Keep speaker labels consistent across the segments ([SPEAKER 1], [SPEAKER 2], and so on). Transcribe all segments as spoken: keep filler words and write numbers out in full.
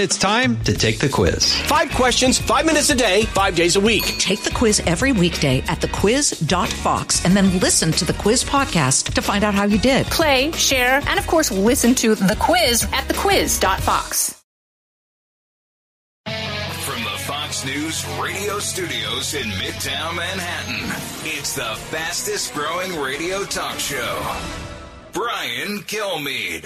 [SPEAKER 1] It's time to take the quiz.
[SPEAKER 2] Five questions, five minutes a day, five days a week.
[SPEAKER 3] Take the quiz every weekday at the quiz dot fox and then listen to the quiz podcast to find out how you did.
[SPEAKER 4] Play, share, and of course, listen to the quiz at the quiz dot fox.
[SPEAKER 5] From the Fox News radio studios in Midtown Manhattan, it's the fastest growing radio talk show. Brian Kilmeade.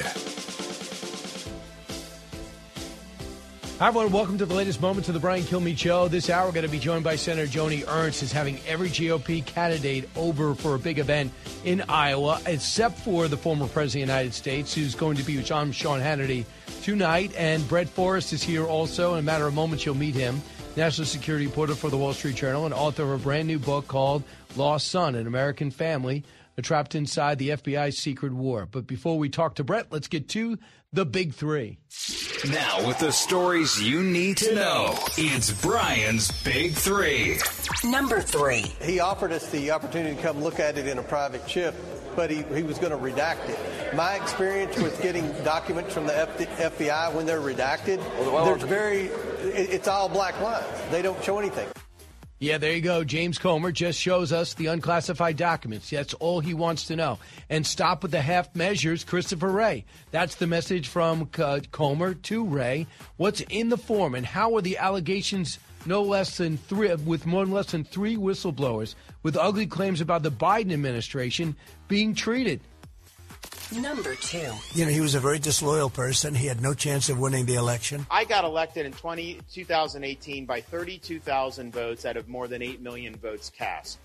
[SPEAKER 6] Hi, everyone. Welcome to the latest moments of the Brian Kilmeade Show. This hour, we're going to be joined by Senator Joni Ernst, who's having every G O P candidate over for a big event in Iowa, except for the former President of the United States, who's going to be with Sean Hannity tonight. And Brett Forrest is here also. In a matter of moments, you'll meet him. National security reporter for the Wall Street Journal and author of a brand new book called Lost Son, An American Family, Trapped Inside the F B I's Secret War. But before we talk to Brett, let's get to the big three.
[SPEAKER 5] Now, with the stories you need to know, it's Brian's Big Three.
[SPEAKER 3] Number three.
[SPEAKER 7] He offered us the opportunity to come look at it in a private chip, but he, he was going to redact it. My experience with getting documents from the F B I when they're redacted, there's very, it's all black lines. They don't show anything.
[SPEAKER 6] Yeah, there you go. James Comer just shows us the unclassified documents. That's all he wants to know. And stop with the half measures, Christopher Wray. That's the message from uh, Comer to Wray. What's in the form and how are the allegations no less than three, with more less than three whistleblowers with ugly claims about the Biden administration being treated?
[SPEAKER 3] Number two.
[SPEAKER 8] You know, he was a very disloyal person. He had no chance of winning the election.
[SPEAKER 9] I got elected in twenty, twenty eighteen by thirty-two thousand votes out of more than eight million votes cast.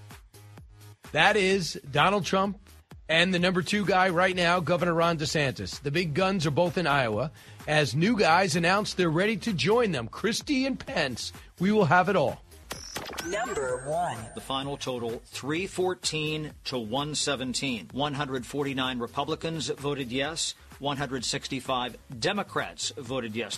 [SPEAKER 6] That is Donald Trump and the number two guy right now, Governor Ron DeSantis. The big guns are both in Iowa. As new guys announce they're ready to join them, Christie and Pence. We will have it all.
[SPEAKER 3] Number one.
[SPEAKER 10] The final total, three fourteen to one seventeen. one hundred forty-nine Republicans voted yes. one hundred sixty-five Democrats voted yes.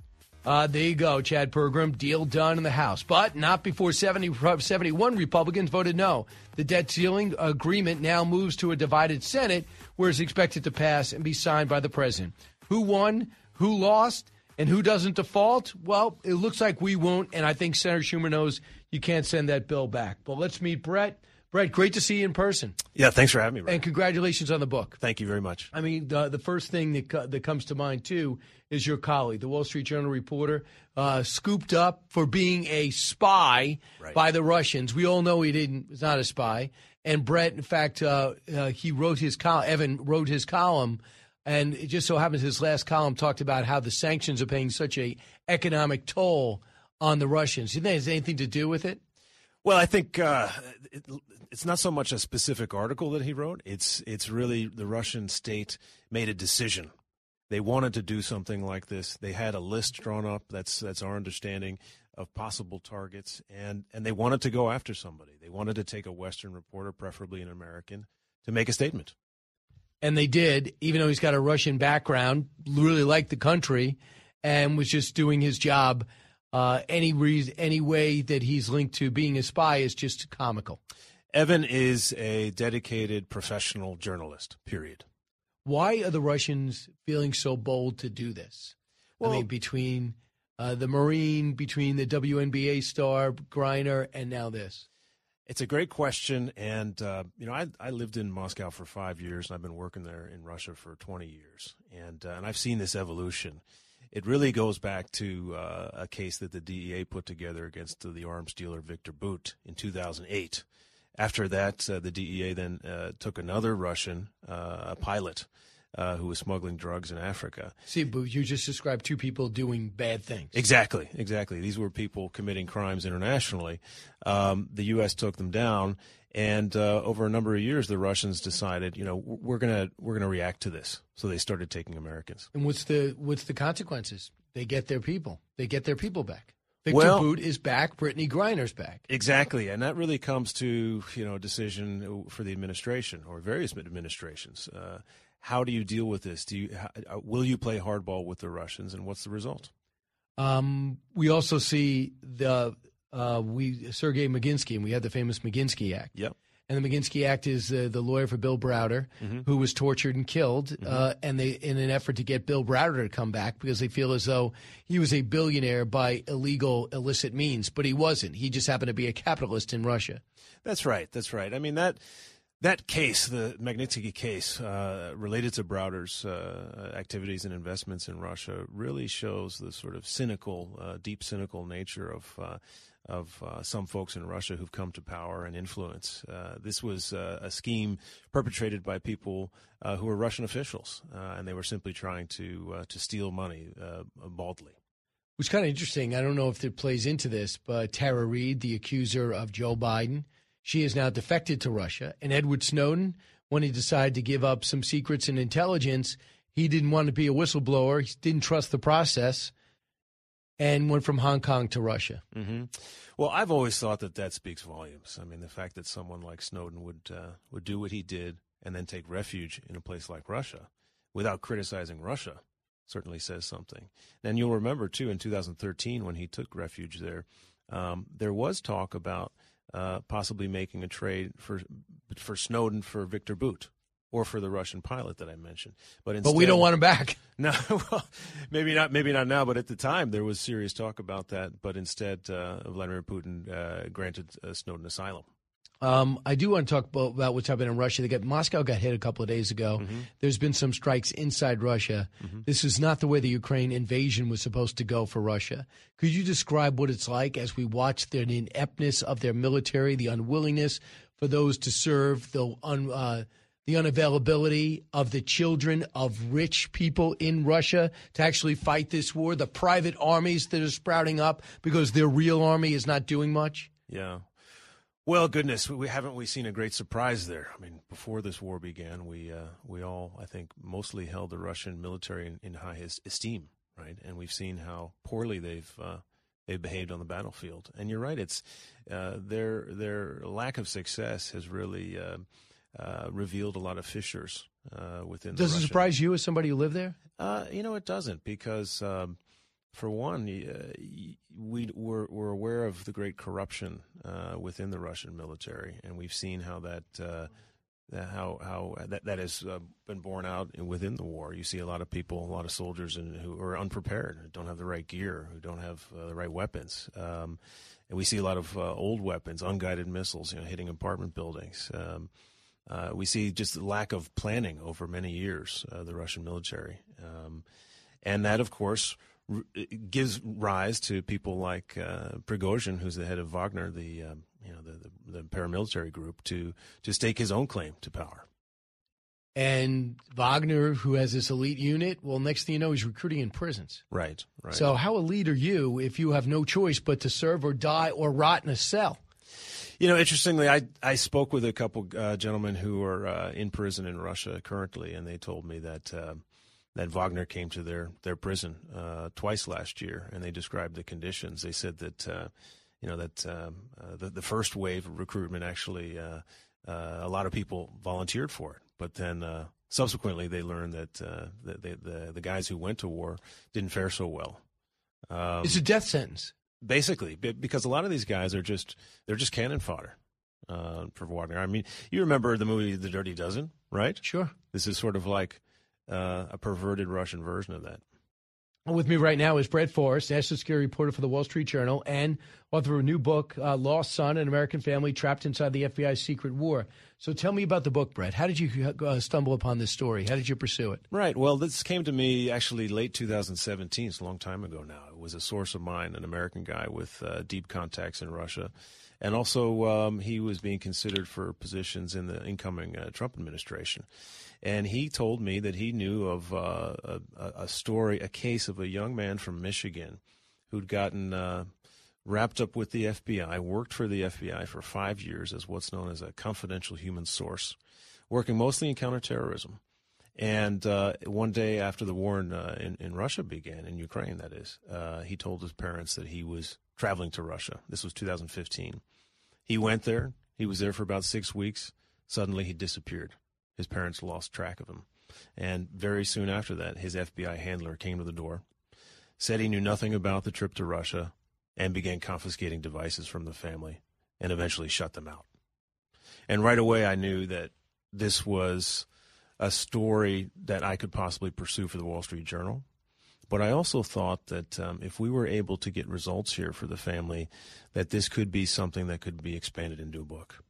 [SPEAKER 6] Uh, there you go, Chad Pergram. Deal done in the House. But not before seventy, seventy-one Republicans voted no. The debt ceiling agreement now moves to a divided Senate, where it's expected to pass and be signed by the president. Who won? Who lost? And who doesn't default? Well, it looks like we won't, and I think Senator Schumer knows you can't send that bill back. But let's meet Brett. Brett, great to see you in person.
[SPEAKER 11] Yeah, thanks for having me, Brett.
[SPEAKER 6] And congratulations on the book.
[SPEAKER 11] Thank you very much.
[SPEAKER 6] I mean, the, the first thing that, co- that comes to mind, too, is your colleague, the Wall Street Journal reporter, uh, scooped up for being a spy right. by the Russians. We all know he didn't was not a spy. And Brett, in fact, uh, uh, he wrote his column, Evan wrote his column, and it just so happens his last column talked about how the sanctions are paying such a economic toll on the Russians. Do you think it has anything to do with it?
[SPEAKER 11] Well, I think uh, it, it's not so much a specific article that he wrote. It's it's really the Russian state made a decision. They wanted to do something like this. They had a list drawn up. That's that's our understanding of possible targets, and, and they wanted to go after somebody. They wanted to take a Western reporter, preferably an American, to make a statement.
[SPEAKER 6] And they did, even though he's got a Russian background, really liked the country, and was just doing his job. Uh, any reason, any way that he's linked to being a spy is just comical.
[SPEAKER 11] Evan is a dedicated professional journalist, period.
[SPEAKER 6] Why are the Russians feeling so bold to do this? Well, I mean, between uh, the Marine, between the W N B A star, Griner, and now this.
[SPEAKER 11] It's a great question, and, uh, you know, I, I lived in Moscow for five years, and I've been working there in Russia for twenty years, and, uh, and I've seen this evolution. It really goes back to uh, a case that the D E A put together against the arms dealer Victor Bout in two thousand eight. After that, uh, the D E A then uh, took another Russian, uh, a pilot, uh, who was smuggling drugs in Africa.
[SPEAKER 6] See, but you just described two people doing bad things.
[SPEAKER 11] Exactly, exactly. These were people committing crimes internationally. Um, the U S took them down, and uh, over a number of years, the Russians decided, you know, we're gonna we're gonna react to this. So they started taking Americans.
[SPEAKER 6] And what's the what's the consequences? They get their people. They get their people back. Victor
[SPEAKER 11] well,
[SPEAKER 6] Bout is back. Brittany Griner's back.
[SPEAKER 11] Exactly, and that really comes to, you know, a decision for the administration or various administrations. Uh, how do you deal with this? Do you how, will you play hardball with the Russians, and what's the result?
[SPEAKER 6] Um, we also see the uh, we Sergei Magnitsky, and we had the famous Magnitsky Act.
[SPEAKER 11] Yep.
[SPEAKER 6] And the Magnitsky Act is uh, the lawyer for Bill Browder, mm-hmm. who was tortured and killed, mm-hmm. uh, and they in an effort to get Bill Browder to come back because they feel as though he was a billionaire by illegal, illicit means, but he wasn't. He just happened to be a capitalist in Russia.
[SPEAKER 11] That's right. That's right. I mean, that that case, the Magnitsky case, uh, related to Browder's uh, activities and investments in Russia, really shows the sort of cynical, uh, deep cynical nature of uh, of uh, some folks in Russia who've come to power and influence. Uh, this was uh, a scheme perpetrated by people uh, who were Russian officials, uh, and they were simply trying to uh, to steal money uh, baldly.
[SPEAKER 6] Which is kind of interesting. I don't know if it plays into this, but Tara Reid, the accuser of Joe Biden, she has now defected to Russia. And Edward Snowden, when he decided to give up some secrets and intelligence, he didn't want to be a whistleblower. He didn't trust the process and went from Hong Kong to Russia.
[SPEAKER 11] Mm-hmm. Well, I've always thought that that speaks volumes. I mean, the fact that someone like Snowden would uh, would do what he did and then take refuge in a place like Russia without criticizing Russia certainly says something. And you'll remember, too, in two thousand thirteen when he took refuge there, um, there was talk about uh, possibly making a trade for for Snowden for Victor Bout or for the Russian pilot that I mentioned. But, instead,
[SPEAKER 6] but we don't want him back.
[SPEAKER 11] No, well, maybe not maybe not now, but at the time there was serious talk about that. But instead, uh, Vladimir Putin uh, granted uh, Snowden asylum.
[SPEAKER 6] Um, I do want to talk about, about what's happening in Russia. They got, Moscow got hit a couple of days ago. Mm-hmm. There's been some strikes inside Russia. Mm-hmm. This is not the way the Ukraine invasion was supposed to go for Russia. Could you describe what it's like as we watch the ineptness of their military, the unwillingness for those to serve, the un, uh, the unavailability of the children of rich people in Russia to actually fight this war, the private armies that are sprouting up because their real army is not doing much?
[SPEAKER 11] Yeah. Well, goodness, we haven't we seen a great surprise there. I mean, before this war began, we uh, we all, I think, mostly held the Russian military in, in high esteem, right? And we've seen how poorly they've uh, they've behaved on the battlefield. And you're right; it's uh, their their lack of success has really uh, uh, revealed a lot of fissures uh, within.
[SPEAKER 6] Does
[SPEAKER 11] the
[SPEAKER 6] it
[SPEAKER 11] Russian...
[SPEAKER 6] surprise you as somebody who lived there?
[SPEAKER 11] Uh, you know, it doesn't because. Um, For one, uh, we, we're, we're aware of the great corruption uh, within the Russian military, and we've seen how that uh, how how that that has uh, been borne out within the war. You see a lot of people, a lot of soldiers, and who are unprepared, who don't have the right gear, who don't have uh, the right weapons, um, and we see a lot of uh, old weapons, unguided missiles, you know, hitting apartment buildings. Um, uh, we see just the lack of planning over many years. Uh, the Russian military, um, and that, of course, gives rise to people like uh, Prigozhin, who's the head of Wagner, the um, you know the, the, the paramilitary group, to to stake his own claim to power.
[SPEAKER 6] And Wagner, who has this elite unit, well, next thing you know, he's recruiting in prisons.
[SPEAKER 11] Right, right.
[SPEAKER 6] So how elite are you if you have no choice but to serve or die or rot in a cell?
[SPEAKER 11] You know, interestingly, I I spoke with a couple uh, gentlemen who are uh, in prison in Russia currently, and they told me that. Uh, that Wagner came to their, their prison uh, twice last year, and they described the conditions. They said that, uh, you know, that um, uh, the, the first wave of recruitment actually, uh, uh, a lot of people volunteered for it. But then uh, subsequently they learned that uh, the, the, the, the guys who went to war didn't fare so well. Um,
[SPEAKER 6] it's a death sentence.
[SPEAKER 11] Basically, because a lot of these guys are just, they're just cannon fodder uh, for Wagner. I mean, you remember the movie The Dirty Dozen, right?
[SPEAKER 6] Sure.
[SPEAKER 11] This is sort of like Uh, a perverted Russian version of that.
[SPEAKER 6] With me right now is Brett Forrest, national security reporter for the Wall Street Journal and author of a new book, uh, Lost Son, An American Family Trapped Inside the F B I's Secret War. So tell me about the book, Brett. How did you uh, stumble upon this story? How did you pursue it?
[SPEAKER 11] Right. Well, this came to me actually late two thousand seventeen. It's a long time ago now. It was a source of mine, an American guy with uh, deep contacts in Russia. And also um, he was being considered for positions in the incoming uh, Trump administration. And he told me that he knew of uh, a, a story, a case of a young man from Michigan who'd gotten uh, wrapped up with the F B I, worked for the F B I for five years as what's known as a confidential human source, working mostly in counterterrorism. And uh, one day after the war in, uh, in, in Russia began, in Ukraine that is, uh, he told his parents that he was traveling to Russia. This was two thousand fifteen. He went there. He was there for about six weeks. Suddenly he disappeared. His parents lost track of him. And very soon after that, his F B I handler came to the door, said he knew nothing about the trip to Russia, and began confiscating devices from the family and eventually shut them out. And right away I knew that this was a story that I could possibly pursue for the Wall Street Journal. But I also thought that um, if we were able to get results here for the family, that this could be something that could be expanded into a book.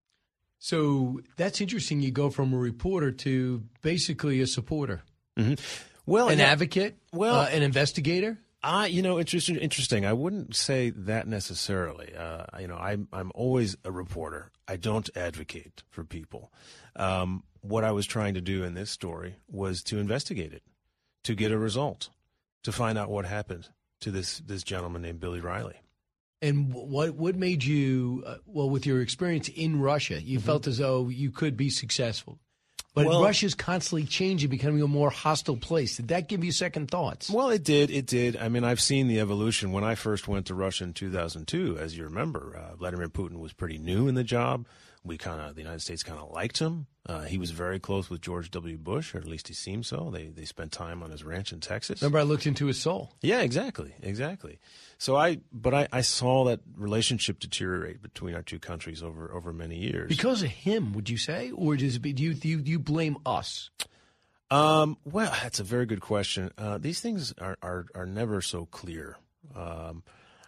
[SPEAKER 6] So that's interesting. You go from a reporter to basically a supporter.
[SPEAKER 11] Mm-hmm. Well,
[SPEAKER 6] an
[SPEAKER 11] yeah,
[SPEAKER 6] advocate, well, uh, an investigator.
[SPEAKER 11] I, you know, interesting. Interesting. I wouldn't say that necessarily. Uh, you know, I'm I'm always a reporter. I don't advocate for people. Um, what I was trying to do in this story was to investigate it, to get a result, to find out what happened to this this gentleman named Billy Riley.
[SPEAKER 6] And what what made you, uh, well, with your experience in Russia, you mm-hmm. felt as though you could be successful. But well, Russia's constantly changing, becoming a more hostile place. Did that give you second thoughts?
[SPEAKER 11] Well, it did. It did. I mean, I've seen the evolution. When I first went to Russia in two thousand two, as you remember, uh, Vladimir Putin was pretty new in the job. We kind of, the United States kind of liked him. Uh, he was very close with George W. Bush, or at least he seemed so. They they spent time on his ranch in Texas.
[SPEAKER 6] Remember, I looked into his soul.
[SPEAKER 11] Yeah, exactly, exactly. So I, but I, I saw that relationship deteriorate between our two countries over, over many years.
[SPEAKER 6] Because of him, would you say, or does it be, do you do you, do you blame us?
[SPEAKER 11] Um, well, that's a very good question. Uh, these things are, are, are never so clear. Um,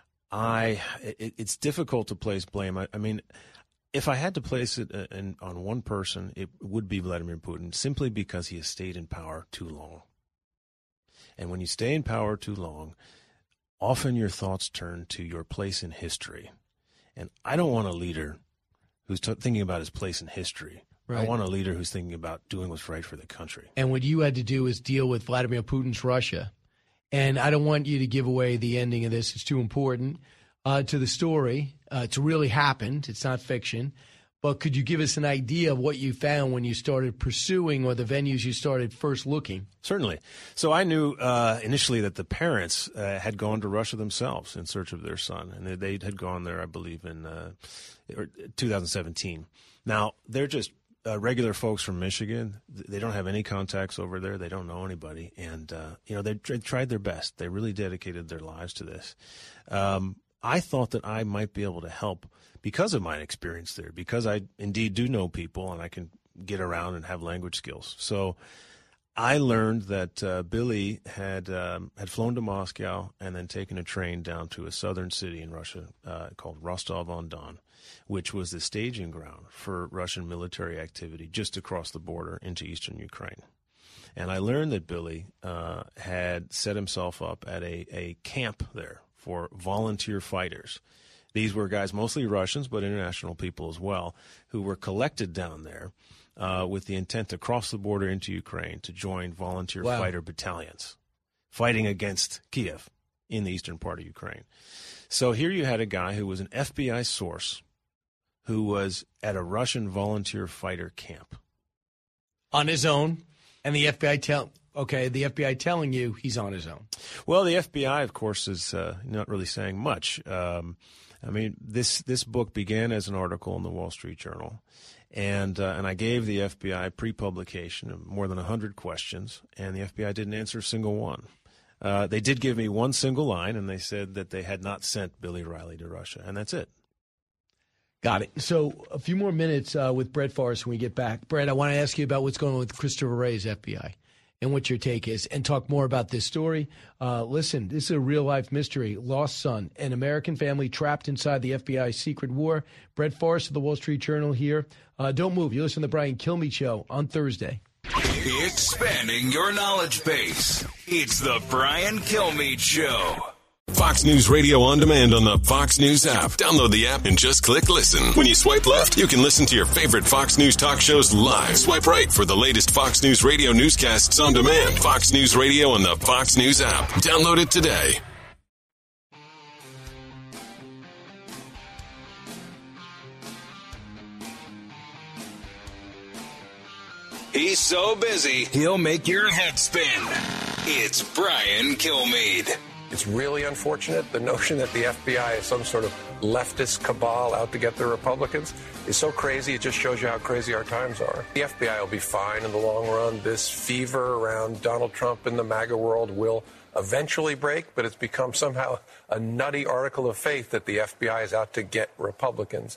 [SPEAKER 11] I it, it's difficult to place blame. I, I mean. If I had to place it in, on one person, it would be Vladimir Putin, simply because he has stayed in power too long. And when you stay in power too long, often your thoughts turn to your place in history. And I don't want a leader who's t- thinking about his place in history. Right. I want a leader who's thinking about doing what's right for the country.
[SPEAKER 6] And what you had to do is deal with Vladimir Putin's Russia. And I don't want you to give away the ending of this. It's too important. Uh, to the story. Uh, it's really happened. It's not fiction. But could you give us an idea of what you found when you started pursuing, or the venues you started first looking?
[SPEAKER 11] Certainly. So I knew uh, initially that the parents uh, had gone to Russia themselves in search of their son. And they, they had gone there, I believe, in uh, two thousand seventeen. Now, they're just uh, regular folks from Michigan. They don't have any contacts over there. They don't know anybody. And, uh, you know, they tried their best. They really dedicated their lives to this. Um I thought that I might be able to help because of my experience there, because I indeed do know people and I can get around and have language skills. So I learned that uh, Billy had um, had flown to Moscow and then taken a train down to a southern city in Russia uh, called Rostov-on-Don, which was the staging ground for Russian military activity just across the border into eastern Ukraine. And I learned that Billy uh, had set himself up at a, a camp there for volunteer fighters. These were guys, mostly Russians, but international people as well, who were collected down there uh, with the intent to cross the border into Ukraine to join volunteer wow. fighter battalions fighting against Kiev in the eastern part of Ukraine. So here you had a guy who was an F B I source who was at a Russian volunteer fighter camp.
[SPEAKER 6] On his own, and the F B I tell... Okay, the F B I telling you he's on his own.
[SPEAKER 11] Well, the F B I, of course, is uh, not really saying much. Um, I mean, this this book began as an article in the Wall Street Journal, and uh, and I gave the F B I pre-publication more than one hundred questions, and the F B I didn't answer a single one. Uh, they did give me one single line, and they said that they had not sent Billy Riley to Russia, and that's it.
[SPEAKER 6] Got it. So a few more minutes uh, with Brett Forrest when we get back. Brett, I want to ask you about what's going on with Christopher Wray's F B I. And what your take is, and talk more about this story. Uh, listen, this is a real-life mystery. Lost son, an American family trapped inside the F B I's secret war. Brett Forrest of the Wall Street Journal here. Uh, don't move. You listen to the Brian Kilmeade Show on Thursday.
[SPEAKER 5] Expanding your knowledge base. It's the Brian Kilmeade Show.
[SPEAKER 12] Fox News Radio on demand on the Fox News app. Download the app and just click listen. When you swipe left, you can listen to your favorite Fox News talk shows live. Swipe right for the latest Fox News Radio newscasts on demand. Fox News Radio on the Fox News app. Download it today.
[SPEAKER 5] He's so busy, he'll make your head spin. It's Brian Kilmeade.
[SPEAKER 13] It's really unfortunate. The notion that the F B I is some sort of leftist cabal out to get the Republicans is so crazy. It just shows you how crazy our times are. The F B I will be fine in the long run. This fever around Donald Trump in the MAGA world will eventually break, but it's become somehow a nutty article of faith that the F B I is out to get Republicans.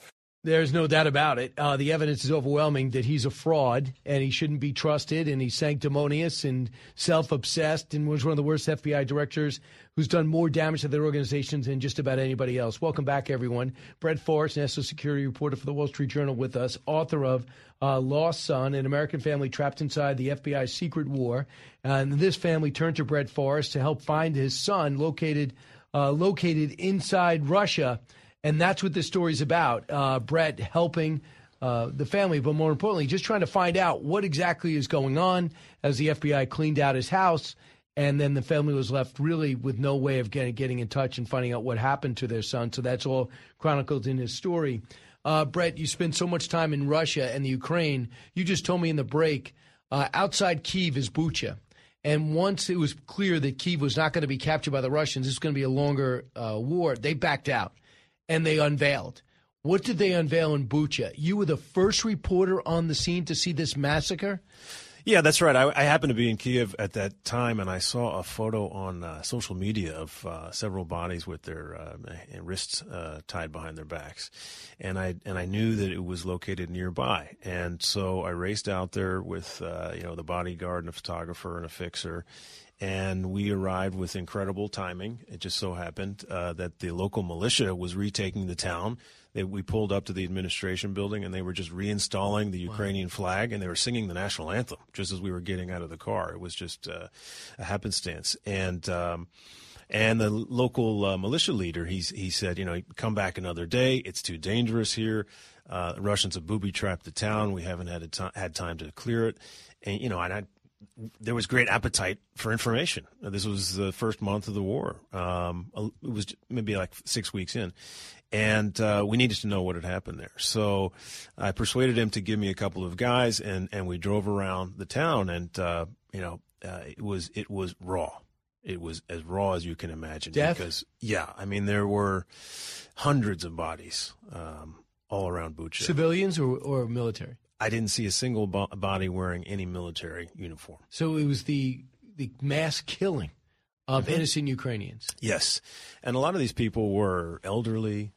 [SPEAKER 6] There's no doubt about it. Uh, the evidence is overwhelming that he's a fraud and he shouldn't be trusted, and he's sanctimonious and self-obsessed and was one of the worst F B I directors who's done more damage to their organizations than just about anybody else. Welcome back, everyone. Brett Forrest, national security reporter for the Wall Street Journal with us, author of uh, Lost Son, an American family trapped inside the F B I's secret war. And this family turned to Brett Forrest to help find his son located uh, located inside Russia. And that's what this story's about. Uh, Brett helping uh, the family, but more importantly, just trying to find out what exactly is going on as the F B I cleaned out his house. And then the family was left really with no way of getting, getting in touch and finding out what happened to their son. So that's all chronicled in his story. Uh, Brett, you spend so much time in Russia and the Ukraine. You just told me in the break, uh, outside Kyiv is Bucha. And once it was clear that Kyiv was not going to be captured by the Russians, this was going to be a longer uh, war, they backed out. And they unveiled. What did they unveil in Bucha? You were the first reporter on the scene to see this massacre?
[SPEAKER 11] Yeah, that's right. I, I happened to be in Kyiv at that time, and I saw a photo on uh, social media of uh, several bodies with their uh, wrists uh, tied behind their backs. And I and I knew that it was located nearby. And so I raced out there with uh, you know the bodyguard and a photographer and a fixer. And we arrived with incredible timing. It just so happened uh, that the local militia was retaking the town. They, we pulled up to the administration building, and they were just reinstalling the Ukrainian wow. flag, and they were singing the national anthem just as we were getting out of the car. It was just uh, a happenstance. And um, and the local uh, militia leader, he's, he said, you know, come back another day. It's too dangerous here. Uh, the Russians have booby-trapped the town. We haven't had a t- had time to clear it. And, you know, and I there was great appetite for information. This was the first month of the war. Um, it was maybe like six weeks in. And uh, we needed to know what had happened there. So I persuaded him to give me a couple of guys, and, and we drove around the town. And, uh, you know, uh, it was it was raw. It was as raw as you can imagine.
[SPEAKER 6] Death?
[SPEAKER 11] Because, yeah, I mean, there were hundreds of bodies um, all around Bucha.
[SPEAKER 6] Civilians or, or military?
[SPEAKER 11] I didn't see a single bo- body wearing any military uniform.
[SPEAKER 6] So it was the the mass killing of
[SPEAKER 11] mm-hmm.
[SPEAKER 6] innocent Ukrainians.
[SPEAKER 11] Yes. And a lot of these people were elderly,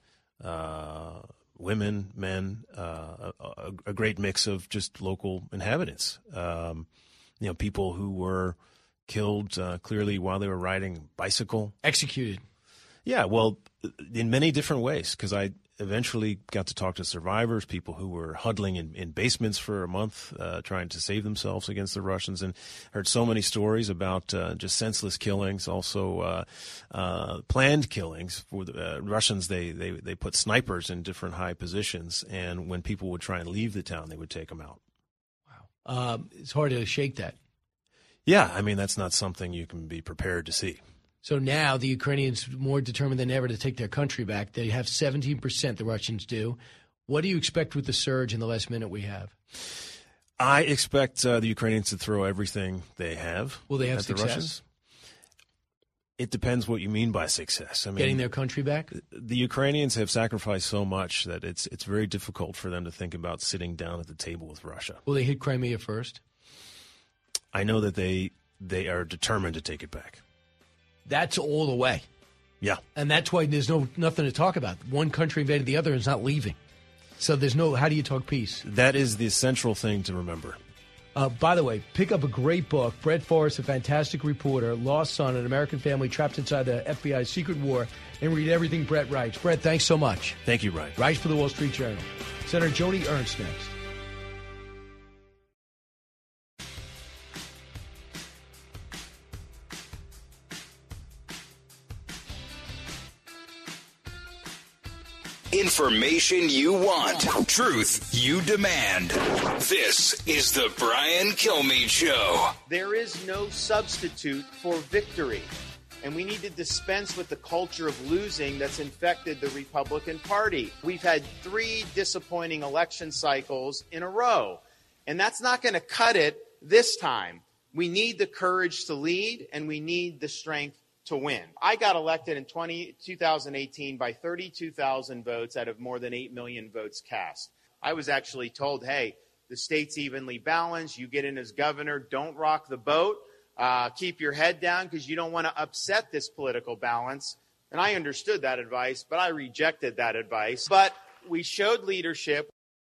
[SPEAKER 11] uh, women, men, uh, a, a great mix of just local inhabitants. Um, you know, people who were killed uh, clearly while they were riding a bicycle.
[SPEAKER 6] Executed.
[SPEAKER 11] Yeah, well, in many different ways, because I eventually got to talk to survivors, people who were huddling in, in basements for a month uh, trying to save themselves against the Russians, and heard so many stories about uh, just senseless killings, also uh, uh, planned killings. For the uh, Russians, they, they, they put snipers in different high positions, and when people would try and leave the town, they would take them out.
[SPEAKER 6] Wow. Um, it's hard to shake that.
[SPEAKER 11] Yeah, I mean, that's not something you can be prepared to see.
[SPEAKER 6] So now the Ukrainians are more determined than ever to take their country back. They have seventeen percent, the Russians do. What do you expect with the surge in the last minute we have?
[SPEAKER 11] I expect uh, the Ukrainians to throw everything they have.
[SPEAKER 6] Will they have
[SPEAKER 11] at
[SPEAKER 6] success?
[SPEAKER 11] The Russians. It depends what you mean by success. I mean,
[SPEAKER 6] getting their country back?
[SPEAKER 11] The Ukrainians have sacrificed so much that it's it's very difficult for them to think about sitting down at the table with Russia.
[SPEAKER 6] Will they hit Crimea first?
[SPEAKER 11] I know that they they are determined to take it back.
[SPEAKER 6] That's all the way.
[SPEAKER 11] Yeah.
[SPEAKER 6] And that's why there's no nothing to talk about. One country invaded the other and is not leaving. So there's no, how do you talk peace?
[SPEAKER 11] That is the central thing to remember.
[SPEAKER 6] Uh, by the way, pick up a great book. Brett Forrest, a fantastic reporter, Lost Son, an American family trapped inside the F B I's secret war, and read everything Brett writes. Brett, thanks so much.
[SPEAKER 11] Thank you, Ryan.
[SPEAKER 6] Writes for the Wall Street Journal. Senator Joni Ernst next.
[SPEAKER 5] Information you want. Truth you demand. This is the Brian Kilmeade Show.
[SPEAKER 9] There is no substitute for victory. And we need to dispense with the culture of losing that's infected the Republican Party. We've had three disappointing election cycles in a row. And that's not going to cut it this time. We need the courage to lead, and we need the strength to win. I got elected in twenty, twenty eighteen by thirty-two thousand votes out of more than eight million votes cast. I was actually told, hey, the state's evenly balanced. You get in as governor, don't rock the boat. Uh, keep your head down because you don't want to upset this political balance. And I understood that advice, but I rejected that advice. But we showed leadership.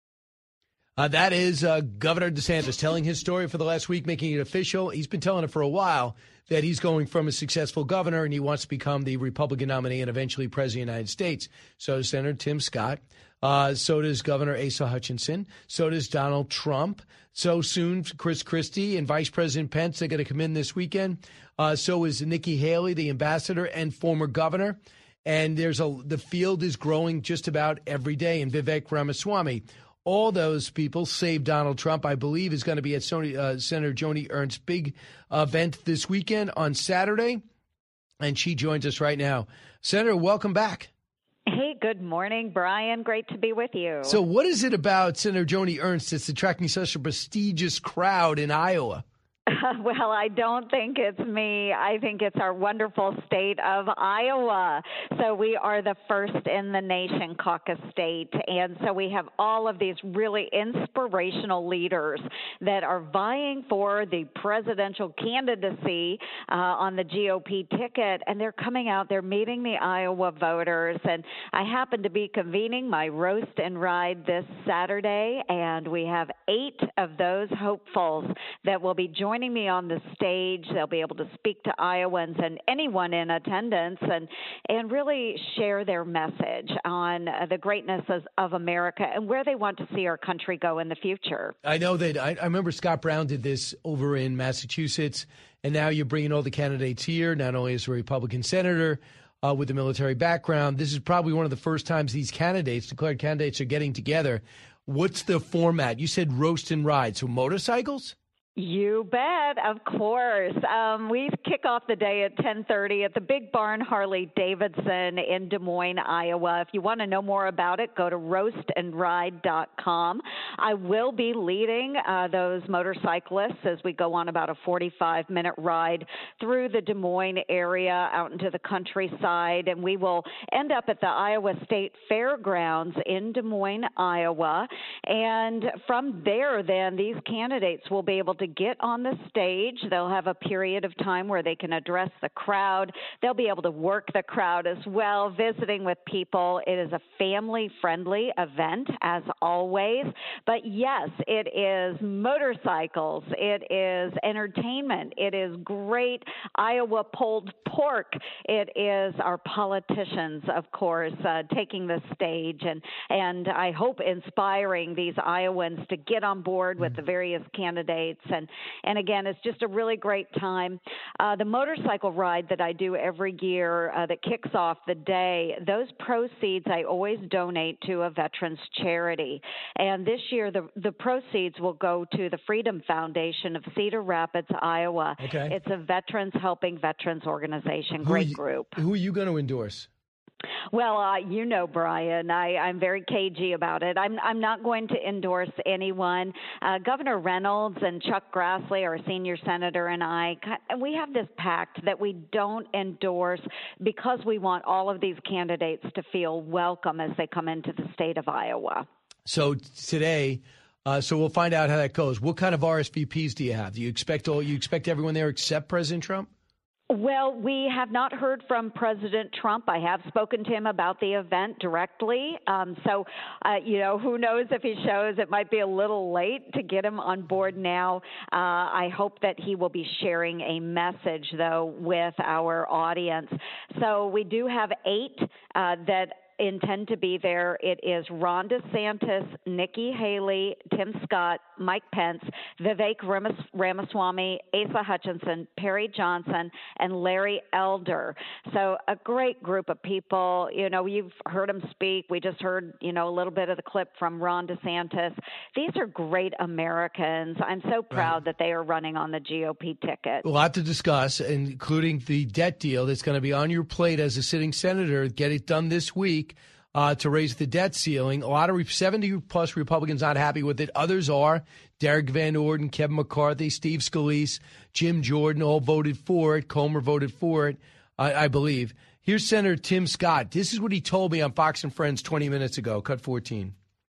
[SPEAKER 6] Uh, that is uh, Governor DeSantis telling his story for the last week, making it official. He's been telling it for a while that he's going from a successful governor and he wants to become the Republican nominee and eventually president of the United States. So does Senator Tim Scott. Uh, so does Governor Asa Hutchinson. So does Donald Trump. So soon, Chris Christie and Vice President Pence are going to come in this weekend. Uh, so is Nikki Haley, the ambassador and former governor. And there's a the field is growing just about every day. And Vivek Ramaswamy. All those people, save Donald Trump, I believe, is going to be at Sony, uh, Senator Joni Ernst's big event this weekend on Saturday. And she joins us right now. Senator, welcome back.
[SPEAKER 14] Hey, good morning, Brian. Great to be with you.
[SPEAKER 6] So what is it about Senator Joni Ernst that's attracting such a prestigious crowd in Iowa?
[SPEAKER 14] Well, I don't think it's me. I think it's our wonderful state of Iowa. So we are the first in the nation caucus state. And so we have all of these really inspirational leaders that are vying for the presidential candidacy uh, on the G O P ticket. And they're coming out, they're meeting the Iowa voters. And I happen to be convening my roast and ride this Saturday. And we have eight of those hopefuls that will be joining Joining me on the stage. They'll be able to speak to Iowans and anyone in attendance and and really share their message on uh, the greatness of, of America and where they want to see our country go in the future.
[SPEAKER 6] I know that I, I remember Scott Brown did this over in Massachusetts, and now you're bringing all the candidates here, not only as a Republican senator uh, with a military background. This is probably one of the first times these candidates, declared candidates, are getting together. What's the format? You said roast and ride, so motorcycles?
[SPEAKER 14] You bet, of course. Um, we kick off the day at ten thirty at the Big Barn Harley-Davidson in Des Moines, Iowa. If you want to know more about it, go to roast and ride dot com. I will be leading uh, those motorcyclists as we go on about a forty-five minute ride through the Des Moines area out into the countryside, and we will end up at the Iowa State Fairgrounds in Des Moines, Iowa. And from there, then, these candidates will be able to to get on the stage. They'll have a period of time where they can address the crowd. They'll be able to work the crowd as well, visiting with people. It is a family-friendly event, as always. But yes, it is motorcycles. It is entertainment. It is great Iowa pulled pork. It is our politicians, of course, uh, taking the stage and, and I hope inspiring these Iowans to get on board with the various candidates. And, and again, it's just a really great time. Uh, the motorcycle ride that I do every year uh, that kicks off the day, those proceeds I always donate to a veterans charity. And this year, the, the proceeds will go to the Freedom Foundation of Cedar Rapids, Iowa.
[SPEAKER 6] Okay.
[SPEAKER 14] It's a Veterans Helping Veterans organization. Great
[SPEAKER 6] who
[SPEAKER 14] group.
[SPEAKER 6] Who are you going to endorse?
[SPEAKER 14] Well, uh, you know, Brian, I, I'm very cagey about it. I'm, I'm not going to endorse anyone. Uh, Governor Reynolds and Chuck Grassley, our senior senator, and I, we have this pact that we don't endorse because we want all of these candidates to feel welcome as they come into the state of Iowa.
[SPEAKER 6] So today, uh, so we'll find out how that goes. What kind of R S V Ps do you have? Do you expect all? You expect everyone there except President Trump?
[SPEAKER 14] Well, we have not heard from President Trump. I have spoken to him about the event directly. Um, so, uh, you know, who knows if he shows. It might be a little late to get him on board now. Uh, I hope that he will be sharing a message, though, with our audience. So we do have eight uh, that intend to be there. It is Ron DeSantis, Nikki Haley, Tim Scott, Mike Pence, Vivek Ramaswamy, Asa Hutchinson, Perry Johnson, and Larry Elder. So a great group of people. You know, you've heard them speak. We just heard, you know, a little bit of the clip from Ron DeSantis. These are great Americans. I'm so proud right. that they are running on the G O P ticket.
[SPEAKER 6] A lot to discuss, including the debt deal that's going to be on your plate as a sitting senator. Get it done this week. Uh, to raise the debt ceiling. A lot of seventy-plus Republicans not happy with it. Others are. Derek Van Orden, Kevin McCarthy, Steve Scalise, Jim Jordan all voted for it. Comer voted for it, I, I believe. Here's Senator Tim Scott. This is what he told me on Fox and Friends twenty minutes ago. Cut fourteen.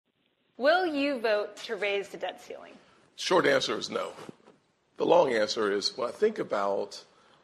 [SPEAKER 15] Will you vote to raise the debt ceiling?
[SPEAKER 13] Short answer is no. The long answer is when I think about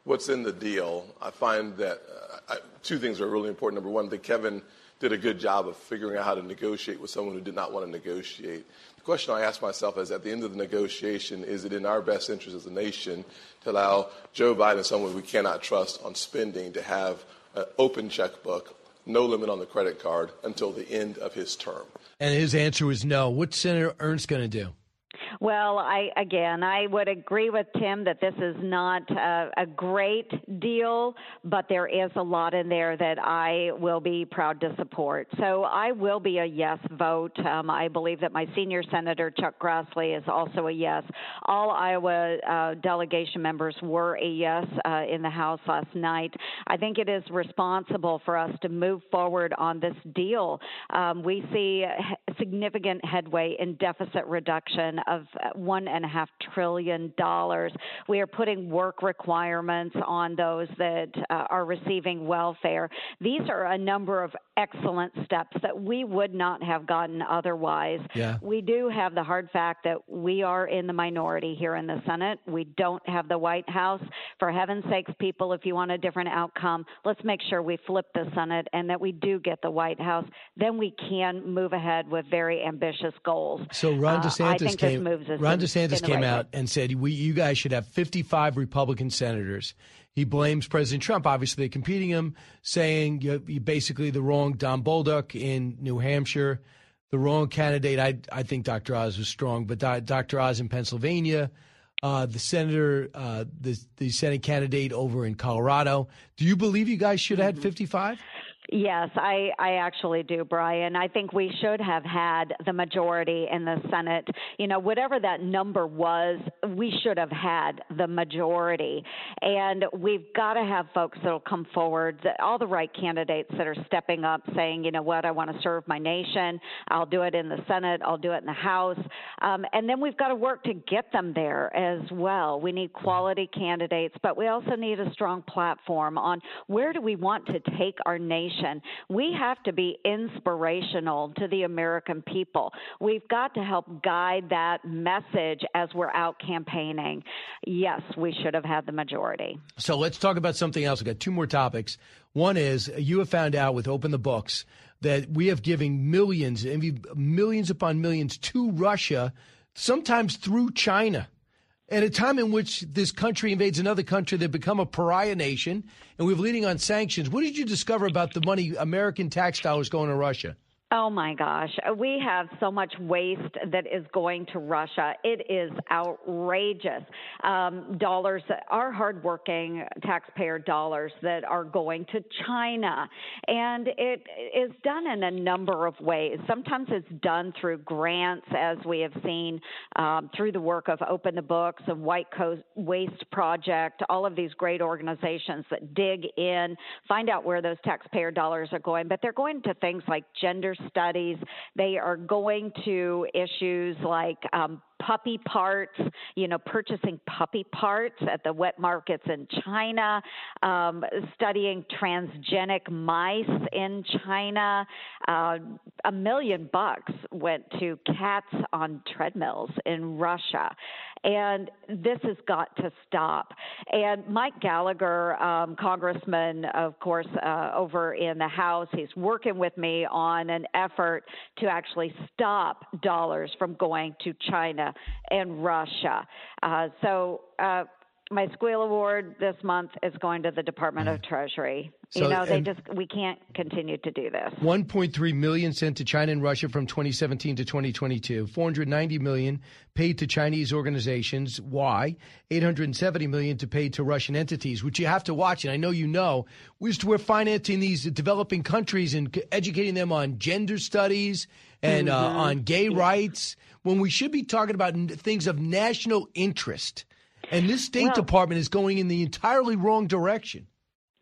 [SPEAKER 16] what's in the deal, I find that uh, I, two things are really important. Number one, that Kevin did a good job of figuring out how to negotiate with someone who did not want to negotiate. The question I ask myself is, at the end of the negotiation, is it in our best interest as a nation to allow Joe Biden, someone we cannot trust on spending, to have an open checkbook, no limit on the credit card until the end of his term?
[SPEAKER 6] And his answer was no. What's Senator Ernst going to do?
[SPEAKER 14] Well, I again, I would agree with Tim that this is not a, a great deal, but there is a lot in there that I will be proud to support. So I will be a yes vote. Um, I believe that my senior senator, Chuck Grassley, is also a yes. All Iowa uh, delegation members were a yes uh, in the House last night. I think it is responsible for us to move forward on this deal. Um, we see significant headway in deficit reduction of one and a half trillion dollars. We are putting work requirements on those that uh, are receiving welfare. These are a number of excellent steps that we would not have gotten otherwise.
[SPEAKER 6] Yeah.
[SPEAKER 14] We do have the hard fact that we are in the minority here in the Senate. We don't have the White House. For heaven's sakes, people, if you want a different outcome, let's make sure we flip the Senate and that we do get the White House. Then we can move ahead with very ambitious goals.
[SPEAKER 6] So Ron DeSantis
[SPEAKER 14] uh, I think
[SPEAKER 6] came.
[SPEAKER 14] This moves us
[SPEAKER 6] Ron
[SPEAKER 14] in,
[SPEAKER 6] DeSantis
[SPEAKER 14] in
[SPEAKER 6] came
[SPEAKER 14] right
[SPEAKER 6] out
[SPEAKER 14] way.
[SPEAKER 6] and said, "We, you guys should have fifty-five Republican senators." He blames President Trump. Obviously, they're competing him, saying you're, you're basically the wrong Don Bolduc in New Hampshire, the wrong candidate. I I think Doctor Oz was strong, but Doctor Oz in Pennsylvania, uh, the senator, uh, the the Senate candidate over in Colorado. Do you believe you guys should have had fifty-five?
[SPEAKER 14] Yes, I, I actually do, Brian. I think we should have had the majority in the Senate. You know, whatever that number was, we should have had the majority. And we've got to have folks that will come forward, all the right candidates that are stepping up saying, you know what, I want to serve my nation. I'll do it in the Senate. I'll do it in the House. Um, and then we've got to work to get them there as well. We need quality candidates, but we also need a strong platform on where do we want to take our nation. We have to be inspirational to the American people. We've got to help guide that message as we're out campaigning. Yes, we should have had the majority.
[SPEAKER 6] So let's talk about something else. We've got two more topics. One is you have found out with Open the Books that we have given millions, millions upon millions to Russia, sometimes through China. At a time in which this country invades another country, they become a pariah nation, and we're leading on sanctions. What did you discover about the money, American tax dollars going to Russia?
[SPEAKER 14] Oh, my gosh. We have so much waste that is going to Russia. It is outrageous. Um, dollars, our hardworking taxpayer dollars that are going to China. And it is done in a number of ways. Sometimes it's done through grants, as we have seen um, through the work of Open the Books and White Coast Waste Project, all of these great organizations that dig in, find out where those taxpayer dollars are going. But they're going to things like gender studies. They are going to issues like um, puppy parts, you know, purchasing puppy parts at the wet markets in China, um, studying transgenic mice in China. Uh, a million bucks went to cats on treadmills in Russia. And this has got to stop. And Mike Gallagher, um, congressman, of course, uh, over in the House, he's working with me on an effort to actually stop dollars from going to China and Russia. Uh, so uh, my Squeal Award this month is going to the Department of Treasury.
[SPEAKER 6] So,
[SPEAKER 14] you know, they just we can't continue to do this.
[SPEAKER 6] one point three million dollars sent to China and Russia from twenty seventeen to twenty twenty-two. four hundred ninety million dollars paid to Chinese organizations. Why? eight hundred seventy million dollars to pay to Russian entities, which you have to watch. And I know you know, we're financing these developing countries and educating them on gender studies and mm-hmm. uh, on gay yeah. rights, when we should be talking about things of national interest. And this State
[SPEAKER 14] well,
[SPEAKER 6] Department is going in the entirely wrong direction.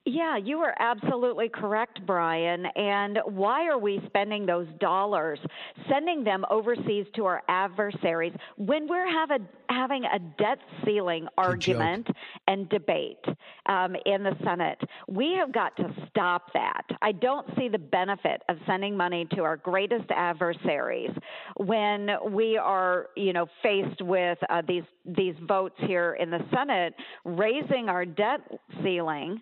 [SPEAKER 14] Yeah, you are absolutely correct, Brian. And why are we spending those dollars, sending them overseas to our adversaries when we're have a, having a debt ceiling argument and debate um, in the Senate? We have got to stop that. I don't see the benefit of sending money to our greatest adversaries when we are, you know, faced with uh, these these votes here in the Senate, raising our debt ceiling.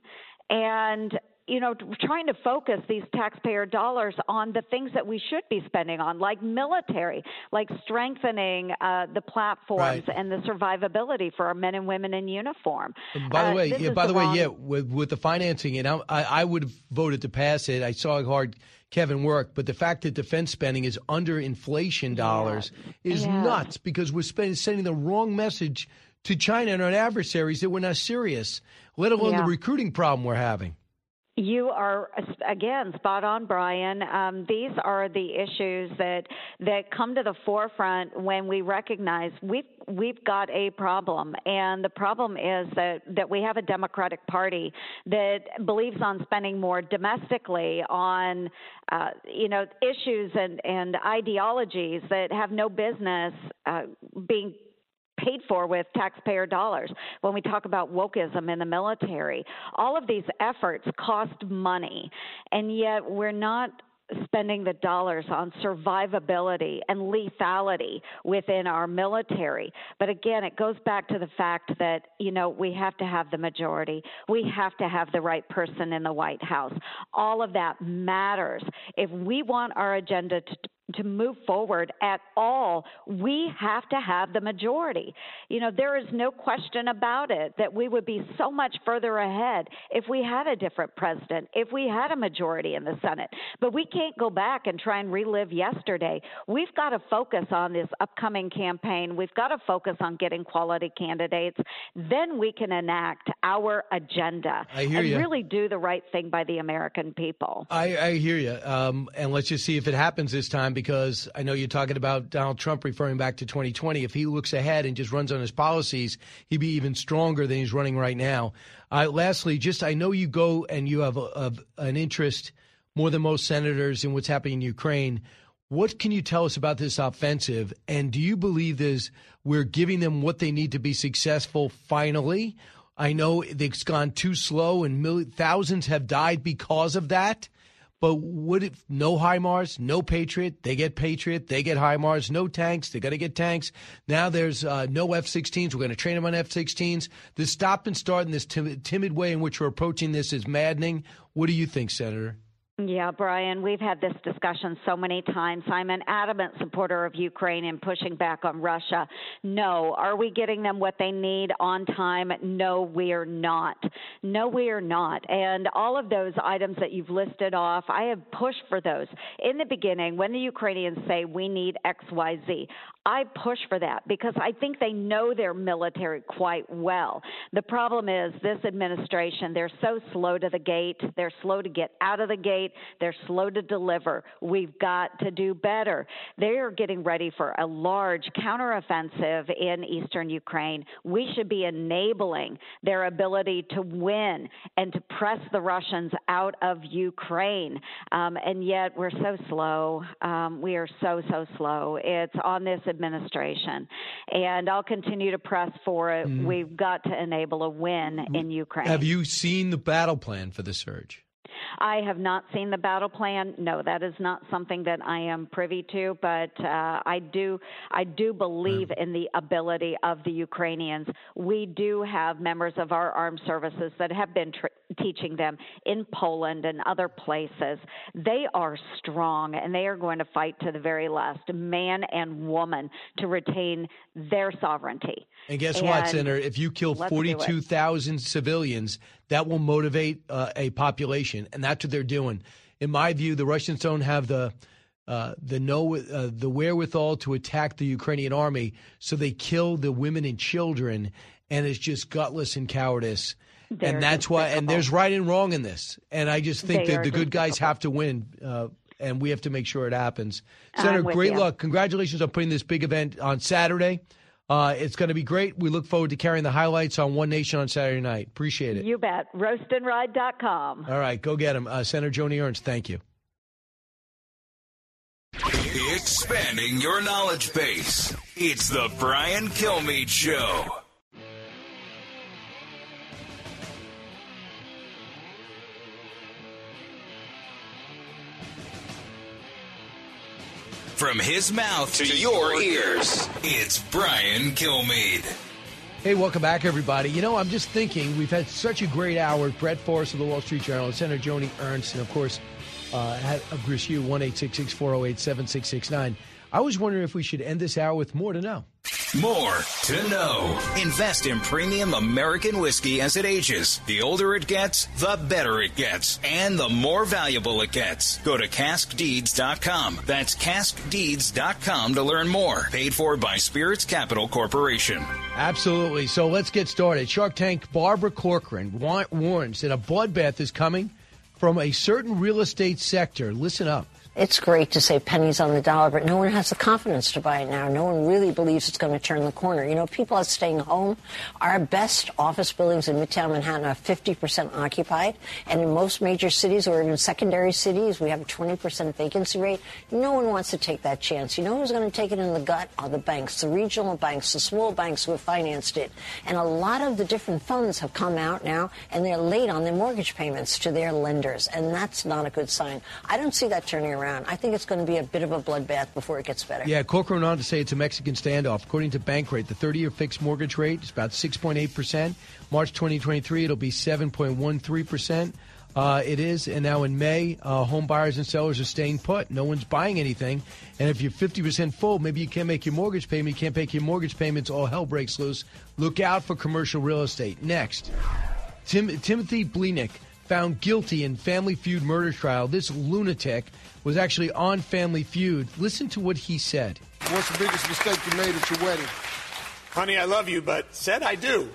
[SPEAKER 14] And, you know, trying to focus these taxpayer dollars on the things that we should be spending on, like military, like strengthening uh, the platforms
[SPEAKER 6] Right.
[SPEAKER 14] and the survivability for our men and women in uniform.
[SPEAKER 6] By the
[SPEAKER 14] Uh,
[SPEAKER 6] way,
[SPEAKER 14] this
[SPEAKER 6] yeah,
[SPEAKER 14] is
[SPEAKER 6] by the, way,
[SPEAKER 14] wrong-
[SPEAKER 6] yeah, with, with the financing, and I, I would have voted to pass it. I saw how hard Kevin worked, but the fact that defense spending is under inflation dollars is
[SPEAKER 14] Yeah.
[SPEAKER 6] nuts because we're spending, sending the wrong message to China and our adversaries that we're not serious, let alone
[SPEAKER 14] Yeah.
[SPEAKER 6] the recruiting problem we're having.
[SPEAKER 14] You are, again, spot on, Brian. Um, these are the issues that that come to the forefront when we recognize we've we've got a problem, and the problem is that that we have a Democratic Party that believes on spending more domestically on, uh, you know, issues and and ideologies that have no business uh, being paid for with taxpayer dollars. When we talk about wokeism in the military, all of these efforts cost money, and yet we're not spending the dollars on survivability and lethality within our military. But again, it goes back to the fact that, you know, we have to have the majority. We have to have the right person in the White House. All of that matters. If we want our agenda to to move forward at all, we have to have the majority. You know, there is no question about it that we would be so much further ahead if we had a different president, if we had a majority in the Senate. But we can't go back and try and relive yesterday. We've got to focus on this upcoming campaign. We've got to focus on getting quality candidates. Then we can enact our agenda
[SPEAKER 6] I hear
[SPEAKER 14] and
[SPEAKER 6] you.
[SPEAKER 14] really do the right thing by the American people.
[SPEAKER 6] I, I hear you. Um, and let's just see if it happens this time, because I know you're talking about Donald Trump referring back to twenty twenty. If he looks ahead and just runs on his policies, he'd be even stronger than he's running right now. Uh, lastly, just I know you go and you have a, a, an interest more than most senators in what's happening in Ukraine. What can you tell us about this offensive? And do you believe there's, we're giving them what they need to be successful finally? I know it's gone too slow and mil- thousands have died because of that. But what if no HIMARS, no Patriot, they get Patriot, they get HIMARS, no tanks, they got to get tanks. Now there's uh, no F sixteens. We're going to train them on F sixteens. This stop and start in this timid, timid way in which we're approaching this is maddening. What do you think, Senator?
[SPEAKER 14] Yeah, Brian, we've had this discussion so many times. I'm an adamant supporter of Ukraine and pushing back on Russia. No. Are we getting them what they need on time? No, we're not. No, we are not. And all of those items that you've listed off, I have pushed for those. In the beginning, when the Ukrainians say we need X, Y, Z, I push for that because I think they know their military quite well. The problem is this administration, they're so slow to the gate. They're slow to get out of the gate. They're slow to deliver. We've got to do better. They are getting ready for a large counteroffensive in eastern Ukraine. We should be enabling their ability to win and to press the Russians out of Ukraine. Um, and yet we're so slow. Um, we are so, so slow. It's on this administration. And I'll continue to press for it. Mm. We've got to enable a win in Ukraine.
[SPEAKER 6] Have you seen the battle plan for the surge?
[SPEAKER 14] I have not seen the battle plan. No, that is not something that I am privy to, but uh, I do I do believe in the ability of the Ukrainians. We do have members of our armed services that have been tr- teaching them in Poland and other places. They are strong, and they are going to fight to the very last, man and woman, to retain their sovereignty.
[SPEAKER 6] And guess
[SPEAKER 14] and
[SPEAKER 6] what, Senator? If you kill forty-two thousand civilians, that will motivate uh, a population, and that's what they're doing. In my view, the Russians don't have the uh, the know uh, the wherewithal to attack the Ukrainian army, so they kill the women and children, and it's just gutless and cowardice. They're and that's why. And there's right and wrong in this. And I just think they that the good guys have to win, uh, and we have to make sure it happens. Senator, great
[SPEAKER 14] you.
[SPEAKER 6] luck. Congratulations on putting this big event on Saturday. Uh, it's going to be great. We look forward to carrying the highlights on One Nation on Saturday night. Appreciate it.
[SPEAKER 14] You bet. roast and ride dot com.
[SPEAKER 6] All right, go get him. Uh, Senator Joni Ernst, thank you.
[SPEAKER 5] Expanding your knowledge base. It's the Brian Kilmeade Show. From his mouth to your ears, it's Brian Kilmeade.
[SPEAKER 6] Hey, welcome back, everybody. You know, I'm just thinking, we've had such a great hour. Brett Forrest of the Wall Street Journal, Senator Joni Ernst, and, of course, uh, of Chris Yu, one eight six six, four oh eight, seven six six nine. I was wondering if we should end this hour with more to know.
[SPEAKER 5] More to know. Invest in premium American whiskey as it ages. The older it gets, the better it gets. And the more valuable it gets. Go to cask deeds dot com. That's cask deeds dot com to learn more. Paid for by Spirits Capital Corporation.
[SPEAKER 6] Absolutely. So let's get started. Shark Tank Barbara Corcoran warns that a bloodbath is coming from a certain real estate sector. Listen up.
[SPEAKER 17] It's great to say pennies on the dollar, but no one has the confidence to buy it now. No one really believes it's going to turn the corner. You know, people are staying home. Our best office buildings in Midtown Manhattan are fifty percent occupied. And in most major cities or even secondary cities, we have a twenty percent vacancy rate. No one wants to take that chance. You know who's going to take it in the gut? Are the banks, the regional banks, the small banks who have financed it. And a lot of the different funds have come out now, and they're late on their mortgage payments to their lenders. And that's not a good sign. I don't see that turning around. I think it's going to be a bit of a bloodbath before it gets better.
[SPEAKER 6] Yeah, Corcoran went on to say it's a Mexican standoff. According to Bankrate, the thirty-year fixed mortgage rate is about six point eight percent. March twenty twenty-three, it'll be seven point one three percent. Uh, it is, and now in May, uh, home buyers and sellers are staying put. No one's buying anything. And if you're fifty percent full, maybe you can't make your mortgage payment. You can't pay your mortgage payments, all hell breaks loose. Look out for commercial real estate. Next, Tim, Timothy Bleenick found guilty in Family Feud murder trial. This lunatic was actually on Family Feud. Listen to what he said.
[SPEAKER 18] What's the biggest mistake you made at your wedding? Honey, I love you, but said I do.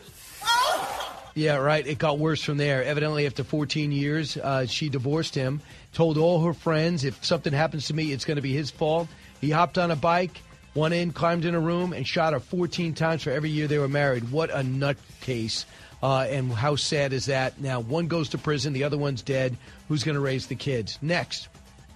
[SPEAKER 6] Yeah, right. It got worse from there. Evidently, after fourteen years, uh, she divorced him, told all her friends, if something happens to me, it's going to be his fault. He hopped on a bike, went in, climbed in a room, and shot her fourteen times for every year they were married. What a nutcase. Uh, and how sad is that? Now, one goes to prison, the other one's dead. Who's going to raise the kids? Next.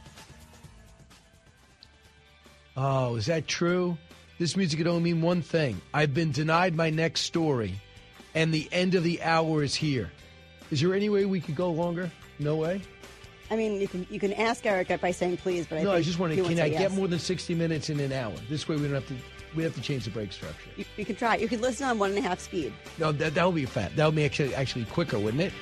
[SPEAKER 6] Oh, is that true? This music could only mean one thing. I've been denied my next story, and the end of the hour is here. Is there any way we could go longer? No way?
[SPEAKER 19] I mean, you can you can ask Erica by saying please, but I
[SPEAKER 6] no,
[SPEAKER 19] think
[SPEAKER 6] I just want to. Can
[SPEAKER 19] say
[SPEAKER 6] I
[SPEAKER 19] yes.
[SPEAKER 6] get more than sixty minutes in an hour? This way, we don't have to. We have to change the break structure.
[SPEAKER 19] You, you can try. You could listen on one and a half speed.
[SPEAKER 6] No, that that would be fat. That would be actually actually quicker, wouldn't it?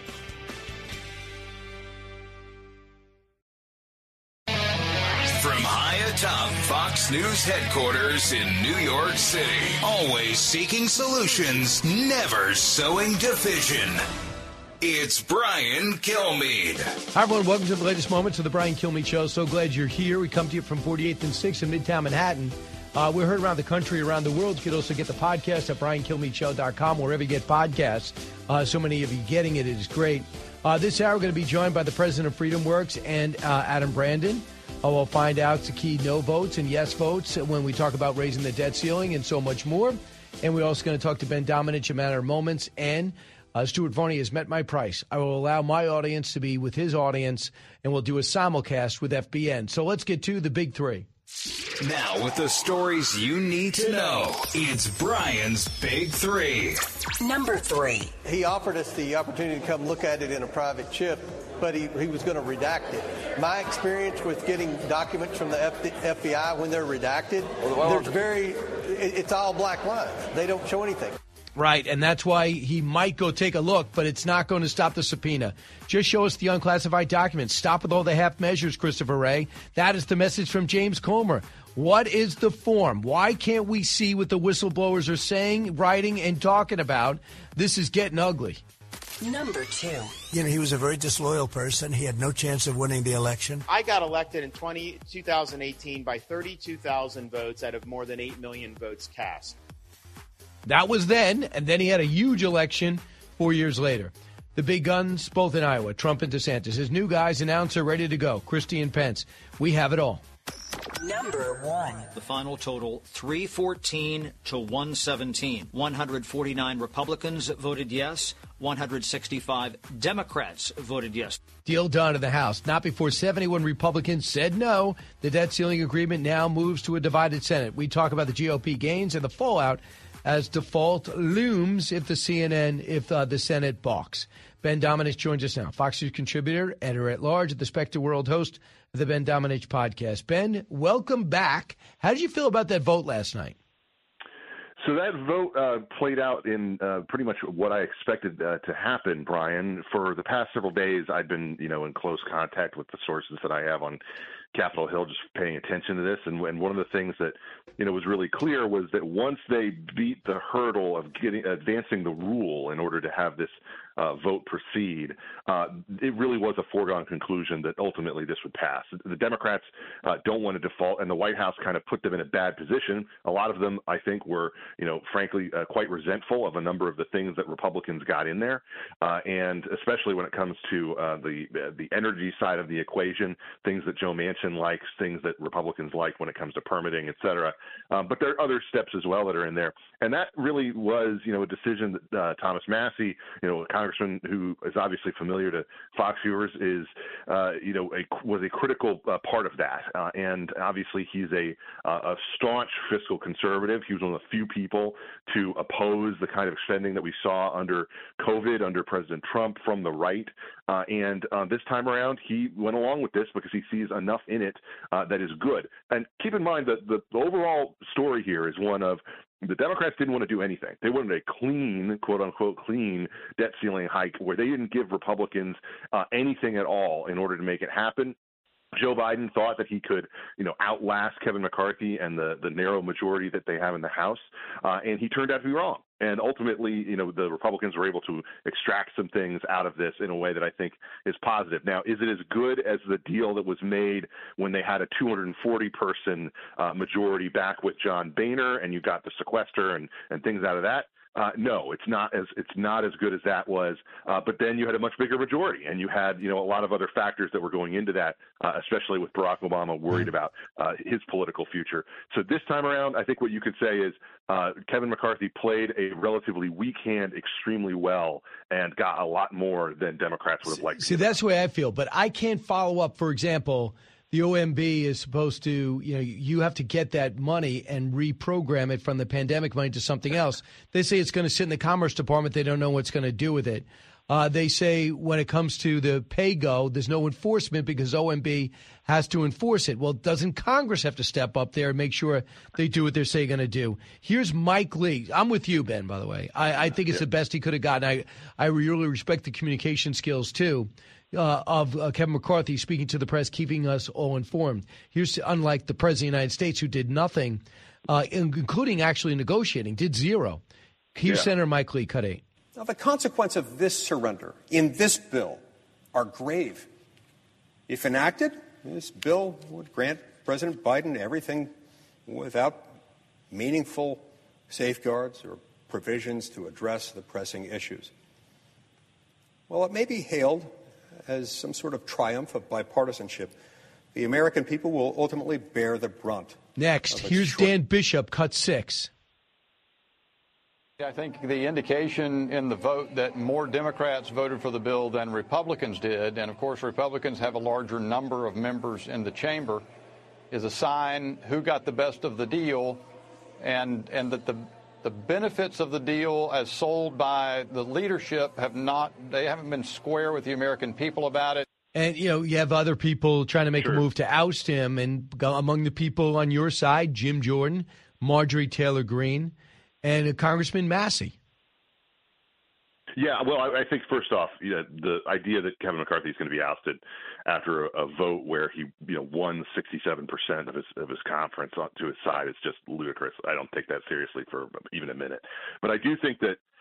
[SPEAKER 5] From high atop Fox News headquarters in New York City, always seeking solutions, never sowing division. It's Brian Kilmeade.
[SPEAKER 6] Hi, everyone. Welcome to the latest moments of the Brian Kilmeade Show. So glad you're here. We come to you from forty-eighth and sixth in Midtown Manhattan. Uh, we're heard around the country, around the world. You can also get the podcast at brian kilmeade show dot com, wherever you get podcasts. Uh, so many of you getting it. It is great. Uh, this hour, we're going to be joined by the president of FreedomWorks and uh, Adam Brandon. Uh, we'll find out the key no votes and yes votes when we talk about raising the debt ceiling and so much more. And we're also going to talk to Ben Domenech, a matter of moments. And uh, Stuart Varney has met my price. I will allow my audience to be with his audience, and we'll do a simulcast with F B N. So let's get to the big three.
[SPEAKER 5] Now, with the stories you need to know, it's Brian's Big Three.
[SPEAKER 20] Number three.
[SPEAKER 7] He offered us the opportunity to come look at it in a private chip, but he, he was going to redact it. My experience with getting documents from the F B I when they're redacted, there's very, it's all black lines. They don't show anything.
[SPEAKER 6] Right, and that's why he might go take a look, but it's not going to stop the subpoena. Just show us the unclassified documents. Stop with all the half measures, Christopher Wray. That is the message from James Comer. What is the form? Why can't we see what the whistleblowers are saying, writing, and talking about? This is getting ugly.
[SPEAKER 20] Number two.
[SPEAKER 8] You know, he was a very disloyal person. He had no chance of winning the election.
[SPEAKER 9] I got elected in twenty, twenty eighteen by thirty-two thousand votes out of more than eight million votes cast.
[SPEAKER 6] That was then, and then he had a huge election four years later. The big guns, both in Iowa, Trump and DeSantis. His new guys announced they're ready to go. Christie and Pence. We have it all.
[SPEAKER 20] Number one.
[SPEAKER 10] The final total, three fourteen to one seventeen. one hundred forty-nine Republicans voted yes. one hundred sixty-five Democrats voted yes.
[SPEAKER 6] Deal done in the House. Not before seventy-one Republicans said no. The debt ceiling agreement now moves to a divided Senate. We talk about the G O P gains and the fallout as default looms if the C N N, if uh, the Senate balks. Ben Domenech joins us now. Fox News contributor, editor-at-large, at the Spectre World, host of the Ben Domenech podcast. Ben, welcome back. How did you feel about that vote last night?
[SPEAKER 21] So that vote uh, played out in uh, pretty much what I expected uh, to happen, Brian. For the past several days, I've been, you know, in close contact with the sources that I have on Capitol Hill, just paying attention to this. And, and one of the things that, you know, was really clear was that once they beat the hurdle of getting advancing the rule in order to have this uh, vote proceed, uh, it really was a foregone conclusion that ultimately this would pass. The Democrats uh, don't want to default, and the White House kind of put them in a bad position. A lot of them, I think, were, you know, frankly, uh, quite resentful of a number of the things that Republicans got in there, uh, and especially when it comes to uh, the the energy side of the equation, things that Joe Manchin likes, things that Republicans like when it comes to permitting, et cetera. Um, but there are other steps as well that are in there, and that really was, you know, a decision that uh, Thomas Massie, you know, a congressman who is obviously familiar to Fox viewers, is, uh, you know, a, was a critical uh, part of that, uh, and obviously he's a uh, a staunch fiscal conservative. He was one of the few people to oppose the kind of spending that we saw under COVID, under President Trump from the right. Uh, and uh, this time around, he went along with this because he sees enough in it uh, that is good. And keep in mind that the, the overall story here is one of the Democrats didn't want to do anything. They wanted a clean, quote unquote, clean debt ceiling hike where they didn't give Republicans uh, anything at all in order to make it happen. Joe Biden thought that he could, you know, outlast Kevin McCarthy and the, the narrow majority that they have in the House, uh, and he turned out to be wrong. And ultimately, you know, the Republicans were able to extract some things out of this in a way that I think is positive. Now, is it as good as the deal that was made when they had a two hundred forty person uh, majority back with John Boehner and you got the sequester and, and things out of that? Uh, no, it's not as it's not as good as that was. Uh, but then you had a much bigger majority, and you had, you know, a lot of other factors that were going into that, uh, especially with Barack Obama worried about uh, his political future. So this time around, I think what you could say is uh, Kevin McCarthy played a relatively weak hand extremely well and got a lot more than Democrats would have liked.
[SPEAKER 6] See, that's the way I feel. But I can't follow up. For example, the O M B is supposed to, you know, you have to get that money and reprogram it from the pandemic money to something else. They say it's going to sit in the Commerce Department. They don't know what's going to do with it. Uh, they say when it comes to the pay-go, there's no enforcement because O M B has to enforce it. Well, doesn't Congress have to step up there and make sure they do what they're saying going to do? Here's Mike Lee. I'm with you, Ben, by the way. I, I think it's the best he could have gotten. I, I really respect the communication skills, too. Uh, of uh, Kevin McCarthy speaking to the press, keeping us all informed. Here's, unlike the President of the United States, who did nothing, uh, including actually negotiating, did zero. Here's yeah. Senator Mike Lee, cut eight.
[SPEAKER 22] Now, the consequences of this surrender in this bill are grave. If enacted, this bill would grant President Biden everything without meaningful safeguards or provisions to address the pressing issues. Well, it may be hailed as some sort of triumph of bipartisanship. The American people will ultimately bear the brunt.
[SPEAKER 6] Next, here's short- Dan Bishop, cut six.
[SPEAKER 23] I think the indication in the vote that more Democrats voted for the bill than Republicans did, and of course Republicans have a larger number of members in the chamber, is a sign who got the best of the deal, and and that the the benefits of the deal as sold by the leadership have not, they haven't been square with the American people about it.
[SPEAKER 6] And, you know, you have other people trying to make sure. a move to oust him. And among the people on your side, Jim Jordan, Marjorie Taylor Greene, and Congressman Massie.
[SPEAKER 21] Yeah, well, I, I think first off, you know, the idea that Kevin McCarthy is going to be ousted after a, a vote where he, you know, won sixty-seven percent of his of his conference to his side is just ludicrous. I don't take that seriously for even a minute. But I do think that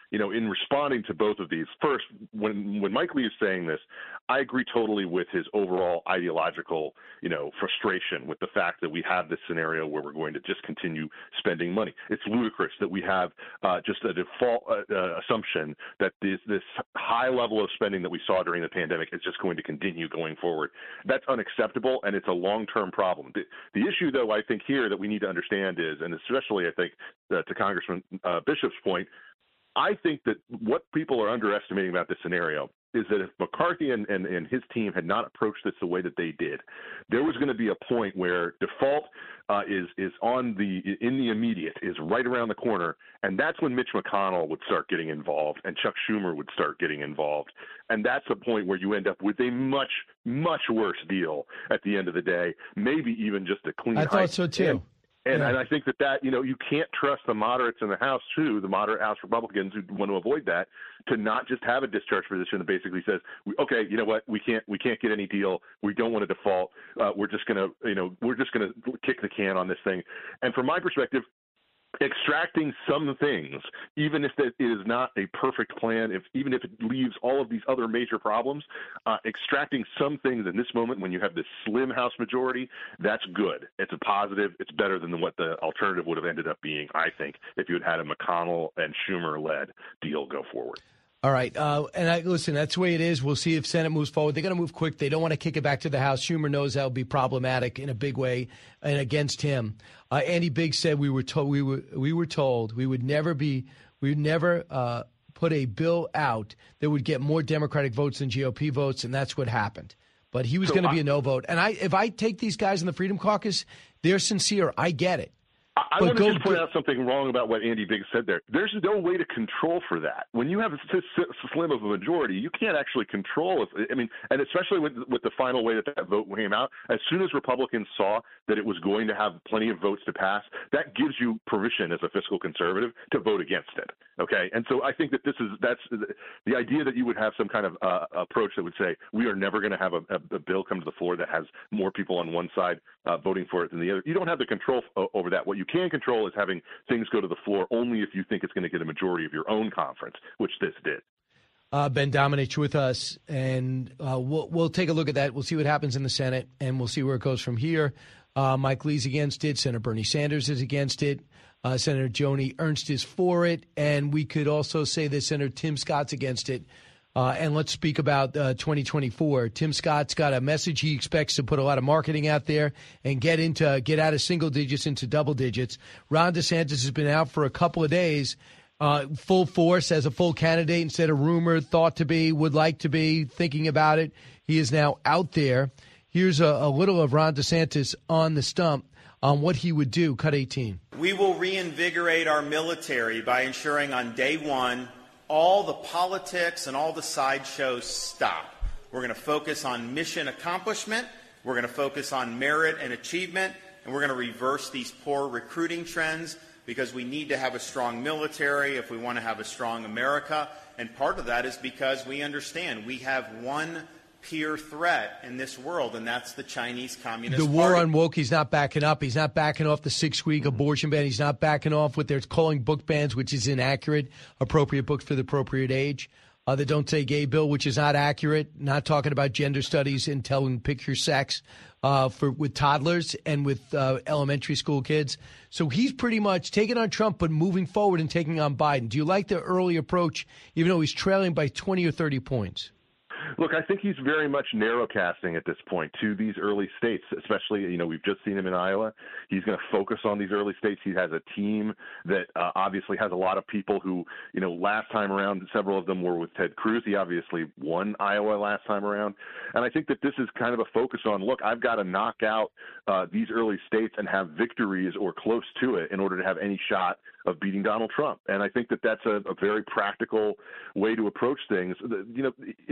[SPEAKER 21] you know, in responding to both of these, first, when when Mike Lee is saying this, I agree totally with his overall ideological, you know, frustration with the fact that we have this scenario where we're going to just continue spending money. It's ludicrous that we have uh, just a default uh, uh, assumption that this this high level of spending that we saw during the pandemic is just going to continue going forward. That's unacceptable, and it's a long-term problem. The, the issue, though, I think here that we need to understand is, and especially I think uh, to Congressman uh, Bishop's point, I think that what people are underestimating about this scenario is that if McCarthy and, and, and his team had not approached this the way that they did, there was going to be a point where default uh, is is on the in the immediate, is right around the corner, and that's when Mitch McConnell would start getting involved and Chuck Schumer would start getting involved, and that's a point where you end up with a much much worse deal at the end of the day, maybe even just a clean.
[SPEAKER 6] I thought so too.
[SPEAKER 21] And, And,
[SPEAKER 6] yeah.
[SPEAKER 21] and I think that, that, you know, you can't trust the moderates in the House, too, the moderate House Republicans who want to avoid that, to not just have a discharge position that basically says, okay, you know what, we can't we can't get any deal. We don't want to default. Uh, we're just going to, you know, we're just going to kick the can on this thing. And from my perspective, extracting some things, even if that is not a perfect plan, if even if it leaves all of these other major problems, uh, extracting some things in this moment when you have this slim House majority, that's good. It's a positive. It's better than what the alternative would have ended up being, I think, if you had had a McConnell and Schumer-led deal go forward.
[SPEAKER 6] All right. Uh, and I, listen, that's the way it is. We'll see if Senate moves forward. They're going to move quick. They don't want to kick it back to the House. Schumer knows that will be problematic in a big way and against him. Uh, Andy Biggs said we were told we were we were told we would never be we would never uh, put a bill out that would get more Democratic votes than G O P votes, and that's what happened. But he was so going to be a no vote. And I, if I take these guys in the Freedom Caucus, they're sincere. I get it.
[SPEAKER 21] I want to just point out something wrong about what Andy Biggs said there. There's no way to control for that. When you have a slim of a majority, you can't actually control it. I mean, and especially with with the final way that that vote came out, as soon as Republicans saw that it was going to have plenty of votes to pass, that gives you permission as a fiscal conservative to vote against it. Okay, and so I think that this is that's the idea that you would have some kind of uh, approach that would say we are never going to have a, a, a bill come to the floor that has more people on one side uh, voting for it than the other. You don't have the control f- over that. What you can control is having things go to the floor only if you think it's going to get a majority of your own conference, which this did.
[SPEAKER 6] Uh, Ben Domenech with us, and uh, we'll we'll take a look at that. We'll see what happens in the Senate, and we'll see where it goes from here. Uh, Mike Lee's against it. Senator Bernie Sanders is against it. Uh, Senator Joni Ernst is for it, and we could also say that Senator Tim Scott's against it. Uh, and let's speak about uh, twenty twenty-four. Tim Scott's got a message he expects to put a lot of marketing out there and get into get out of single digits into double digits. Ron DeSantis has been out for a couple of days, uh, full force as a full candidate instead of rumored, thought to be, would like to be, thinking about it. He is now out there. Here's a, a little of Ron DeSantis on the stump on what he would do. Cut eighteen.
[SPEAKER 1] We will reinvigorate our military by ensuring on day one all the politics and all the sideshows stop. We're going to focus on mission accomplishment. We're going to focus on merit and achievement. And we're going to reverse these poor recruiting trends because we need to have a strong military if we want to have a strong America. And part of that is because we understand we have one peer threat in this world, and that's the Chinese Communist
[SPEAKER 6] Party. The war
[SPEAKER 1] Party.
[SPEAKER 6] on woke, he's not backing up. He's not backing off the six-week abortion ban. He's not backing off what they're calling book bans, which is inaccurate, appropriate books for the appropriate age. Uh, the Don't Say Gay bill, which is not accurate, not talking about gender studies and telling picture sex uh, for with toddlers and with uh, elementary school kids. So he's pretty much taking on Trump, but moving forward and taking on Biden. Do you like the early approach, even though he's trailing by twenty or thirty points?
[SPEAKER 21] Look, I think he's very much narrowcasting at this point to these early states, especially, you know, we've just seen him in Iowa. He's going to focus on these early states. He has a team that uh, obviously has a lot of people who, you know, last time around, several of them were with Ted Cruz. He obviously won Iowa last time around. And I think that this is kind of a focus on, look, I've got to knock out uh, these early states and have victories or close to it in order to have any shot of beating Donald Trump. And I think that that's a, a very practical way to approach things. You know, it's still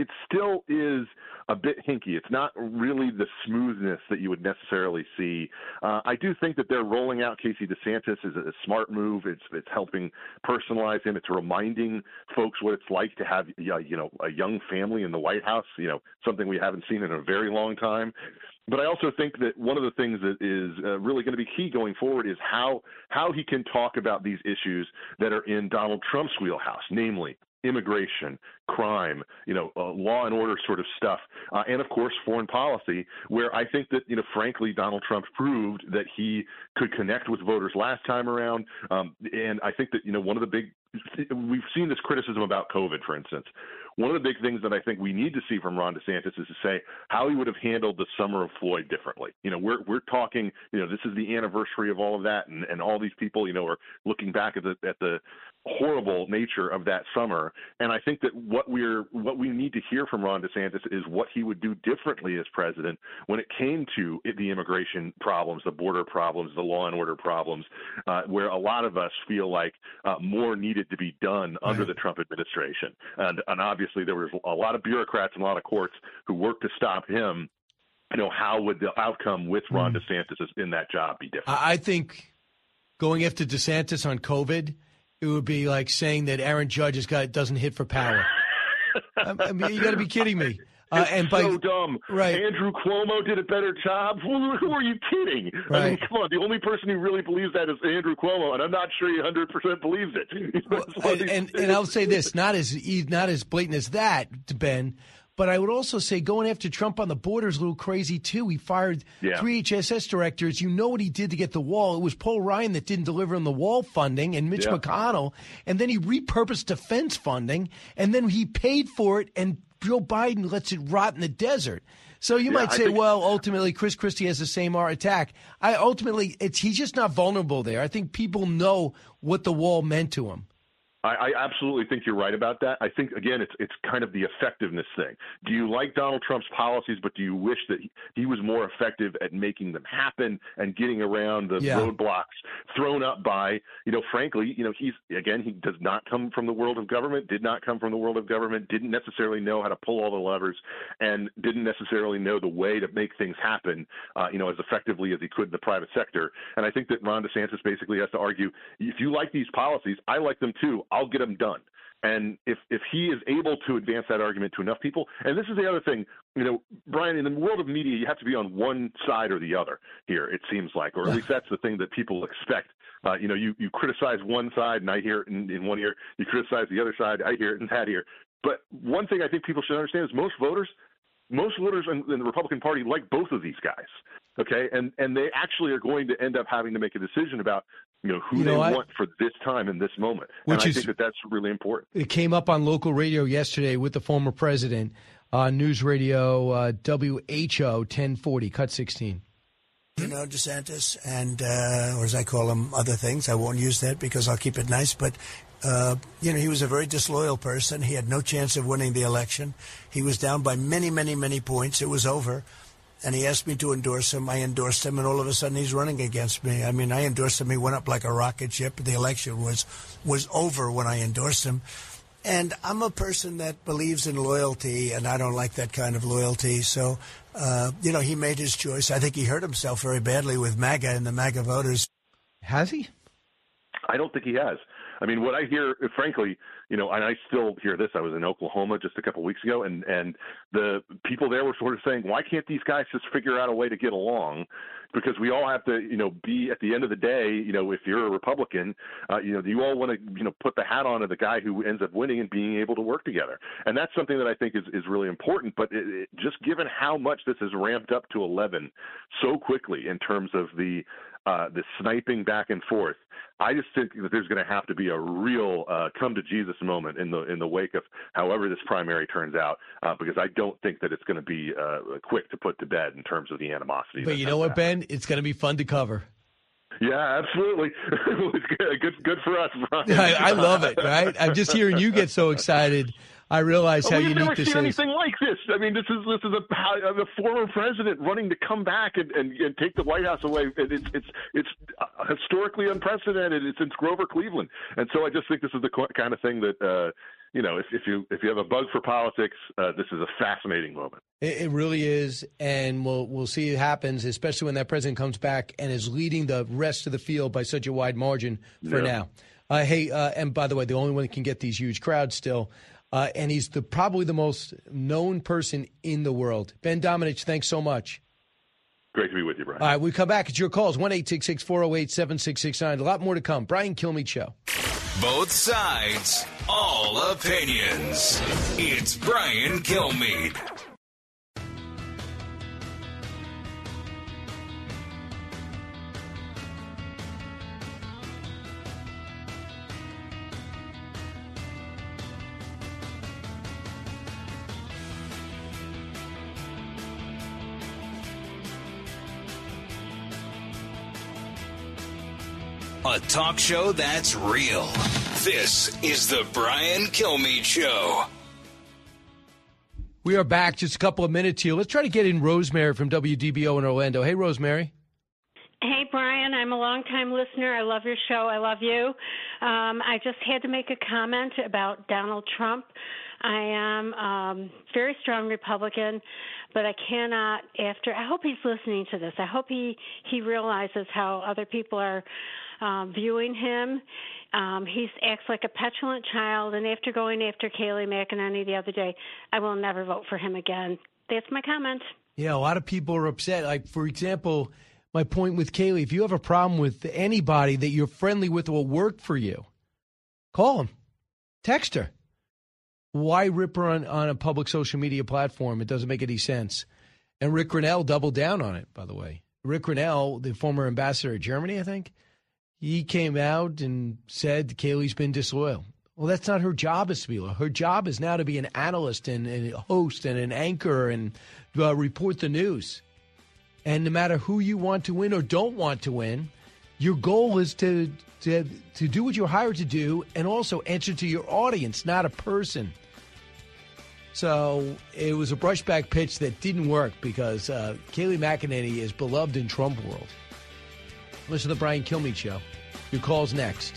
[SPEAKER 21] still is a bit hinky. It's not really the smoothness that you would necessarily see. Uh, I do think that they're rolling out Casey DeSantis is a smart move. It's it's helping personalize him. It's reminding folks what it's like to have you know a young family in the White House. You know, something we haven't seen in a very long time. But I also think that one of the things that is uh, really going to be key going forward is how how he can talk about these issues that are in Donald Trump's wheelhouse, namely immigration, crime, you know, uh, law and order sort of stuff, uh, and of course foreign policy, where I think that, you know, frankly, Donald Trump proved that he could connect with voters last time around. Um, and I think that, you know, one of the big, we've seen this criticism about COVID, for instance. One of the big things that I think we need to see from Ron DeSantis is to say how he would have handled the summer of Floyd differently. You know, we're we're talking, you know, this is the anniversary of all of that, and, and all these people, you know, are looking back at the at the horrible nature of that summer. And I think that what we're what we need to hear from Ron DeSantis is what he would do differently as president when it came to the immigration problems, the border problems, the law and order problems, uh, where a lot of us feel like uh, more needed to be done under right. the Trump administration. And, and obviously there was a lot of bureaucrats and a lot of courts who worked to stop him. You know, how would the outcome with Ron DeSantis in that job be different?
[SPEAKER 6] I think going after DeSantis on COVID, it would be like saying that Aaron Judge has got doesn't hit for power. I mean, you got to be kidding me. Uh, and by,
[SPEAKER 21] so dumb.
[SPEAKER 6] Right.
[SPEAKER 21] Andrew Cuomo did a better job. Who, who are you kidding?
[SPEAKER 6] Right.
[SPEAKER 21] I mean, come on. The only person who really believes that is Andrew Cuomo, and I'm not sure he one hundred percent believes it.
[SPEAKER 6] Well, and, and, and I'll say this, not as not as blatant as that, Ben, but I would also say going after Trump on the border is a little crazy, too. He fired
[SPEAKER 21] yeah.
[SPEAKER 6] three H S S directors. You know what he did to get the wall. It was Paul Ryan that didn't deliver on the wall funding and Mitch
[SPEAKER 21] yeah.
[SPEAKER 6] McConnell. And then he repurposed defense funding, and then he paid for it, and Joe Biden lets it rot in the desert. So you
[SPEAKER 21] yeah,
[SPEAKER 6] might say,
[SPEAKER 21] think-
[SPEAKER 6] well, ultimately, Chris Christie has the same art attack. I ultimately, it's he's just not vulnerable there. I think people know what the wall meant to him.
[SPEAKER 21] I, I absolutely think you're right about that. I think, again, it's it's kind of the effectiveness thing. Do you like Donald Trump's policies, but do you wish that he, he was more effective at making them happen and getting around the
[SPEAKER 6] yeah.
[SPEAKER 21] roadblocks thrown up by, you know, frankly, you know, he's, again, he does not come from the world of government, did not come from the world of government, didn't necessarily know how to pull all the levers, and didn't necessarily know the way to make things happen, uh, you know, as effectively as he could in the private sector. And I think that Ron DeSantis basically has to argue, if you like these policies, I like them too. I'll get them done. And if if he is able to advance that argument to enough people, and this is the other thing, you know, Brian, in the world of media, you have to be on one side or the other here, it seems like, or at least that's the thing that people expect. Uh, you know, you, you criticize one side and I hear it in, in one ear. You criticize the other side, I hear it in that ear. But one thing I think people should understand is most voters, most voters in, in the Republican Party like both of these guys. Okay, and and they actually are going to end up having to make a decision about, you know, who you know, they I, want for this time and this moment.
[SPEAKER 6] Which
[SPEAKER 21] and I
[SPEAKER 6] is,
[SPEAKER 21] think that that's really important.
[SPEAKER 6] It came up on local radio yesterday with the former president, uh, News Radio uh, W H O ten forty, cut sixteen.
[SPEAKER 8] You know, DeSantis, and, uh, or as I call him, other things. I won't use that because I'll keep it nice. But, uh, you know, he was a very disloyal person. He had no chance of winning the election. He was down by many, many, many points. It was over. And he asked me to endorse him. I endorsed him, and all of a sudden he's running against me. I mean, I endorsed him. He went up like a rocket ship. The election was was over when I endorsed him. And I'm a person that believes in loyalty, and I don't like that kind of loyalty. So, uh, you know, he made his choice. I think he hurt himself very badly with MAGA and the MAGA voters.
[SPEAKER 6] Has he?
[SPEAKER 21] I don't think he has. I mean, what I hear, frankly, you know, and I still hear this. I was in Oklahoma just a couple of weeks ago, and, and the people there were sort of saying, why can't these guys just figure out a way to get along? Because we all have to, you know, be at the end of the day, you know, if you're a Republican, uh, you know, you all want to, you know, put the hat on of the guy who ends up winning and being able to work together. And that's something that I think is, is really important. But it, it, just given how much this has ramped up to eleven so quickly in terms of the uh, the sniping back and forth, I just think that there's going to have to be a real uh, come to Jesus moment in the in the wake of however this primary turns out, uh, because I don't think that it's going to be uh, quick to put to bed in terms of the animosity.
[SPEAKER 6] But you know what, Ben? It's going to be fun to cover.
[SPEAKER 21] Yeah, absolutely. It's good, good, good for us, Brian.
[SPEAKER 6] I, I love it, right? I'm just hearing you get so excited. I realize how
[SPEAKER 21] We've
[SPEAKER 6] unique
[SPEAKER 21] never
[SPEAKER 6] this
[SPEAKER 21] seen
[SPEAKER 6] is.
[SPEAKER 21] anything like this. I mean, this is this is a, a former president running to come back and, and, and take the White House away. It's it's it's historically unprecedented. It's since Grover Cleveland, and so I just think this is the kind of thing that uh, you know, if, if you if you have a bug for politics, uh, this is a fascinating moment.
[SPEAKER 6] It, it really is, and we'll we'll see it happens, especially when that president comes back and is leading the rest of the field by such a wide margin for
[SPEAKER 21] Yeah.
[SPEAKER 6] now. Uh, hey, uh, and by the way, the only one that can get these huge crowds still, uh, and he's the probably the most known person in the world. Ben Domenech, thanks so much.
[SPEAKER 21] Great to be with you, Brian.
[SPEAKER 6] All right, we come back. It's your calls, one eight six six, four oh eight, seven six six nine. A lot more to come. Brian Kilmeade Show.
[SPEAKER 5] Both sides, all opinions. It's Brian Kilmeade. A talk show that's real. This is the Brian Kilmeade Show.
[SPEAKER 6] We are back. Just a couple of minutes here. Let's try to get in Rosemary from W D B O in Orlando. Hey, Rosemary.
[SPEAKER 2] Hey, Brian, I'm a longtime listener. I love your show. I love you. Um, I just had to make a comment about Donald Trump. I am um, very strong Republican, but I cannot, after, I hope he's listening to this. I hope he, he realizes how other people are um, viewing him. Um, he acts like a petulant child, and after going after Kayleigh McEnany the other day, I will never vote for him again. That's my comment.
[SPEAKER 6] Yeah, a lot of people are upset. Like, for example, my point with Kayleigh, if you have a problem with anybody that you're friendly with or work for you, call him. Text her. Why rip her on, on a public social media platform? It doesn't make any sense. And Rick Grenell doubled down on it, by the way. Rick Grenell, the former ambassador of Germany, I think, he came out and said Kayleigh's been disloyal. Well, that's not her job as to be loyal. Her job is now to be an analyst and, and a host and an anchor and uh, report the news. And no matter who you want to win or don't want to win, your goal is to, to, to do what you're hired to do and also answer to your audience, not a person. So it was a brushback pitch that didn't work because uh, Kayleigh McEnany is beloved in Trump world. Listen to the Brian Kilmeade Show. Your call's next.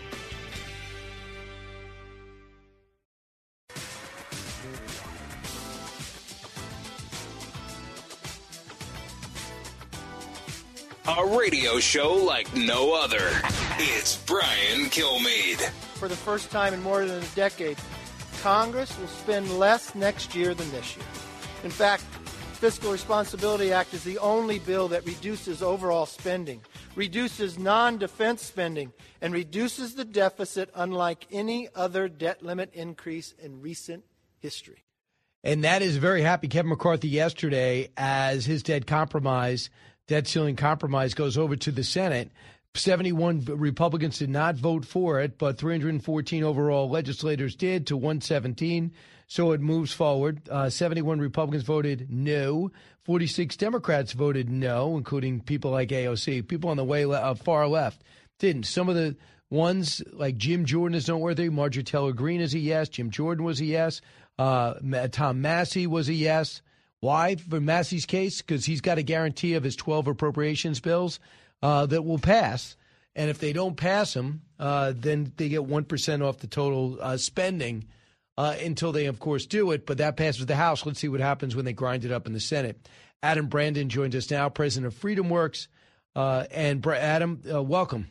[SPEAKER 5] A radio show like no other. It's Brian Kilmeade.
[SPEAKER 3] For the first time in more than a decade, Congress will spend less next year than this year. In fact, Fiscal Responsibility Act is the only bill that reduces overall spending, reduces non-defense spending, and reduces the deficit unlike any other debt limit increase in recent history.
[SPEAKER 6] And that is very happy Kevin McCarthy yesterday as his debt compromise, debt ceiling compromise goes over to the Senate. seventy-one Republicans did not vote for it, but three hundred fourteen overall legislators did to one seventeen. So it moves forward. Uh, seventy-one Republicans voted no. forty-six Democrats voted no, including people like A O C. People on the way le- uh, far left didn't. Some of the ones like Jim Jordan is noteworthy. Marjorie Taylor Greene is a yes. Jim Jordan was a yes. Uh, Tom Massey was a yes. Why? For Massey's case, because he's got a guarantee of his twelve appropriations bills uh, that will pass. And if they don't pass them, uh, then they get one percent off the total uh, spending uh, until they, of course, do it. But that passes the House. Let's see what happens when they grind it up in the Senate. Adam Brandon joins us now, president of FreedomWorks. Uh, and Adam, uh, welcome.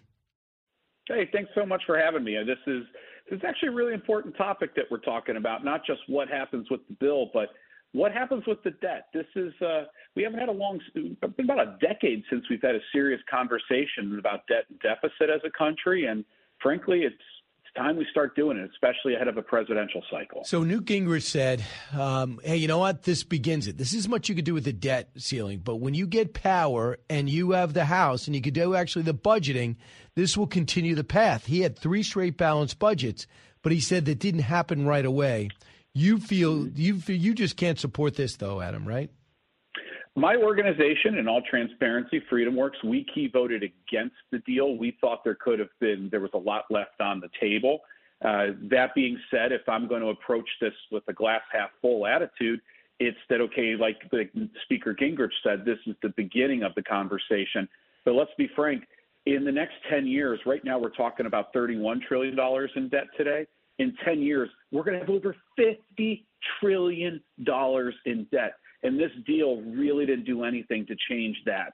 [SPEAKER 4] Hey, thanks so much for having me. This is, this is actually a really important topic that we're talking about, not just what happens with the bill, but what happens with the debt? This is uh, we haven't had a long, been about a decade since we've had a serious conversation about debt and deficit as a country, and frankly, it's it's time we start doing it, especially ahead of a presidential cycle.
[SPEAKER 6] So Newt Gingrich said, um, "Hey, you know what? This begins it. This is much you could do with the debt ceiling, but when you get power and you have the House and you could do actually the budgeting, this will continue the path." He had three straight balanced budgets, but he said that didn't happen right away. You feel you feel, you just can't support this, though, Adam, right?
[SPEAKER 4] My organization, in all transparency, FreedomWorks, we key voted against the deal. We thought there could have been, there was a lot left on the table. Uh, that being said, if I'm going to approach this with a glass half full attitude, it's that, okay, like the Speaker Gingrich said, this is the beginning of the conversation. But let's be frank, in the next ten years, right now we're talking about thirty-one trillion dollars in debt today. in ten years, we're going to have over fifty trillion dollars in debt. And this deal really didn't do anything to change that.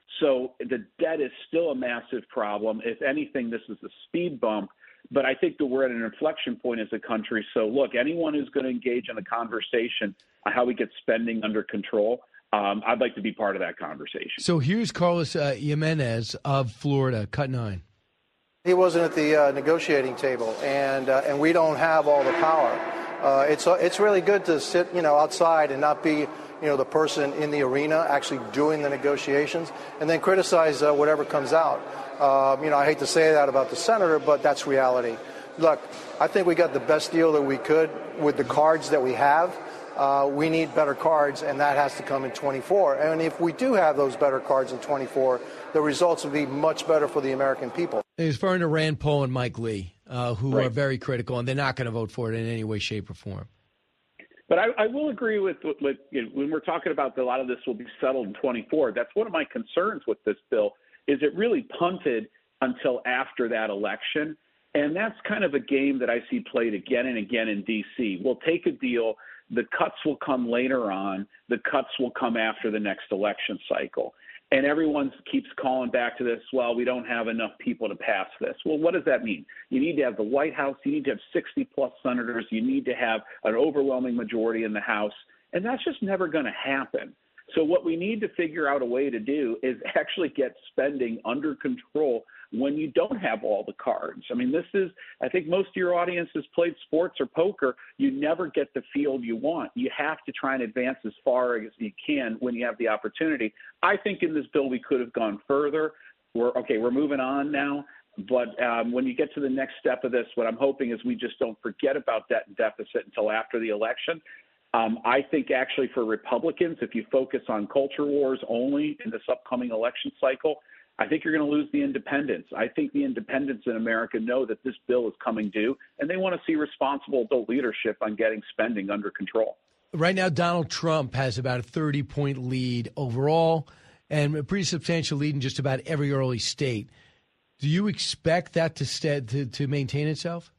[SPEAKER 4] So the debt is still a massive problem. If anything, this is a speed bump. But I think that we're at an inflection point as a country. So, look, anyone who's going to engage in a conversation on how we get spending under control, um, I'd like to be part of that conversation.
[SPEAKER 6] So here's Carlos uh, Jimenez of Florida, cut nine.
[SPEAKER 3] He wasn't at the uh, negotiating table, and uh, and we don't have all the power. Uh, it's uh, it's really good to sit, you know, outside and not be, you know, the person in the arena actually doing the negotiations, and then criticize uh, whatever comes out. Uh, you know, I hate to say that about the senator, but that's reality. Look, I think we got the best deal that we could with the cards that we have. Uh, we need better cards, and that has to come in twenty-four. And if we do have those better cards in twenty-four, the results will be much better for the American people.
[SPEAKER 6] He's referring to Rand Paul and Mike Lee, uh, who
[SPEAKER 4] Right.
[SPEAKER 6] are very critical, and they're not going to vote for it in any way, shape, or form.
[SPEAKER 4] But I, I will agree with, with, with you know, when we're talking about the, a lot of this will be settled in twenty-four. That's one of my concerns with this bill is it really punted until after that election. And that's kind of a game that I see played again and again in D C. We'll take a deal. The cuts will come later on. The cuts will come after the next election cycle. And everyone keeps calling back to this, well, we don't have enough people to pass this. Well, what does that mean? You need to have the White House. You need to have sixty-plus senators. You need to have an overwhelming majority in the House. And that's just never going to happen. So what we need to figure out a way to do is actually get spending under control when you don't have all the cards. I mean, this is, I think most of your audience has played sports or poker. You never get the field you want. You have to try and advance as far as you can when you have the opportunity. I think in this bill we could have gone further. We're okay, we're moving on now. But um, when you get to the next step of this, what I'm hoping is we just don't forget about debt and deficit until after the election. Um, I think actually for Republicans, if you focus on culture wars only in this upcoming election cycle, I think you're going to lose the independents. I think the independents in America know that this bill is coming due, and they want to see responsible adult leadership on getting spending under control.
[SPEAKER 6] Right now, Donald Trump has about a thirty-point lead overall and a pretty substantial lead in just about every early state. Do you expect that to stay, to, to maintain itself?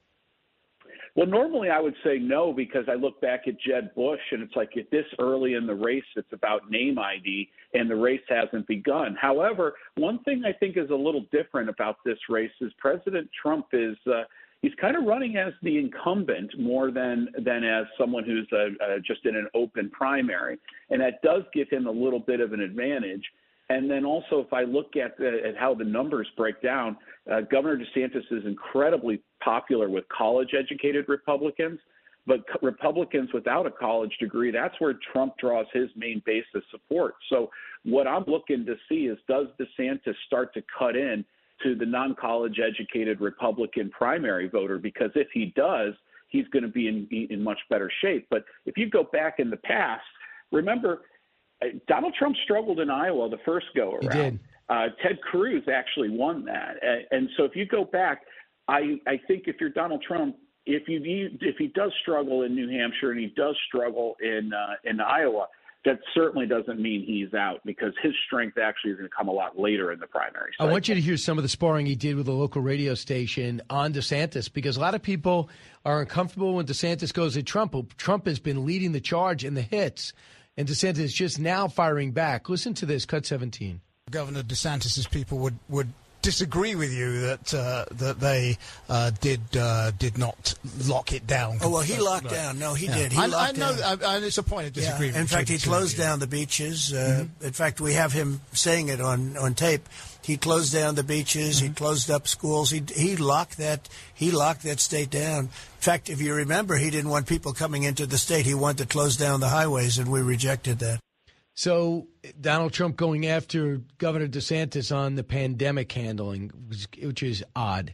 [SPEAKER 4] Well, normally I would say no, because I look back at Jeb Bush and it's like at this early in the race, it's about name I D and the race hasn't begun. However, one thing I think is a little different about this race is President Trump is uh, he's kind of running as the incumbent more than than as someone who's uh, uh, just in an open primary. And that does give him a little bit of an advantage. And then also, if I look at, the, at how the numbers break down, uh, Governor DeSantis is incredibly popular with college-educated Republicans, but co- Republicans without a college degree, that's where Trump draws his main base of support. So what I'm looking to see is, does DeSantis start to cut in to the non-college-educated Republican primary voter? Because if he does, he's going to be in, in much better shape. But if you go back in the past, remember – Donald Trump struggled in Iowa the first go-around.
[SPEAKER 6] He did.
[SPEAKER 4] Uh, Ted Cruz actually won that. And, and so if you go back, I, I think if you're Donald Trump, if you if he does struggle in New Hampshire and he does struggle in uh, in Iowa, that certainly doesn't mean he's out, because his strength actually is going to come a lot later in the primary cycle.
[SPEAKER 6] I want you to hear some of the sparring he did with a local radio station on DeSantis, because a lot of people are uncomfortable when DeSantis goes at Trump. Trump has been leading the charge in the hits, and DeSantis is just now firing back. Listen to this, cut seventeen.
[SPEAKER 11] Governor DeSantis's people would, would disagree with you that uh, that they uh, did uh, did not lock it down.
[SPEAKER 8] Oh, well, he locked
[SPEAKER 11] Right.
[SPEAKER 8] down. No, he
[SPEAKER 11] Yeah.
[SPEAKER 8] did. He
[SPEAKER 11] I,
[SPEAKER 8] locked
[SPEAKER 11] I know.
[SPEAKER 8] down.
[SPEAKER 11] I, I, it's a point of disagreement.
[SPEAKER 8] Yeah. In fact, he
[SPEAKER 11] between the two
[SPEAKER 8] closed
[SPEAKER 11] of you.
[SPEAKER 8] down the beaches. Uh, mm-hmm. In fact, we have him saying it on, on tape. He closed down the beaches. Mm-hmm. He closed up schools. He he locked that he locked that state down. In fact, if you remember, he didn't want people coming into the state. He wanted to close down the highways, and we rejected that.
[SPEAKER 6] So Donald Trump going after Governor DeSantis on the pandemic handling, which is odd.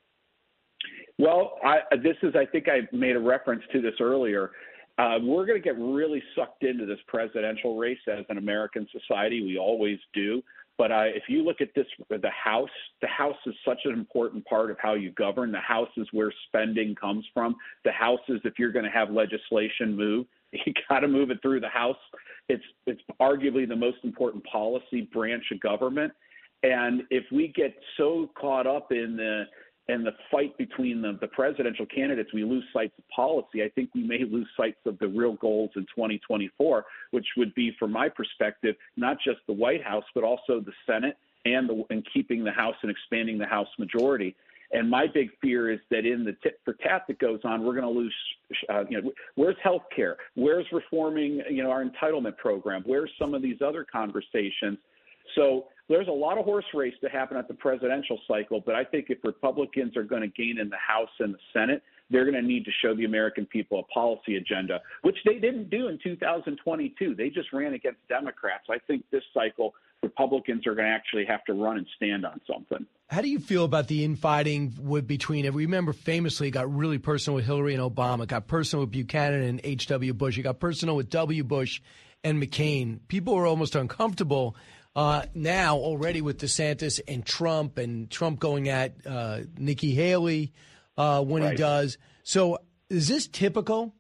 [SPEAKER 4] Well, I, this is, I think I made a reference to this earlier. Uh, we're going to get really sucked into this presidential race as an American society. We always do. But uh, if you look at this, the House, the House is such an important part of how you govern. The House is where spending comes from. The House is, if you're going to have legislation move, you got to move it through the House. It's it's arguably the most important policy branch of government. And if we get so caught up in the and the fight between the, the presidential candidates, we lose sight of policy. I think we may lose sight of the real goals in twenty twenty-four, which would be, from my perspective, not just the White House, but also the Senate and, the, and keeping the House and expanding the House majority. And my big fear is that in the tit for tat that goes on, we're going to lose, uh, you know, where's health care? Where's reforming, you know, our entitlement program? Where's some of these other conversations? So there's a lot of horse race to happen at the presidential cycle, but I think if Republicans are going to gain in the House and the Senate, they're going to need to show the American people a policy agenda, which they didn't do in two thousand twenty-two. They just ran against Democrats. I think this cycle, Republicans are going to actually have to run and stand on something.
[SPEAKER 6] How do you feel about the infighting with, between it? Remember, famously, it got really personal with Hillary and Obama. It got personal with Buchanan and H W. Bush. It got personal with W. Bush and McCain. People were almost uncomfortable uh, now already with DeSantis and Trump, and Trump going at uh, Nikki Haley uh, when right. he does. So is this typical?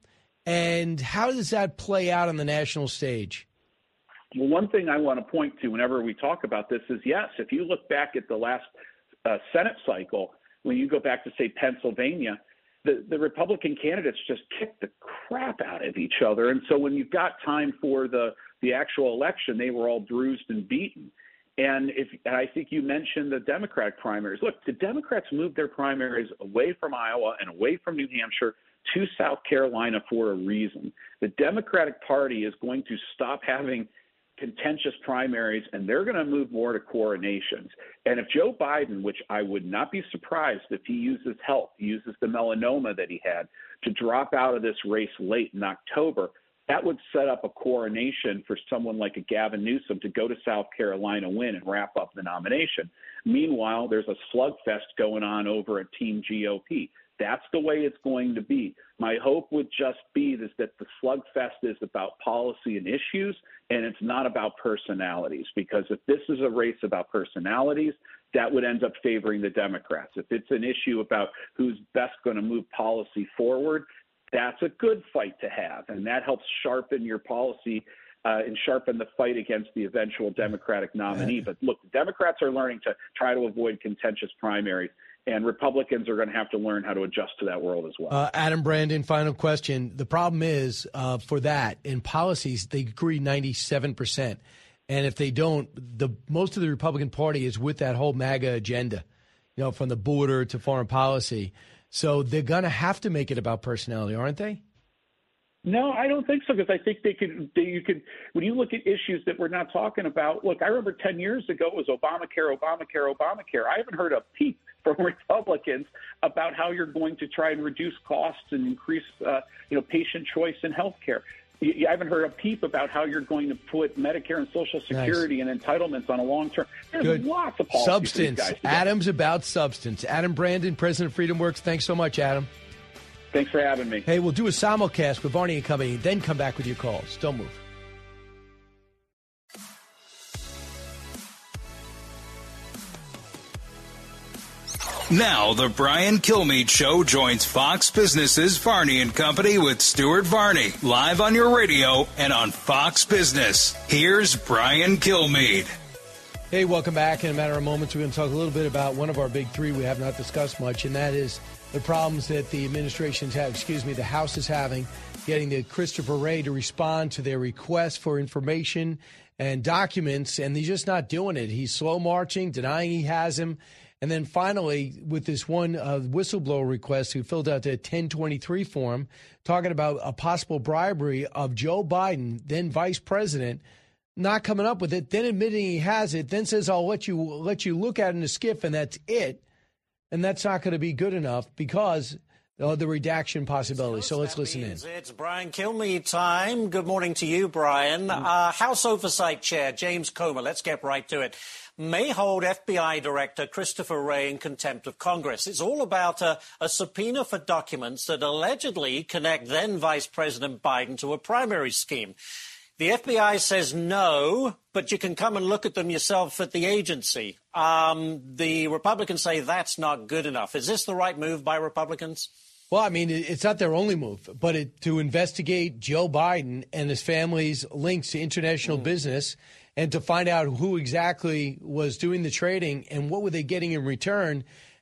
[SPEAKER 6] And how does that play out on the national stage?
[SPEAKER 4] Well, one thing I want to point to whenever we talk about this is, yes, if you look back at the last uh, Senate cycle, when you go back to, say, Pennsylvania, the, the Republican candidates just kicked the crap out of each other. And so when you've got time for the, the actual election, they were all bruised and beaten. And if and I think you mentioned the Democratic primaries. Look, the Democrats moved their primaries away from Iowa and away from New Hampshire to South Carolina for a reason. The Democratic Party is going to stop having contentious primaries, and they're going to move more to coronations. And if Joe Biden, which I would not be surprised if he uses health, he uses the melanoma that he had, to drop out of this race late in October, that would set up a coronation for someone like a Gavin Newsom to go to South Carolina, win, and wrap up the nomination. Meanwhile, there's a slugfest going on over at Team G O P. That's the way it's going to be. My hope would just be is that the slugfest is about policy and issues, and it's not about personalities. Because if this is a race about personalities, that would end up favoring the Democrats. If it's an issue about who's best going to move policy forward, that's a good fight to have, and that helps sharpen your policy uh, and sharpen the fight against the eventual Democratic nominee. But look, the Democrats are learning to try to avoid contentious primaries, and Republicans are going to have to learn how to adjust to that world as well.
[SPEAKER 6] Uh, Adam Brandon, final question. The problem is uh, for that, in policies, they agree ninety-seven percent. And if they don't, the most of the Republican Party is with that whole MAGA agenda, you know, from the border to foreign policy. So they're going to have to make it about personality, aren't they?
[SPEAKER 4] No, I don't think so, because I think they could. They, you could when you look at issues that we're not talking about. Look, I remember ten years ago it was Obamacare, Obamacare, Obamacare. I haven't heard a peep from Republicans about how you're going to try and reduce costs and increase, uh, you know, patient choice in health care. You, you haven't heard a peep about how you're going to put Medicare and Social Security nice. and entitlements on a long term. There's
[SPEAKER 6] Good.
[SPEAKER 4] lots of policies
[SPEAKER 6] Substance.
[SPEAKER 4] for these guys to get.
[SPEAKER 6] Adam's about substance. Adam Brandon, President of Freedom Works. Thanks so much, Adam.
[SPEAKER 4] Thanks for having me.
[SPEAKER 6] Hey, we'll do a simulcast with Varney and Company, then come back with your calls. Don't move.
[SPEAKER 5] Now, the Brian Kilmeade Show joins Fox Business's Varney and Company with Stuart Varney, live on your radio and on Fox Business. Here's Brian Kilmeade.
[SPEAKER 6] Hey, welcome back. In a matter of moments, we're going to talk a little bit about one of our big three we have not discussed much, and that is the problems that the administration's have, excuse me, the House is having, getting the Christopher Wray to respond to their request for information and documents, and he's just not doing it. He's slow marching, denying he has him. And then finally, with this one uh, whistleblower request who filled out the ten twenty-three form, talking about a possible bribery of Joe Biden, then vice president, not coming up with it, then admitting he has it, then says, I'll let you let you look at it in a skiff, and that's it. And that's not going to be good enough because of the redaction possibility. So let's listen in.
[SPEAKER 12] It's Brian Kilmeade time. Good morning to you, Brian. Uh, House Oversight Chair James Comer, let's get right to it, may hold F B I Director Christopher Wray in contempt of Congress. It's all about a, a subpoena for documents that allegedly connect then Vice President Biden to a primary scheme. The F B I says no, but you can come and look at them yourself at the agency. Um, the Republicans say that's not good enough. Is this the right move by Republicans?
[SPEAKER 6] Well, I mean, it's not their only move, but it, to investigate Joe Biden and his family's links to international mm. business and to find out who exactly was doing the trading and what were they getting in return.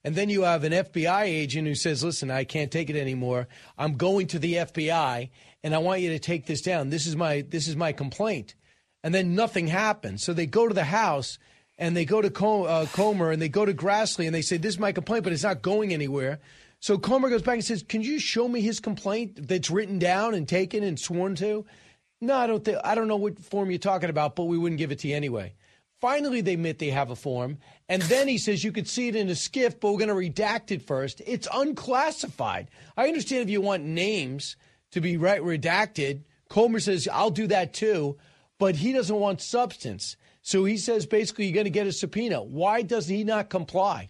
[SPEAKER 6] And then you have an F B I agent who says, listen, I can't take it anymore. I'm going to the F B I, and I want you to take this down. This is my this is my complaint. And then nothing happens. So they go to the House, and they go to Com- uh, Comer, and they go to Grassley, and they say, this is my complaint, but it's not going anywhere. So Comer goes back and says, can you show me his complaint that's written down and taken and sworn to? No, I don't think, I don't know what form you're talking about, but we wouldn't give it to you anyway. Finally, they admit they have a form, and then he says you could see it in a skiff, but we're going to redact it first. It's unclassified. I understand if you want names to be right redacted. Comer says, I'll do that too, but he doesn't want substance. So he says basically you're going to get a subpoena. Why does he not comply?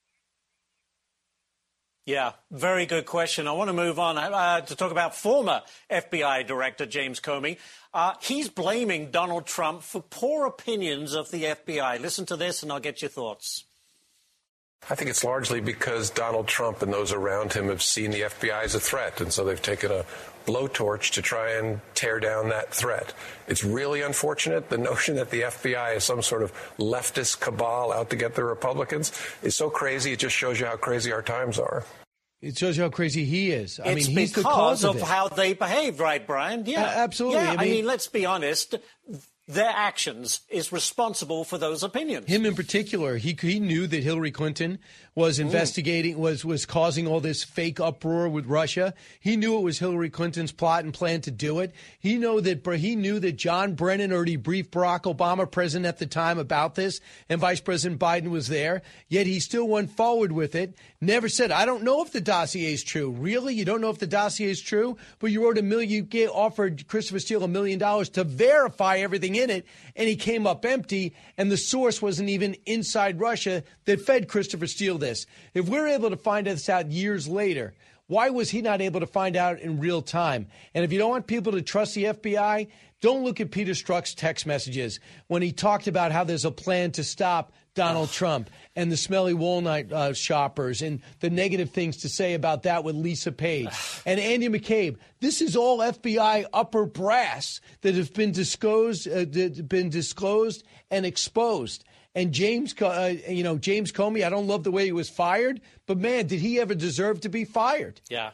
[SPEAKER 12] Yeah, very good question. I want to move on uh, to talk about former F B I Director James Comey. Uh, he's blaming Donald Trump for poor opinions of the F B I. Listen to this and I'll get your thoughts.
[SPEAKER 13] I think it's largely because Donald Trump and those around him have seen the F B I as a threat, and so they've taken a blowtorch to try and tear down that threat. It's really unfortunate. The notion that the F B I is some sort of leftist cabal out to get the Republicans is so crazy. It just shows you how crazy our times are.
[SPEAKER 6] It shows you how crazy he is. I
[SPEAKER 12] it's
[SPEAKER 6] mean, he's
[SPEAKER 12] because
[SPEAKER 6] the cause of,
[SPEAKER 12] of
[SPEAKER 6] it.
[SPEAKER 12] how they behaved, right, Brian? Yeah,
[SPEAKER 6] uh, absolutely.
[SPEAKER 12] Yeah,
[SPEAKER 6] I mean,
[SPEAKER 12] I mean, let's be honest. Their actions is responsible for those opinions.
[SPEAKER 6] Him in particular, he he knew that Hillary Clinton was investigating, was was causing all this fake uproar with Russia. He knew it was Hillary Clinton's plot and plan to do it. He know that he knew that John Brennan already briefed Barack Obama, president at the time, about this, and Vice President Biden was there. Yet he still went forward with it. Never said, "I don't know if the dossier is true." Really, you don't know if the dossier is true, but you wrote a million. You gave, offered Christopher Steele a million dollars to verify everything in it, and he came up empty, and the source wasn't even inside Russia that fed Christopher Steele this. If we're able to find this out years later, why was he not able to find out in real time? And if you don't want people to trust the F B I, don't look at Peter Strzok's text messages when he talked about how there's a plan to stop Donald Trump and the smelly walnut uh, shoppers and the negative things to say about that with Lisa Page and Andy McCabe. This is all F B I upper brass that have been disclosed, uh, been disclosed and exposed. And James, uh, you know, James Comey, I don't love the way he was fired, but man, did he ever deserve to be fired?
[SPEAKER 12] Yeah.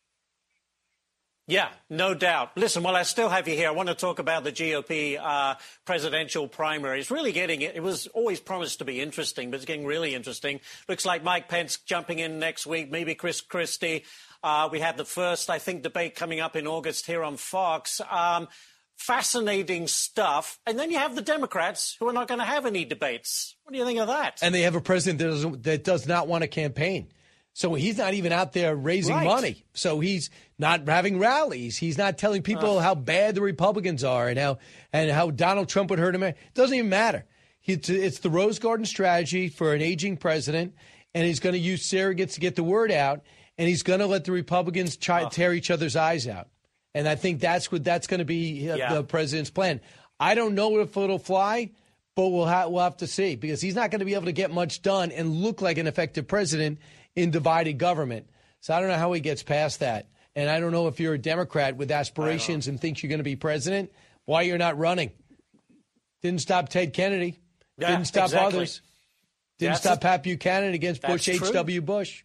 [SPEAKER 12] Yeah, no doubt. Listen, while I still have you here, I want to talk about the G O P uh, presidential primary. It's really getting, it was always promised to be interesting, but it's getting really interesting. Looks like Mike Pence jumping in next week, maybe Chris Christie. Uh, we have the first, I think, debate coming up in August here on Fox. Um, fascinating stuff. And then you have the Democrats who are not going to have any debates. What do you think of that?
[SPEAKER 6] And they have a president that, doesn't, that does not want to campaign. So he's not even out there raising
[SPEAKER 12] right.
[SPEAKER 6] money. So he's not having rallies. He's not telling people uh. how bad the Republicans are and how and how Donald Trump would hurt him. It doesn't even matter. It's, it's the Rose Garden strategy for an aging president, and he's going to use surrogates to get the word out, and he's going to let the Republicans try to uh. tear each other's eyes out. And I think that's what that's going to be uh,
[SPEAKER 12] yeah.
[SPEAKER 6] the president's plan. I don't know if it'll fly, but we'll, ha- we'll have to see, because he's not going to be able to get much done and look like an effective president in divided government. So I don't know how he gets past that. And I don't know if you're a Democrat with aspirations and thinks you're going to be president, why you're not running. Didn't stop Ted Kennedy.
[SPEAKER 12] Yeah,
[SPEAKER 6] Didn't stop
[SPEAKER 12] exactly.
[SPEAKER 6] others. Didn't
[SPEAKER 12] That's
[SPEAKER 6] stop
[SPEAKER 12] a,
[SPEAKER 6] Pat Buchanan against Bush H W Bush.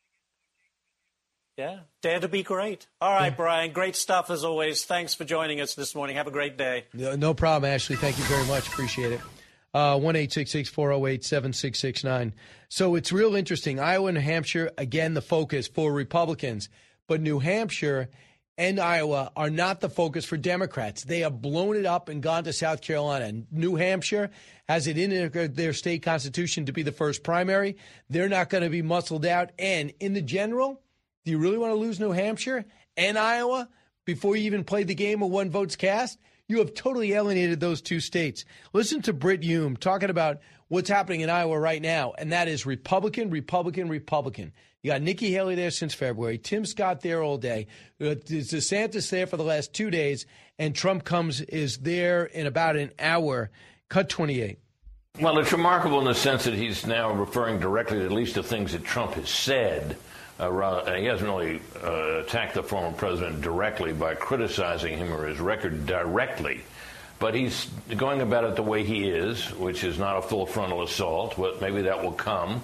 [SPEAKER 12] Yeah, dare to be great. All right, Brian, great stuff as always. Thanks for joining us this morning. Have a great day.
[SPEAKER 6] No, no problem, Ashley. Thank you very much. Appreciate it. Uh, one eight six six, four oh eight, seven six six nine. So it's real interesting. Iowa and New Hampshire, again, the focus for Republicans. But New Hampshire and Iowa are not the focus for Democrats. They have blown it up and gone to South Carolina. New Hampshire has it in their state constitution to be the first primary. They're not going to be muscled out. And in the general, do you really want to lose New Hampshire and Iowa before you even play the game of one vote's cast? You have totally alienated those two states. Listen to Britt Hume talking about what's happening in Iowa right now, and that is Republican, Republican, Republican. You got Nikki Haley there since February, Tim Scott there all day, DeSantis there for the last two days, and Trump comes is there in about an hour. Cut twenty-eight.
[SPEAKER 15] Well, it's remarkable in the sense that he's now referring directly at least to things that Trump has said. Uh, rather, he hasn't really uh, attacked the former president directly by criticizing him or his record directly, but he's going about it the way he is, which is not a full frontal assault. But maybe that will come.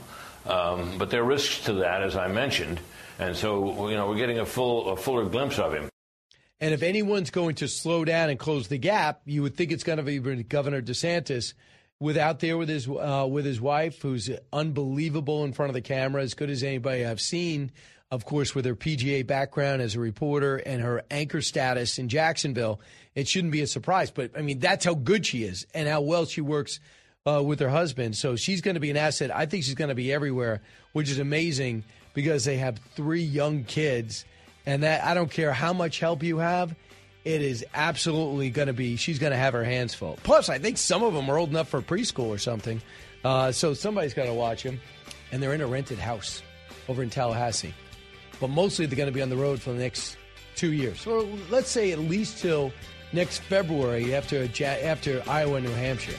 [SPEAKER 15] Um, but there are risks to that, as I mentioned. And so, you know, we're getting a full, a fuller glimpse of him.
[SPEAKER 6] And if anyone's going to slow down and close the gap, you would think it's going to be Governor DeSantis, with out there with his uh, with his wife, who's unbelievable in front of the camera, as good as anybody I've seen. Of course, with her P G A background as a reporter and her anchor status in Jacksonville, it shouldn't be a surprise. But I mean, that's how good she is and how well she works uh, with her husband. So she's going to be an asset. I think she's going to be everywhere, which is amazing because they have three young kids. And that I don't care how much help you have, it is absolutely going to be, she's going to have her hands full. Plus, I think some of them are old enough for preschool or something. Uh, so somebody's got to watch them. And they're in a rented house over in Tallahassee. But mostly they're going to be on the road for the next two years. So let's say at least till next February after after Iowa and New Hampshire.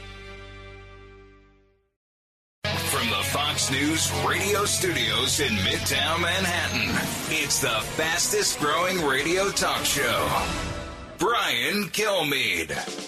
[SPEAKER 5] From the Fox News radio studios in Midtown Manhattan, it's the fastest growing radio talk show. Brian Kilmeade.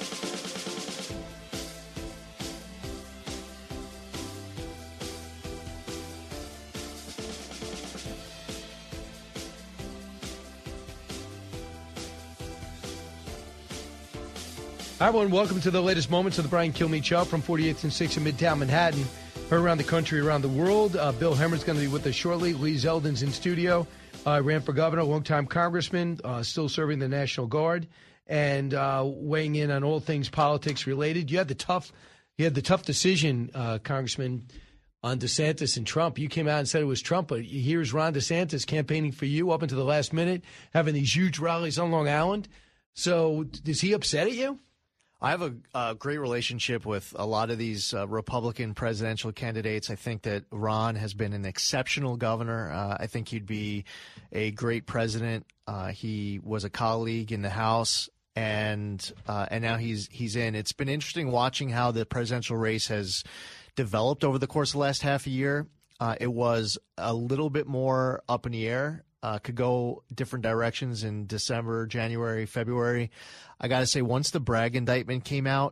[SPEAKER 6] Hi, everyone. Welcome to the latest moments of the Brian Kilmeade Show from forty-eighth and sixth in Midtown Manhattan. Heard around the country, around the world. Uh, Bill Hemmer's going to be with us shortly. Lee Zeldin's in studio. Uh, ran for governor, longtime congressman, uh, still serving the National Guard, and uh, weighing in on all things politics related. You had the tough, you had the tough decision, uh, Congressman, on DeSantis and Trump. You came out and said it was Trump, but here's Ron DeSantis campaigning for you up until the last minute, having these huge rallies on Long Island. So, is he upset at you?
[SPEAKER 14] I have a, a great relationship with a lot of these uh, Republican presidential candidates. I think that Ron has been an exceptional governor. Uh, I think he'd be a great president. Uh, he was a colleague in the House, and uh, and now he's he's in. It's been interesting watching how the presidential race has developed over the course of the last half a year. Uh, it was a little bit more up in the air. Uh, could go different directions in December, January, February. I got to say, once the Bragg indictment came out,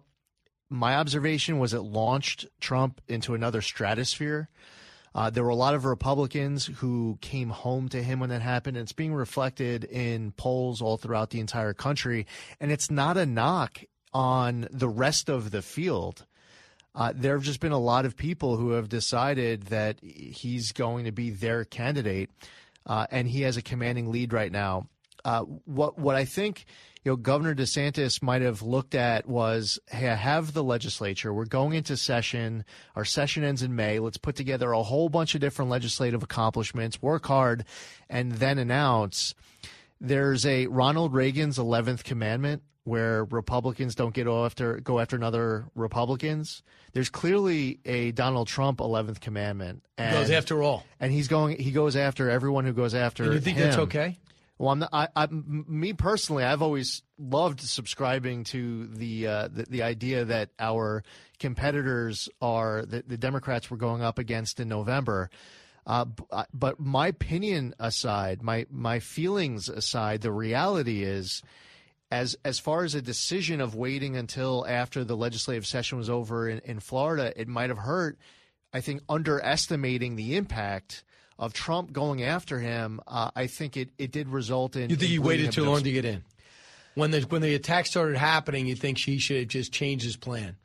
[SPEAKER 14] my observation was it launched Trump into another stratosphere. Uh, there were a lot of Republicans who came home to him when that happened. And it's being reflected in polls all throughout the entire country. And it's not a knock on the rest of the field. Uh, there have just been a lot of people who have decided that he's going to be their candidate. Uh, and he has a commanding lead right now. Uh, what what I think, you know, Governor DeSantis might have looked at was, hey, I have the legislature. We're going into session. Our session ends in May. Let's put together a whole bunch of different legislative accomplishments, work hard, and then announce. There's a Ronald Reagan's eleventh commandment where Republicans don't get after go after another Republicans. There's clearly a Donald Trump eleventh commandment.
[SPEAKER 6] And, he goes after all.
[SPEAKER 14] And he's going. He goes after everyone who goes after him.
[SPEAKER 6] And you think
[SPEAKER 14] him.
[SPEAKER 6] that's okay?
[SPEAKER 14] Well, I'm not, I, I, me personally, I've always loved subscribing to the, uh, the the idea that our competitors are the, the Democrats we're going up against in November. Uh, but my opinion aside, my my feelings aside, the reality is, as as far as a decision of waiting until after the legislative session was over in, in Florida, it might have hurt. I think underestimating the impact of Trump going after him, uh, I think it, it did result in.
[SPEAKER 6] You think
[SPEAKER 14] in
[SPEAKER 6] he waited too long
[SPEAKER 14] of,
[SPEAKER 6] to get in? When the when the attack started happening, you think he should have just changed his plan?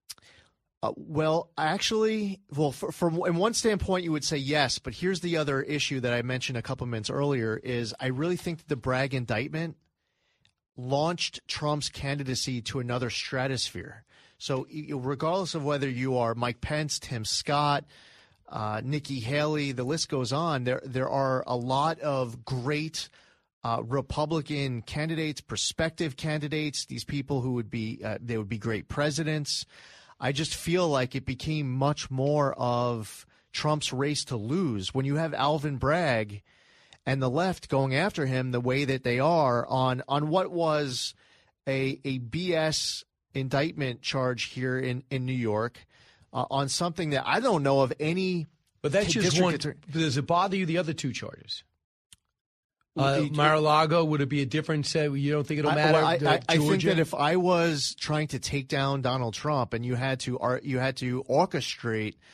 [SPEAKER 14] Uh, well, actually, well, for, from in one standpoint, you would say yes, but here's the other issue that I mentioned a couple minutes earlier: is I really think that the Bragg indictment launched Trump's candidacy to another stratosphere. So, regardless of whether you are Mike Pence, Tim Scott, Uh, Nikki Haley, the list goes on. There there are a lot of great uh, Republican candidates, prospective candidates, these people who would be uh, they would be great presidents. I just feel like it became much more of Trump's race to lose when you have Alvin Bragg and the left going after him the way that they are on on what was a a B S indictment charge here in, in New York. Uh, on something that I don't know of any.
[SPEAKER 6] But that's just one.
[SPEAKER 14] Attorney.
[SPEAKER 6] Does it bother you, the other two charges?
[SPEAKER 14] Uh,
[SPEAKER 6] uh, Mar-a-Lago, would it be a different set? You don't think it'll
[SPEAKER 14] I,
[SPEAKER 6] matter?
[SPEAKER 14] well, I, I, I think that
[SPEAKER 6] Georgia?
[SPEAKER 14] if I was trying to take down Donald Trump and you had to you had to orchestrate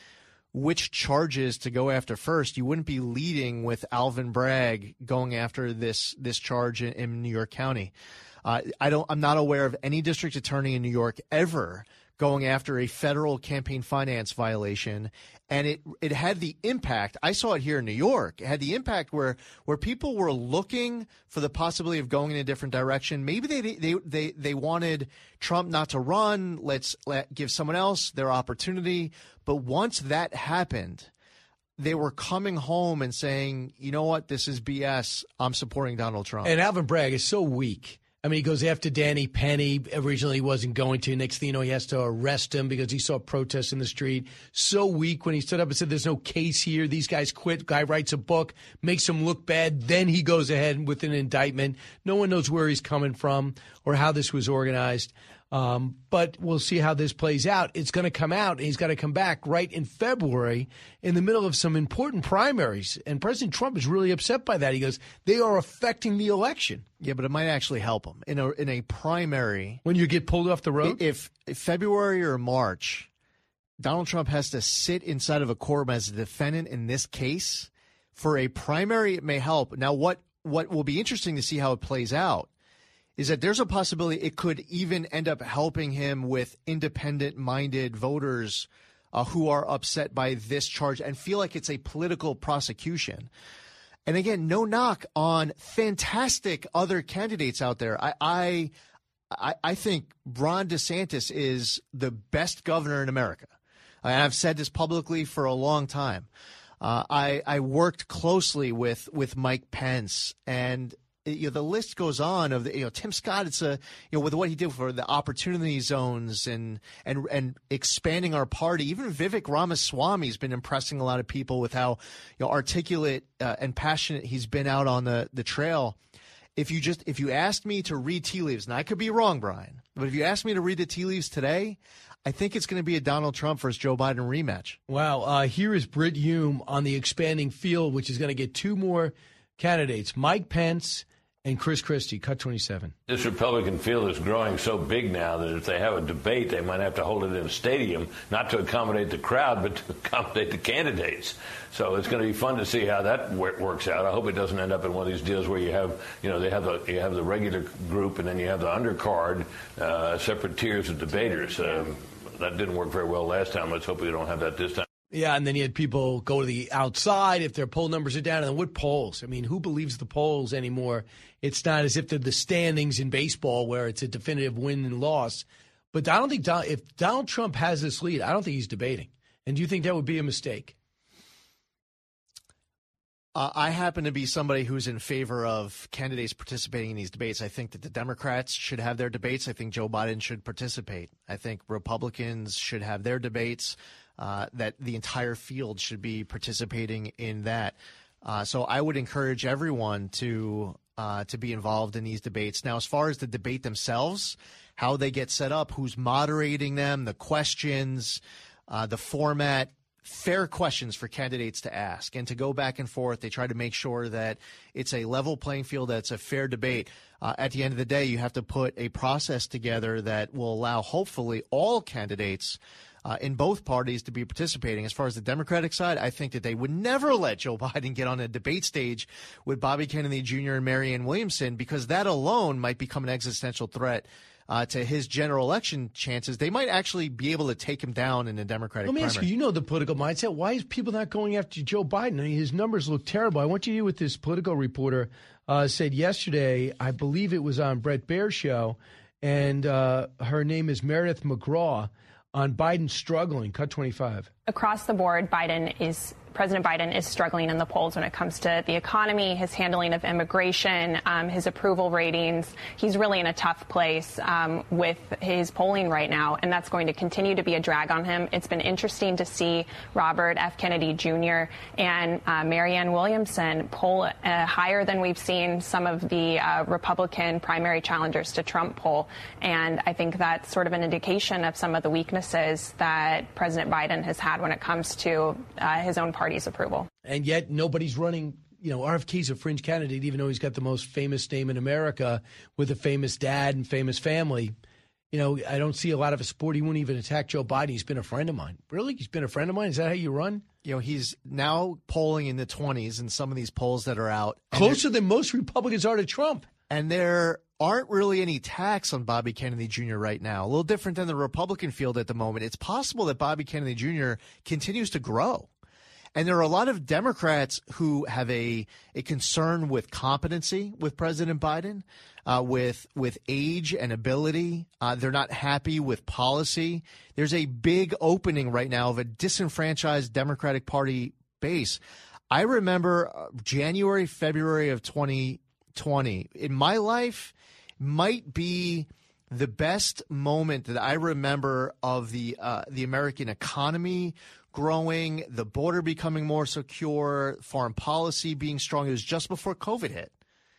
[SPEAKER 14] which charges to go after first, you wouldn't be leading with Alvin Bragg going after this this charge in, in New York County. Uh, I don't. I'm not aware of any district attorney in New York ever going after a federal campaign finance violation, and it it had the impact. I saw it here in New York. It had the impact where where people were looking for the possibility of going in a different direction. Maybe they they they they wanted Trump not to run. Let's let, give someone else their opportunity. But once that happened, they were coming home and saying, you know what, this is B S. I'm supporting Donald Trump.
[SPEAKER 6] And Alvin Bragg is so weak. I mean, he goes after Danny Penny. Originally, he wasn't going to. Next thing you know, he has to arrest him because he saw protests in the street. So weak when he stood up and said, there's no case here. These guys quit. Guy writes a book, makes him look bad. Then he goes ahead with an indictment. No one knows where he's coming from or how this was organized. Um, but we'll see how this plays out. It's going to come out, and he's got to come back right in February in the middle of some important primaries. And President Trump is really upset by that. He goes, they are affecting the election.
[SPEAKER 14] Yeah, but it might actually help him in a in a primary.
[SPEAKER 6] When you get pulled off the road?
[SPEAKER 14] If, if February or March, Donald Trump has to sit inside of a courtroom as a defendant in this case, for a primary, it may help. Now, what, what will be interesting to see how it plays out is that there's a possibility it could even end up helping him with independent-minded voters uh, who are upset by this charge and feel like it's a political prosecution. And again, no knock on fantastic other candidates out there. I I, I, I think Ron DeSantis is the best governor in America. And I've said this publicly for a long time. Uh, I, I worked closely with, with Mike Pence, and you know, the list goes on of the, you know, Tim Scott. It's a, you know, with what he did for the opportunity zones and and and expanding our party. Even Vivek Ramaswamy has been impressing a lot of people with how, you know, articulate uh, and passionate he's been out on the the trail. If you just if you asked me to read tea leaves, and I could be wrong, Brian, but if you asked me to read the tea leaves today, I think it's going to be a Donald Trump versus Joe Biden rematch.
[SPEAKER 6] Wow. Uh, here is Britt Hume on the expanding field, which is going to get two more candidates, Mike Pence and Chris Christie. Cut twenty-seven.
[SPEAKER 15] This Republican field is growing so big now that if they have a debate, they might have to hold it in a stadium, not to accommodate the crowd, but to accommodate the candidates. So it's going to be fun to see how that works out. I hope it doesn't end up in one of these deals where you have, you know, they have the you have the regular group and then you have the undercard, uh, separate tiers of debaters. Um, that didn't work very well last time. Let's hope we don't have that this time.
[SPEAKER 6] Yeah, and then you had people go to the outside if their poll numbers are down. And then what polls? I mean, who believes the polls anymore? It's not as if they're the standings in baseball where it's a definitive win and loss. But I don't think Don, if Donald Trump has this lead, I don't think he's debating. And do you think that would be a mistake?
[SPEAKER 14] Uh, I happen to be somebody who's in favor of candidates participating in these debates. I think that the Democrats should have their debates. I think Joe Biden should participate. I think Republicans should have their debates, uh, that the entire field should be participating in that. Uh, so I would encourage everyone to uh, to be involved in these debates. Now, as far as the debate themselves, how they get set up, who's moderating them, the questions, uh, the format, fair questions for candidates to ask and to go back and forth. They try to make sure that it's a level playing field, that it's a fair debate. Uh, at the end of the day, you have to put a process together that will allow, hopefully, all candidates uh, in both parties to be participating. As far as the Democratic side, I think that they would never let Joe Biden get on a debate stage with Bobby Kennedy Junior and Marianne Williamson, because that alone might become an existential threat Uh, to his general election chances. They might actually be able to take him down in the Democratic
[SPEAKER 6] Let me
[SPEAKER 14] primary.
[SPEAKER 6] ask you, you know the political mindset. Why is people not going after Joe Biden? I mean, his numbers look terrible. I want you to hear what this Politico reporter uh, said yesterday. I believe it was on Bret Baier's show, and uh, her name is Meredith McGraw, on Biden struggling. Cut twenty-five.
[SPEAKER 16] Across the board, Biden is President Biden is struggling in the polls when it comes to the economy, his handling of immigration, um, his approval ratings. He's really in a tough place um, with his polling right now, and that's going to continue to be a drag on him. It's been interesting to see Robert F. Kennedy Junior and uh, Marianne Williamson poll uh, higher than we've seen some of the uh, Republican primary challengers to Trump poll. And I think that's sort of an indication of some of the weaknesses that President Biden has had when it comes to uh, his own party. Party's approval.
[SPEAKER 6] And yet nobody's running. You know, R F K's a fringe candidate, even though he's got the most famous name in America with a famous dad and famous family. You know, I don't see a lot of his support. He wouldn't even attack Joe Biden. He's been a friend of mine. Really? He's been a friend of mine? Is that how you run?
[SPEAKER 14] You know, he's now polling in the twenties in some of these polls that are out.
[SPEAKER 6] Closer than most Republicans are to Trump.
[SPEAKER 14] And there aren't really any attacks on Bobby Kennedy Junior right now. A little different than the Republican field at the moment. It's possible that Bobby Kennedy Junior continues to grow. And there are a lot of Democrats who have a, a concern with competency with President Biden, uh, with with age and ability. Uh, they're not happy with policy. There's a big opening right now of a disenfranchised Democratic Party base. I remember January, February of twenty twenty. In my life, might be the best moment that I remember of the uh, the American economy growing, the border becoming more secure, foreign policy being strong. It was just before COVID hit.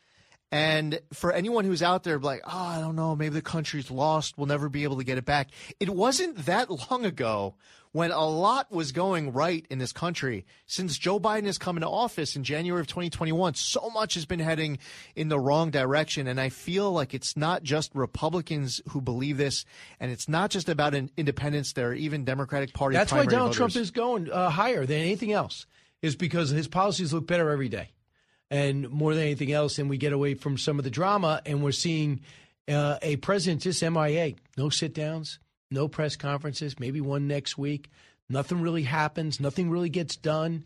[SPEAKER 14] And for anyone who's out there like, oh, I don't know, maybe the country's lost, we'll never be able to get it back. It wasn't that long ago when a lot was going right in this country. Since Joe Biden has come into office in January of twenty twenty-one, so much has been heading in the wrong direction. And I feel like it's not just Republicans who believe this, and it's not just about an independents. There are even Democratic Party
[SPEAKER 6] That's why Donald
[SPEAKER 14] voters.
[SPEAKER 6] Trump is going uh, higher than anything else, is because his policies look better every day. And more than anything else, and we get away from some of the drama, and we're seeing uh, a president just M I A. No sit-downs. No press conferences, maybe one next week. Nothing really happens. Nothing really gets done.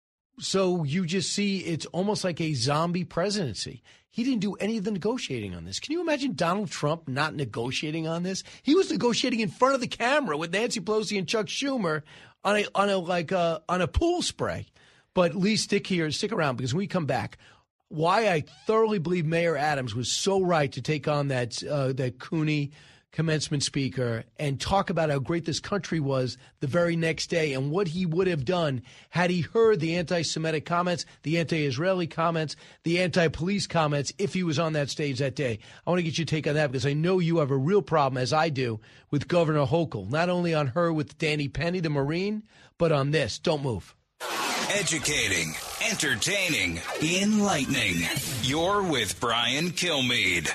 [SPEAKER 6] So you just see it's almost like a zombie presidency. He didn't do any of the negotiating on this. Can you imagine Donald Trump not negotiating on this? He was negotiating in front of the camera with Nancy Pelosi and Chuck Schumer on a on a like a, on a pool spray. But Lee, stick here, stick around, because when we come back, why I thoroughly believe Mayor Adams was so right to take on that uh, that Cooney commencement speaker and talk about how great this country was the very next day and what he would have done had he heard the anti-Semitic comments, the anti-Israeli comments, the anti-police comments if he was on that stage that day. I want to get your take on that because I know you have a real problem, as I do, with Governor Hochul, not only on her with Danny Penny, the Marine, but on this. Don't move.
[SPEAKER 5] Educating, entertaining, enlightening. You're with Brian Kilmeade.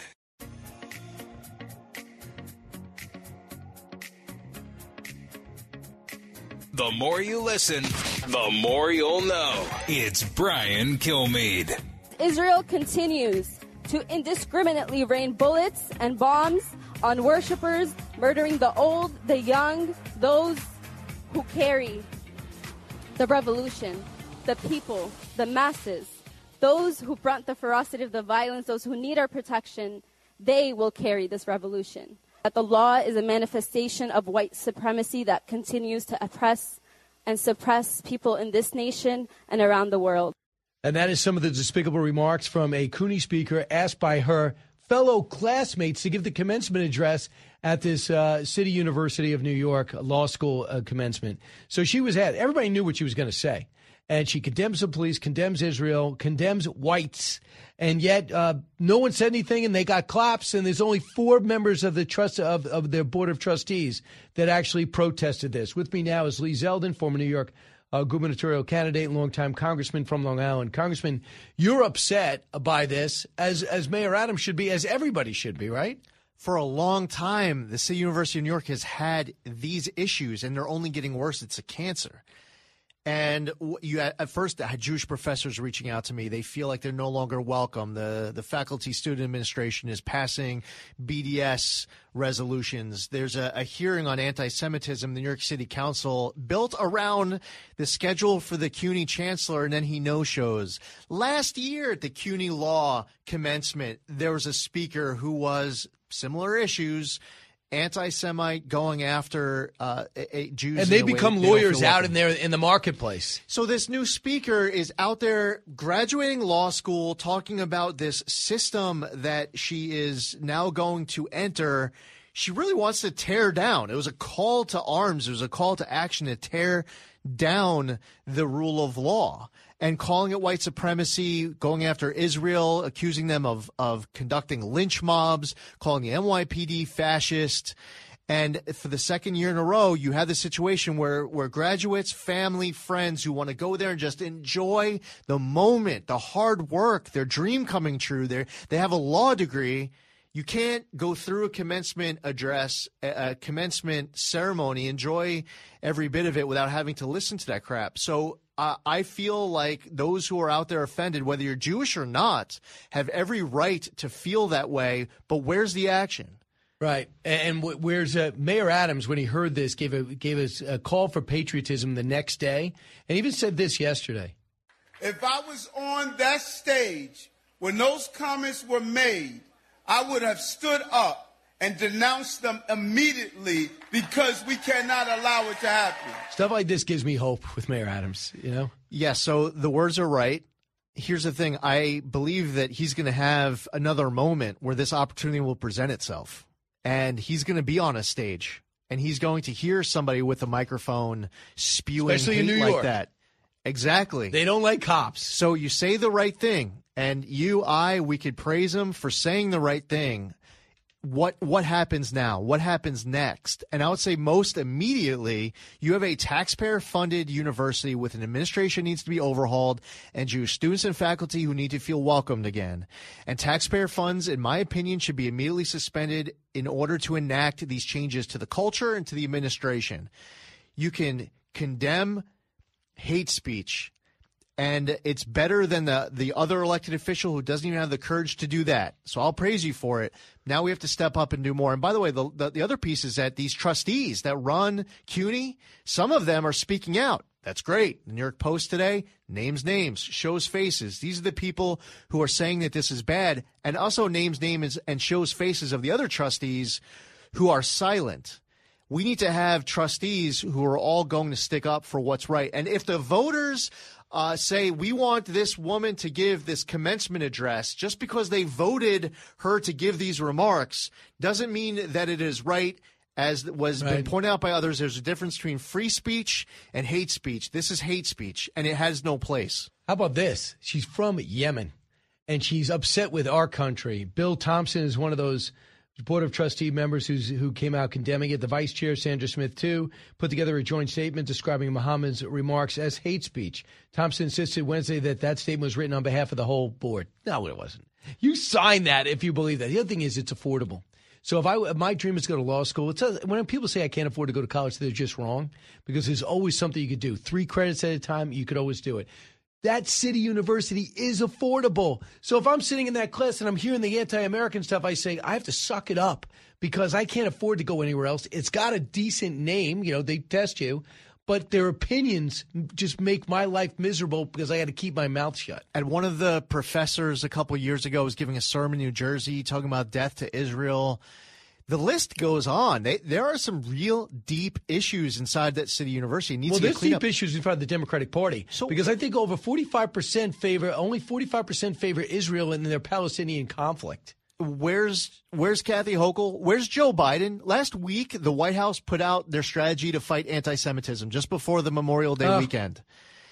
[SPEAKER 5] The more you listen, the more you'll know. It's Brian Kilmeade.
[SPEAKER 17] Israel continues to indiscriminately rain bullets and bombs on worshipers, murdering the old, the young, those who carry the revolution, the people, the masses, those who front the ferocity of the violence, those who need our protection. They will carry this revolution. That the law is a manifestation of white supremacy that continues to oppress and suppress people in this nation and around the world.
[SPEAKER 6] And that is some of the despicable remarks from a Cooney speaker asked by her fellow classmates to give the commencement address at this uh, City University of New York Law School uh, commencement. So she was at, everybody knew what she was going to say. And she condemns the police, condemns Israel, condemns whites. And yet uh, no one said anything, and they got claps. And there's only four members of the trust of, of their board of trustees that actually protested this. With me now is Lee Zeldin, former New York uh, gubernatorial candidate, longtime congressman from Long Island. Congressman, you're upset by this, as as Mayor Adams should be, as everybody should be, right?
[SPEAKER 14] For a long time, the City University of New York has had these issues, and they're only getting worse. It's a cancer. And you at first had Jewish professors reaching out to me. They feel like they're no longer welcome. The the faculty student administration is passing B D S resolutions. There's a, a hearing on anti-Semitism, the New York City Council, built around the schedule for the CUNY chancellor, and then he no-shows. Last year at the CUNY Law commencement, there was a speaker who was similar issues, anti-Semite, going after uh, a, Jews.
[SPEAKER 6] And they become they lawyers out in there in the marketplace.
[SPEAKER 14] So this new speaker is out there graduating law school, talking about this system that she is now going to enter. She really wants to tear down. It was a call to arms. It was a call to action to tear down the rule of law. And calling it white supremacy, going after Israel, accusing them of, of conducting lynch mobs, calling the N Y P D fascist. And for the second year in a row, you have the situation where, where graduates, family, friends who want to go there and just enjoy the moment, the hard work, their dream coming true, They're, they have a law degree. You can't go through a commencement address, a, a commencement ceremony, enjoy every bit of it without having to listen to that crap. So uh, I feel like those who are out there offended, whether you're Jewish or not, have every right to feel that way. But where's the action?
[SPEAKER 6] Right. And where's uh, Mayor Adams, when he heard this, gave a, gave us a call for patriotism the next day, and even said this yesterday.
[SPEAKER 7] If I was on that stage when those comments were made, I would have stood up and denounced them immediately, because we cannot allow it to happen.
[SPEAKER 6] Stuff like this gives me hope with Mayor Adams, you know?
[SPEAKER 14] Yeah, so the words are right. Here's the thing. I believe that he's going to have another moment where this opportunity will present itself. And he's going to be on a stage, and he's going to hear somebody with a microphone spewing
[SPEAKER 6] Especially
[SPEAKER 14] hate
[SPEAKER 6] in New
[SPEAKER 14] like
[SPEAKER 6] York.
[SPEAKER 14] that. Exactly.
[SPEAKER 6] They don't like cops.
[SPEAKER 14] So you say the right thing, and you, I, we could praise him for saying the right thing. What what happens now? What happens next? And I would say most immediately, you have a taxpayer-funded university with an administration needs to be overhauled, and Jewish students and faculty who need to feel welcomed again. And taxpayer funds, in my opinion, should be immediately suspended in order to enact these changes to the culture and to the administration. You can condemn hate speech, and it's better than the, the other elected official who doesn't even have the courage to do that. So I'll praise you for it. Now we have to step up and do more. And by the way, the, the, the other piece is that these trustees that run CUNY, some of them are speaking out. That's great. The New York Post today names names, shows faces. These are the people who are saying that this is bad, and also names names and shows faces of the other trustees who are silent. We need to have trustees who are all going to stick up for what's right. And if the voters uh, say we want this woman to give this commencement address just because they voted her to give these remarks, doesn't mean that it is right. As was
[SPEAKER 6] Right.
[SPEAKER 14] been pointed out by others, there's a difference between free speech and hate speech. This is hate speech, and it has no place.
[SPEAKER 6] How about this? She's from Yemen, and she's upset with our country. Bill Thompson is one of those Board of Trustee members who's, who came out condemning it. The vice chair, Sandra Smith, too, put together a joint statement describing Muhammad's remarks as hate speech. Thompson insisted Wednesday that that statement was written on behalf of the whole board. No, it wasn't. You sign that if you believe that. The other thing is it's affordable. So if I if my dream is to go to law school, it's a, when people say I can't afford to go to college, they're just wrong, because there's always something you could do. Three credits at a time, you could always do it. That city university is affordable. So if I'm sitting in that class and I'm hearing the anti-American stuff, I say, I have to suck it up because I can't afford to go anywhere else. It's got a decent name. You know, they test you. But their opinions just make my life miserable because I got to keep my mouth shut.
[SPEAKER 14] And one of the professors a couple of years ago was giving a sermon in New Jersey talking about death to Israel. The list goes on. They, there are some real deep issues inside that city university. It needs
[SPEAKER 6] well,
[SPEAKER 14] to get
[SPEAKER 6] there's
[SPEAKER 14] cleaned
[SPEAKER 6] deep
[SPEAKER 14] up.
[SPEAKER 6] issues inside the Democratic Party so, because I think over forty-five percent favor, only forty-five percent favor Israel in their Palestinian conflict.
[SPEAKER 14] Where's where's Kathy Hochul? Where's Joe Biden? Last week, the White House put out their strategy to fight anti-Semitism just before the Memorial Day
[SPEAKER 6] Uh.
[SPEAKER 14] weekend.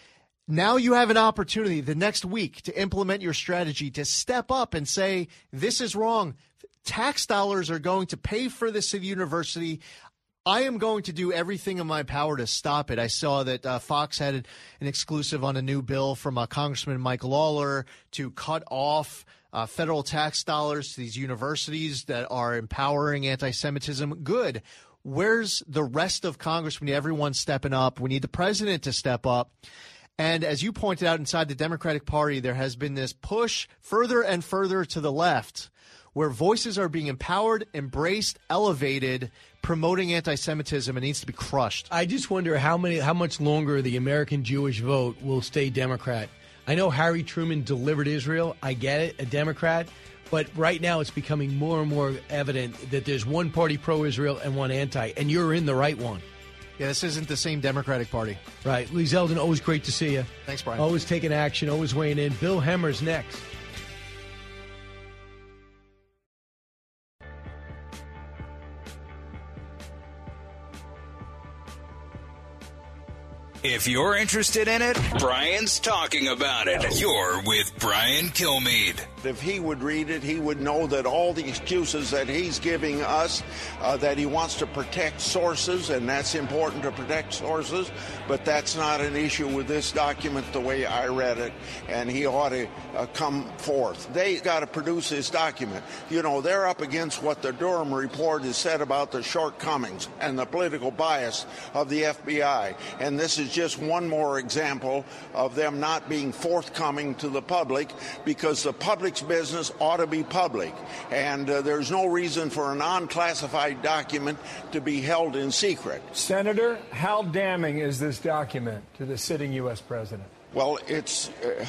[SPEAKER 14] Now you have an opportunity the next week to implement your strategy, to step up and say, this is wrong. Tax dollars are going to pay for the city university. I am going to do everything in my power to stop it. I saw that uh, Fox had an exclusive on a new bill from uh, Congressman Mike Lawler to cut off uh, federal tax dollars to these universities that are empowering anti-Semitism. Good. Where's the rest of Congress? We need everyone stepping up. We need the president to step up. And as you pointed out, inside the Democratic Party, there has been this push further and further to the left where voices are being empowered, embraced, elevated, promoting anti-Semitism. It needs to be crushed.
[SPEAKER 6] I just wonder how many, how much longer the American Jewish vote will stay Democrat. I know Harry Truman delivered Israel. I get it, a Democrat. But right now it's becoming more and more evident that there's one party pro-Israel and one anti, and you're in the right one.
[SPEAKER 14] Yeah, this isn't the same Democratic Party.
[SPEAKER 6] Right. Lee Zeldin, always great to see you.
[SPEAKER 14] Thanks, Brian.
[SPEAKER 6] Always taking action, always weighing in. Bill Hemmer's next.
[SPEAKER 5] If you're interested in it, Brian's talking about it. You're with Brian Kilmeade.
[SPEAKER 9] If he would read it, he would know that all the excuses that he's giving us, uh, that he wants to protect sources, and that's important to protect sources, but that's not an issue with this document the way I read it, and he ought to uh, come forth. They got to produce this document. You know, they're up against what the Durham report has said about the shortcomings and the political bias of the F B I, and this is just one more example of them not being forthcoming to the public, because the public's business ought to be public, and uh, there's no reason for an unclassified document to be held in secret.
[SPEAKER 18] Senator, how damning is this document to the sitting U S president?
[SPEAKER 9] Well, it's uh,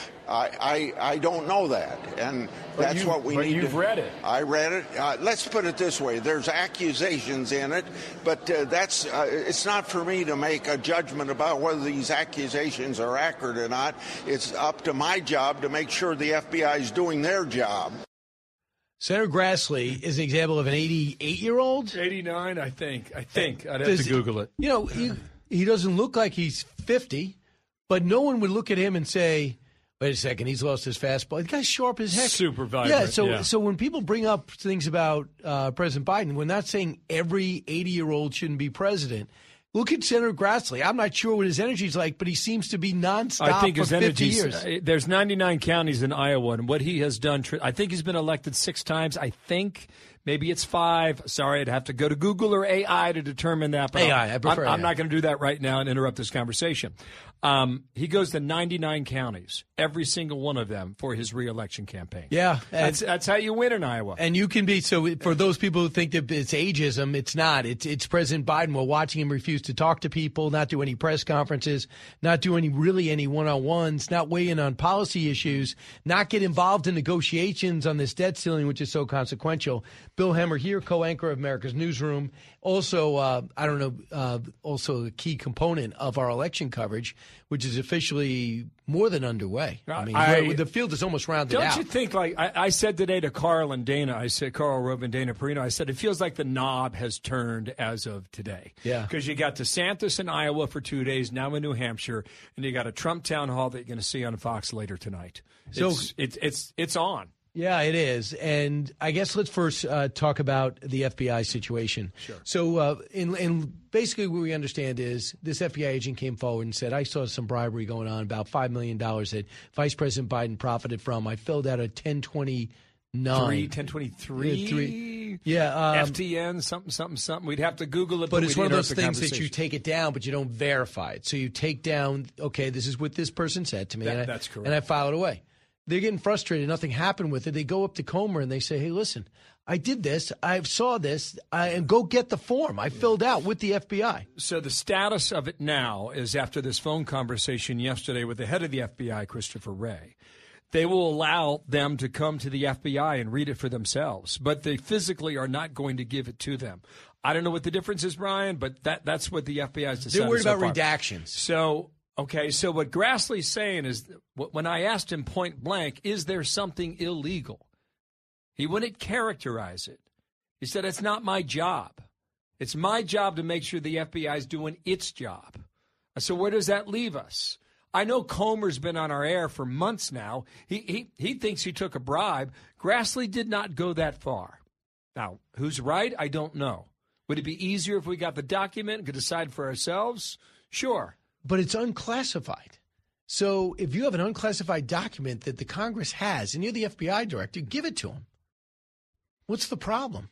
[SPEAKER 9] I, I I don't know that, and
[SPEAKER 18] But
[SPEAKER 9] that's
[SPEAKER 18] you-
[SPEAKER 9] what we
[SPEAKER 18] but
[SPEAKER 9] need.
[SPEAKER 18] you've
[SPEAKER 9] to,
[SPEAKER 18] read it.
[SPEAKER 9] I read it. Uh, let's put it this way: there's accusations in it, but uh, that's uh, it's not for me to make a judgment about whether these accusations are accurate or not. It's up to my job to make sure the F B I is doing their job.
[SPEAKER 6] Senator Grassley is an example of an eighty-eight-year-old.
[SPEAKER 18] eighty-nine, I think. I think. I'd have
[SPEAKER 6] Does-
[SPEAKER 18] to Google it.
[SPEAKER 6] You know, he, he doesn't look like he's fifty, but no one would look at him and say, wait a second, he's lost his fastball. The guy's sharp as heck.
[SPEAKER 18] Super vibrant,
[SPEAKER 6] Yeah, so,
[SPEAKER 18] yeah.
[SPEAKER 6] so when people bring up things about uh, President Biden, we're not saying every eighty-year-old shouldn't be president. Look at Senator Grassley. I'm not sure what his energy's like, but he seems to be nonstop
[SPEAKER 18] I think
[SPEAKER 6] for
[SPEAKER 18] his
[SPEAKER 6] fifty
[SPEAKER 18] energy.
[SPEAKER 6] years.
[SPEAKER 18] There's ninety-nine counties in Iowa, and what he has done. I think he's been elected six times. I think maybe it's five. Sorry, I'd have to go to Google or A I to determine that. But
[SPEAKER 6] A I,
[SPEAKER 18] I'm-
[SPEAKER 6] I prefer
[SPEAKER 18] I'm, I'm
[SPEAKER 6] A I.
[SPEAKER 18] not going to do that right now and interrupt this conversation. Um, he goes to ninety-nine counties, every single one of them, for his reelection campaign.
[SPEAKER 6] Yeah,
[SPEAKER 18] that's that's how you win in Iowa.
[SPEAKER 6] And you can be so for those people who think that it's ageism, it's not. It's it's President Biden. We're watching him refuse to talk to people, not do any press conferences, not do any really any one-on-ones, not weigh in on policy issues, not get involved in negotiations on this debt ceiling, which is so consequential. Bill Hemmer here, co-anchor of America's Newsroom, also uh, I don't know, uh, also a key component of our election coverage, which is officially more than underway. I mean,
[SPEAKER 18] I-
[SPEAKER 6] the field is almost rounded
[SPEAKER 18] Don't
[SPEAKER 6] out.
[SPEAKER 18] you think, like, I, I said today to Carl and Dana, I said, Carl Rove and Dana Perino, I said, it feels like the knob has turned as of today.
[SPEAKER 6] Yeah.
[SPEAKER 18] Because you got DeSantis in Iowa for two days, now in New Hampshire, and you got a Trump town hall that you're going to see on Fox later tonight.
[SPEAKER 6] So-
[SPEAKER 18] it's, it's, it's, it's on.
[SPEAKER 6] Yeah, it is. And I guess let's first uh, talk about the F B I situation.
[SPEAKER 18] Sure.
[SPEAKER 6] So, uh, in, in basically what we understand is this F B I agent came forward and said, I saw some bribery going on, about five million dollars that Vice President Biden profited from. I filled out a ten twenty-nine.
[SPEAKER 18] Three, ten twenty-three.
[SPEAKER 6] Yeah, three. Yeah, um,
[SPEAKER 18] F T N, something, something, something. We'd have to Google it.
[SPEAKER 6] But
[SPEAKER 18] But
[SPEAKER 6] it's
[SPEAKER 18] we'd
[SPEAKER 6] one of
[SPEAKER 18] interrupt
[SPEAKER 6] those
[SPEAKER 18] the
[SPEAKER 6] things that you
[SPEAKER 18] conversation.
[SPEAKER 6] take it down, but you don't verify it. So you take down, okay, this is what this person said to me.
[SPEAKER 18] That-
[SPEAKER 6] and I,
[SPEAKER 18] that's correct.
[SPEAKER 6] And I file it away. They're getting frustrated. Nothing happened with it. They go up to Comer and they say, hey, listen, I did this. I saw this. I, and go get the form. I filled out with the F B I.
[SPEAKER 18] So the status of it now is, after this phone conversation yesterday with the head of the F B I, Christopher Wray, they will allow them to come to the F B I and read it for themselves, but they physically are not going to give it to them. I don't know what the difference is, Brian, but that, that's what the F B I has decided.
[SPEAKER 6] They're worried
[SPEAKER 18] so
[SPEAKER 6] about
[SPEAKER 18] far.
[SPEAKER 6] redactions.
[SPEAKER 18] So, okay, so what Grassley's saying is, when I asked him point blank, is there something illegal? He wouldn't characterize it. He said, it's not my job. It's my job to make sure the F B I is doing its job. So where does that leave us? I know Comer's been on our air for months now. He, he, he thinks he took a bribe. Grassley did not go that far. Now, who's right? I don't know. Would it be easier if we got the document and could decide for ourselves? Sure.
[SPEAKER 6] But it's unclassified. So if you have an unclassified document that the Congress has and you're the F B I director, give it to them. What's the problem?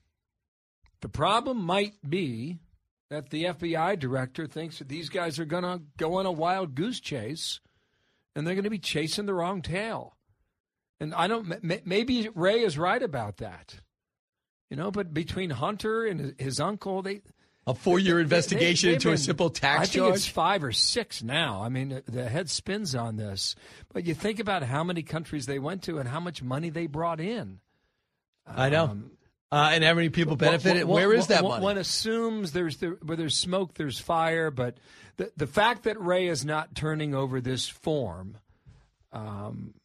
[SPEAKER 18] The problem might be that the F B I director thinks that these guys are going to go on a wild goose chase and they're going to be chasing the wrong tail. And I don't, m- maybe Ray is right about that. You know, but between Hunter and his, his uncle, they.
[SPEAKER 6] A four-year
[SPEAKER 18] they-
[SPEAKER 6] investigation
[SPEAKER 18] they-
[SPEAKER 6] into a
[SPEAKER 18] been-
[SPEAKER 6] simple tax
[SPEAKER 18] I think
[SPEAKER 6] charge?
[SPEAKER 18] it's five or six now. I mean, the- the head spins on this. But you think about how many countries they went to and how much money they brought in.
[SPEAKER 6] I know.
[SPEAKER 18] Um,
[SPEAKER 6] Uh, and how many people benefited?
[SPEAKER 18] One-
[SPEAKER 6] Where
[SPEAKER 18] one-
[SPEAKER 6] is that
[SPEAKER 18] one-
[SPEAKER 6] money?
[SPEAKER 18] One assumes there's the, where there's smoke, there's fire. But the the fact that Ray is not turning over this form um,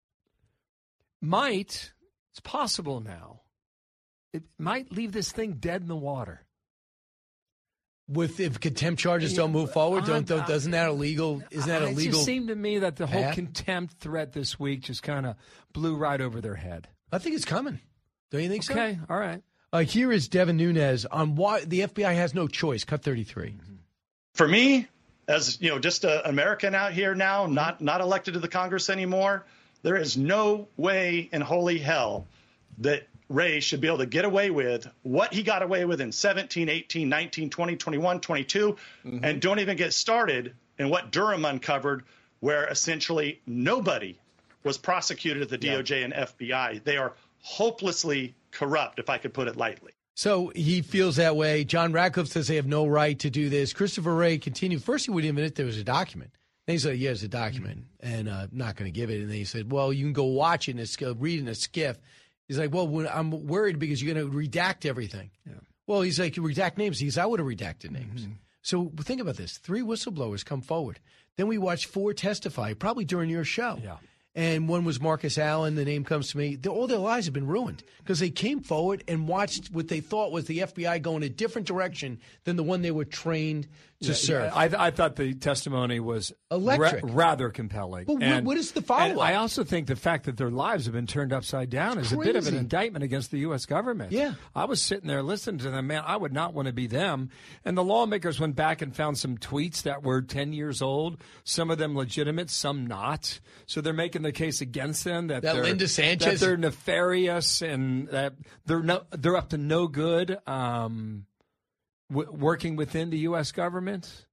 [SPEAKER 18] might, it's possible now, it might leave this thing dead in the water.
[SPEAKER 6] With if contempt charges don't move forward, don't, don't doesn't that illegal? Isn't that illegal?
[SPEAKER 18] It just seemed to me that the whole
[SPEAKER 6] path?
[SPEAKER 18] contempt threat this week just kind of blew right over their head.
[SPEAKER 6] I think it's coming. Don't you think so?
[SPEAKER 18] Okay, all right.
[SPEAKER 6] Uh, here is Devin Nunes on why the F B I has no choice. Cut thirty-three.
[SPEAKER 10] For me, as you know, just an American out here now, not not elected to the Congress anymore, there is no way in holy hell that Wray should be able to get away with what he got away with in seventeen, eighteen, nineteen, twenty, twenty-one, twenty-two, mm-hmm. and don't even get started in what Durham uncovered, where essentially nobody was prosecuted at the D O J yeah. and F B I. They are hopelessly corrupt, if I could put it lightly.
[SPEAKER 6] So he feels that way. John Ratcliffe says they have no right to do this. Christopher Wray continued. First, he wouldn't admit there was a document. Then he said, yeah, there's a document, and uh, not going to give it. And then he said, well, you can go watch it and it's, uh, read in a skiff. He's like, well, when, I'm worried because you're going to redact everything. Yeah. Well, he's like, you redact names. He says, I would have redacted names. Mm-hmm. So think about this. Three whistleblowers come forward. Then we watched four testify, probably during your show.
[SPEAKER 18] Yeah.
[SPEAKER 6] And one was Marcus Allen. The name comes to me. They're, all their lives have been ruined because they came forward and watched what they thought was the F B I go in a different direction than the one they were trained to
[SPEAKER 18] yeah,
[SPEAKER 6] serve.
[SPEAKER 18] Yeah. I, I thought the testimony was
[SPEAKER 6] electric,
[SPEAKER 18] ra- rather compelling.
[SPEAKER 6] But
[SPEAKER 18] and,
[SPEAKER 6] what, what is the follow-up?
[SPEAKER 18] I also think the fact that their lives have been turned upside down
[SPEAKER 6] it's
[SPEAKER 18] is
[SPEAKER 6] crazy.
[SPEAKER 18] a bit of an indictment against the U S government.
[SPEAKER 6] Yeah.
[SPEAKER 18] I was sitting there listening to them. Man, I would not want to be them. And the lawmakers went back and found some tweets that were ten years old, some of them legitimate, some not. So they're making the case against them that,
[SPEAKER 6] that
[SPEAKER 18] they're,
[SPEAKER 6] Linda Sanchez.
[SPEAKER 18] that they're nefarious and that they're, no, they're up to no good um, w- working within the U S government.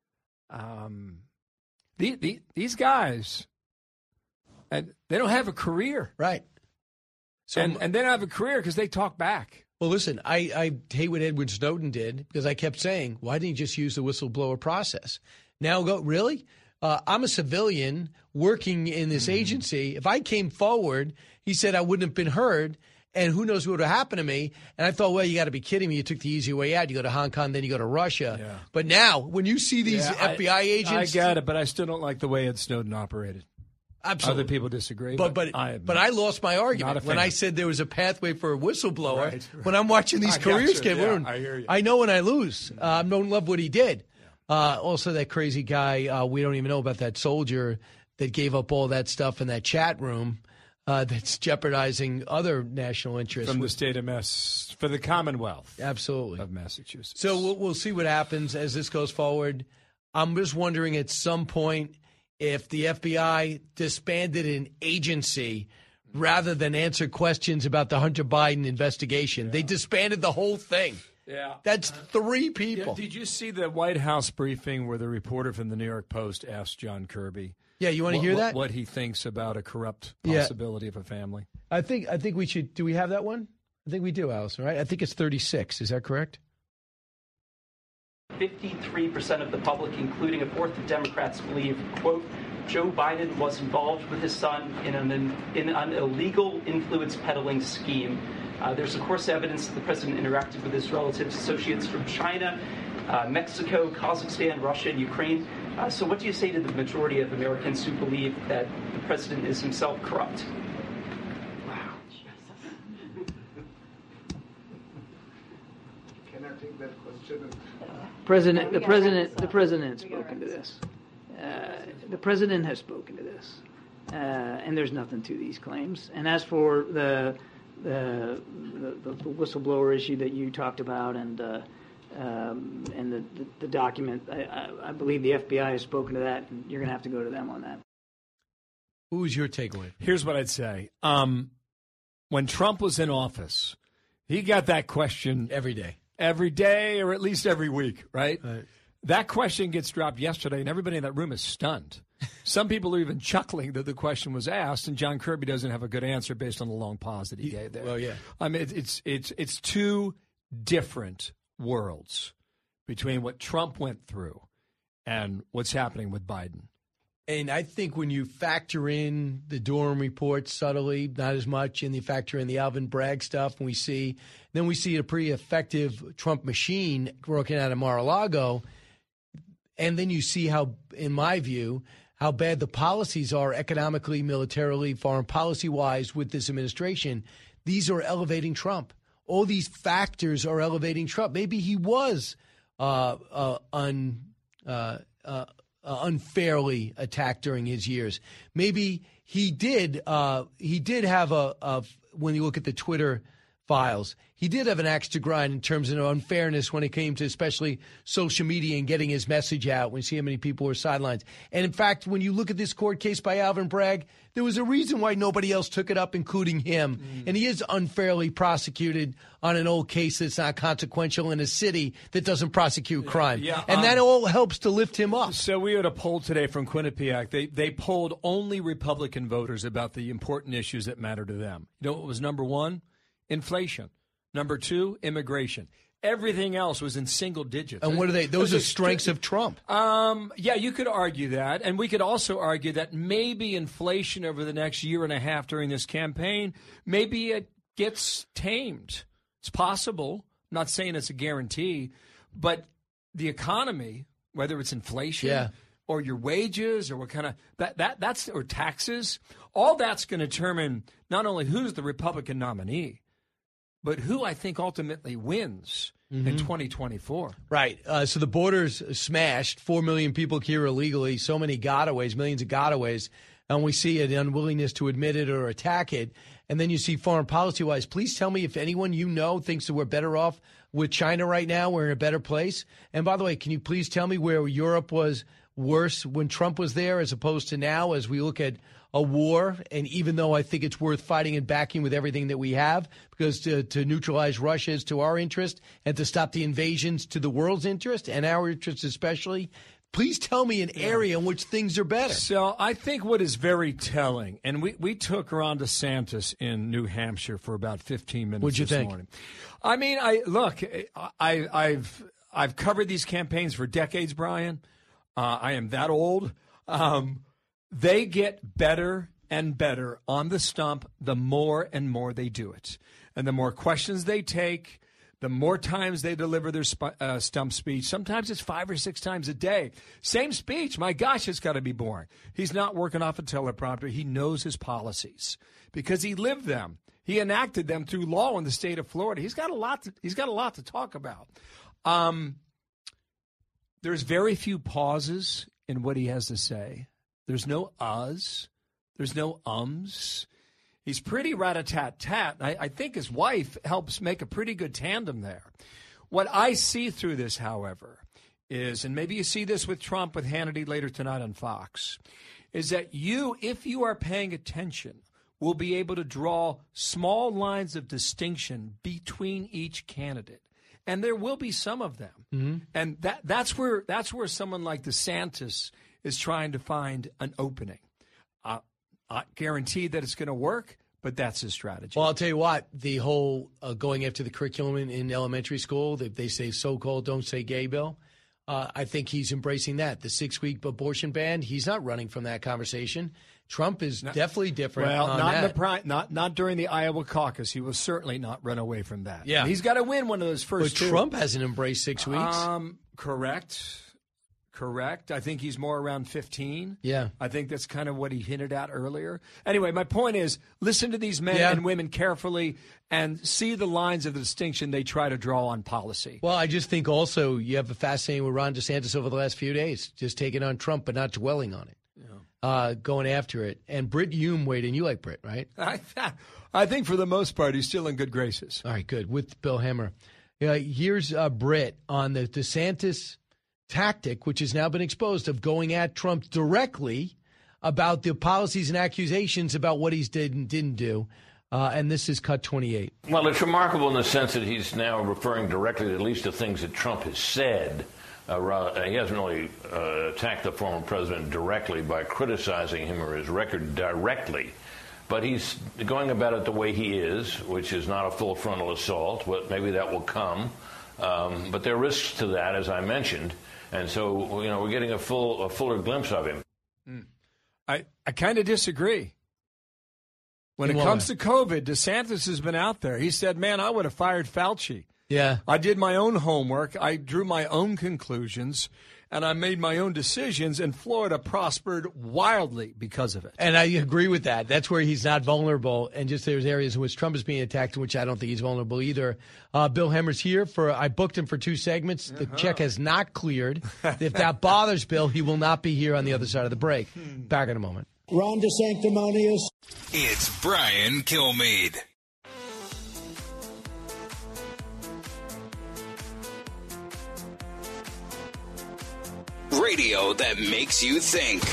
[SPEAKER 18] Um, the, the, these guys, and they don't have a career,
[SPEAKER 6] right? So
[SPEAKER 18] and and they don't have a career because they talk back.
[SPEAKER 6] Well, listen, I, I hate what Edward Snowden did because I kept saying, why didn't you just use the whistleblower process? Now go, really? Uh, I'm a civilian working in this mm-hmm. agency. If I came forward, he said I wouldn't have been heard. And who knows what would have happened to me? And I thought, well, you got to be kidding me. You took the easy way out. You go to Hong Kong, then you go to Russia. Yeah. But now, when you see these yeah, F B I
[SPEAKER 18] I,
[SPEAKER 6] agents.
[SPEAKER 18] I get it, but I still don't like the way Ed Snowden operated.
[SPEAKER 6] Absolutely.
[SPEAKER 18] Other people disagree.
[SPEAKER 6] But but,
[SPEAKER 18] but, I,
[SPEAKER 6] but I lost my argument when I said there was a pathway for a whistleblower. Right, right. When I'm watching these careers get ruined,
[SPEAKER 18] I hear you.
[SPEAKER 6] I know when I lose. Uh, I don't love what he did. Yeah. Uh, also, that crazy guy, uh, we don't even know about that soldier that gave up all that stuff in that chat room. Uh, that's jeopardizing other national interests.
[SPEAKER 18] From the state of Mass, for the Commonwealth.
[SPEAKER 6] Absolutely.
[SPEAKER 18] Of Massachusetts.
[SPEAKER 6] So we'll, we'll see what happens as this goes forward. I'm just wondering at some point if the F B I disbanded an agency rather than answer questions about the Hunter Biden investigation. Yeah. They disbanded the whole thing.
[SPEAKER 18] Yeah.
[SPEAKER 6] That's three people.
[SPEAKER 18] Yeah, did you see the White House briefing where the reporter from the New York Post asked John Kirby?
[SPEAKER 6] Yeah, you want to
[SPEAKER 18] what,
[SPEAKER 6] hear
[SPEAKER 18] what,
[SPEAKER 6] that?
[SPEAKER 18] What he thinks about a corrupt
[SPEAKER 6] yeah.
[SPEAKER 18] possibility of a family.
[SPEAKER 6] I think I think we should. Do we have that one? I think we do, Allison, right? I think it's thirty-six. Is that correct?
[SPEAKER 19] fifty-three percent of the public, including a fourth of Democrats, believe, quote, Joe Biden was involved with his son in an, in an illegal influence peddling scheme. Uh, there's, of course, evidence that the president interacted with his relatives, associates from China, uh, Mexico, Kazakhstan, Russia, and Ukraine. Uh, so what do you say to the majority of Americans who believe that the president is himself corrupt?
[SPEAKER 20] Wow. Can I take that question?
[SPEAKER 24] President, the president, the president has spoken to this. Uh, the president has spoken to this, uh, and there's nothing to these claims. And as for the the, the, the whistleblower issue that you talked about, and uh, um, and the, the, the document, I, I, I believe the F B I has spoken to that, and you're going to have to go to them on that.
[SPEAKER 6] What was your takeaway?
[SPEAKER 18] Here's what I'd say. Um, when Trump was in office, he got that question
[SPEAKER 6] every day.
[SPEAKER 18] Every day, or at least every week, right?
[SPEAKER 6] right?
[SPEAKER 18] That question gets dropped yesterday, and everybody in that room is stunned. Some people are even chuckling that the question was asked, and John Kirby doesn't have a good answer based on the long pause that he gave there.
[SPEAKER 6] Well, yeah.
[SPEAKER 18] I mean, it's it's it's two different worlds between what Trump went through and what's happening with Biden.
[SPEAKER 6] And I think when you factor in the Durham report subtly, not as much, and you factor in the Alvin Bragg stuff, and we see, then we see a pretty effective Trump machine working out of Mar-a-Lago. And then you see how, in my view, how bad the policies are economically, militarily, foreign policy-wise with this administration. These are elevating Trump. All these factors are elevating Trump. Maybe he was uh, uh, un, uh, uh, uh, unfairly attacked during his years. Maybe he did. Uh, he did have a, a. When you look at the Twitter files, he did have an axe to grind in terms of unfairness when it came to especially social media and getting his message out when you see how many people were sidelines. And in fact, when you look at this court case by Alvin Bragg, there was a reason why nobody else took it up, including him. Mm. And he is unfairly prosecuted on an old case that's not consequential in a city that doesn't prosecute crime.
[SPEAKER 18] Yeah,
[SPEAKER 6] and
[SPEAKER 18] um,
[SPEAKER 6] that all helps to lift him up.
[SPEAKER 18] So we had a poll today from Quinnipiac. They, they polled only Republican voters about the important issues that matter to them. You know what was number one? Inflation. Number two, immigration. Everything else was in single digits.
[SPEAKER 6] And what are they? Those are strengths of Trump.
[SPEAKER 18] Um, yeah, you could argue that. And we could also argue that maybe inflation over the next year and a half during this campaign, maybe it gets tamed. It's possible. I'm not saying it's a guarantee. But the economy, whether it's inflation
[SPEAKER 6] yeah.
[SPEAKER 18] or your wages or what kind of that, that that's or taxes, all that's going to determine not only who's the Republican nominee, but who I think ultimately wins mm-hmm. in twenty twenty-four.
[SPEAKER 6] Right. Uh, so the border's smashed. Four million people here illegally. So many gotaways, millions of gotaways. And we see an unwillingness to admit it or attack it. And then you see foreign policy-wise. Please tell me if anyone you know thinks that we're better off with China right now. We're in a better place. And by the way, can you please tell me where Europe was worse when Trump was there as opposed to now as we look at a war, and even though I think it's worth fighting and backing with everything that we have, because to, to neutralize Russia is to our interest, and to stop the invasions to the world's interest, and our interest especially, please tell me an area in which things are better.
[SPEAKER 18] So I think what is very telling, and we, we took Ron DeSantis in New Hampshire for about fifteen minutes
[SPEAKER 6] What'd you
[SPEAKER 18] this
[SPEAKER 6] think?
[SPEAKER 18] morning. I mean, I look, I, I've I've covered these campaigns for decades, Brian. Uh, I am that old. Um They get better and better on the stump the more and more they do it. And the more questions they take, the more times they deliver their sp- uh, stump speech. Sometimes it's five or six times a day. Same speech. My gosh, it's got to be boring. He's not working off a teleprompter. He knows his policies because he lived them. He enacted them through law in the state of Florida. He's got a lot to, he's got a lot to talk about. Um, there's very few pauses in what he has to say. There's no uhs. There's no ums. He's pretty rat-a-tat-tat. I, I think his wife helps make a pretty good tandem there. What I see through this, however, is, and maybe you see this with Trump with Hannity later tonight on Fox, is that you, if you are paying attention, will be able to draw small lines of distinction between each candidate. And there will be some of them. Mm-hmm. And that that's where that's where someone like DeSantis is trying to find an opening. Uh, I guarantee that it's going to work, but that's his strategy.
[SPEAKER 6] Well, I'll tell you what, the whole uh, going after the curriculum in, in elementary school, they, they say so-called don't say gay bill, uh, I think he's embracing that. The six-week abortion ban, he's not running from that conversation. Trump is not, definitely different
[SPEAKER 18] well,
[SPEAKER 6] on
[SPEAKER 18] not
[SPEAKER 6] that.
[SPEAKER 18] In the pri- not, not during the Iowa caucus. He will certainly not run away from that.
[SPEAKER 6] Yeah.
[SPEAKER 18] And he's got to win one of those first
[SPEAKER 6] But
[SPEAKER 18] two.
[SPEAKER 6] Trump hasn't embraced six weeks.
[SPEAKER 18] Um, correct. Correct. I think he's more around fifteen.
[SPEAKER 6] Yeah.
[SPEAKER 18] I think that's kind of what he hinted at earlier. Anyway, my point is listen to these men
[SPEAKER 6] yeah.
[SPEAKER 18] and women carefully and see the lines of the distinction they try to draw on policy.
[SPEAKER 6] Well, I just think also you have a fascinating with Ron DeSantis over the last few days, just taking on Trump but not dwelling on it, yeah. uh, going after it. And Britt Hume weighed in. You like Britt, right?
[SPEAKER 18] I, I think for the most part he's still in good graces.
[SPEAKER 6] All right, good. With Bill Hemmer. Uh, here's uh, Britt on the DeSantis tactic, which has now been exposed, of going at Trump directly about the policies and accusations about what he did and didn't do. Uh, and this is cut twenty-eight.
[SPEAKER 15] Well, it's remarkable in the sense that he's now referring directly at least to things that Trump has said. Uh, he hasn't really uh, attacked the former president directly by criticizing him or his record directly. But he's going about it the way he is, which is not a full frontal assault. But maybe that will come. Um, but there are risks to that, as I mentioned. And so, you know, we're getting a full, a fuller glimpse of him.
[SPEAKER 18] Mm. I, I kind of disagree. When
[SPEAKER 6] In
[SPEAKER 18] it
[SPEAKER 6] what
[SPEAKER 18] comes
[SPEAKER 6] way?
[SPEAKER 18] to COVID, DeSantis has been out there. He said, man, I would have fired Fauci.
[SPEAKER 6] Yeah.
[SPEAKER 18] I did my own homework. I drew my own conclusions. and I made my own decisions, and Florida prospered wildly because of it.
[SPEAKER 6] And I agree with that. That's where he's not vulnerable, and just there's areas in which Trump is being attacked, in which I don't think he's vulnerable either. Uh, Bill Hemmer's here. for. I booked him for two segments. The uh-huh. check has not cleared. If that bothers Bill, he will not be here on the other side of the break. Back in a moment.
[SPEAKER 1] Ron DeSanctimonious.
[SPEAKER 5] It's Brian Kilmeade. Radio that makes you think.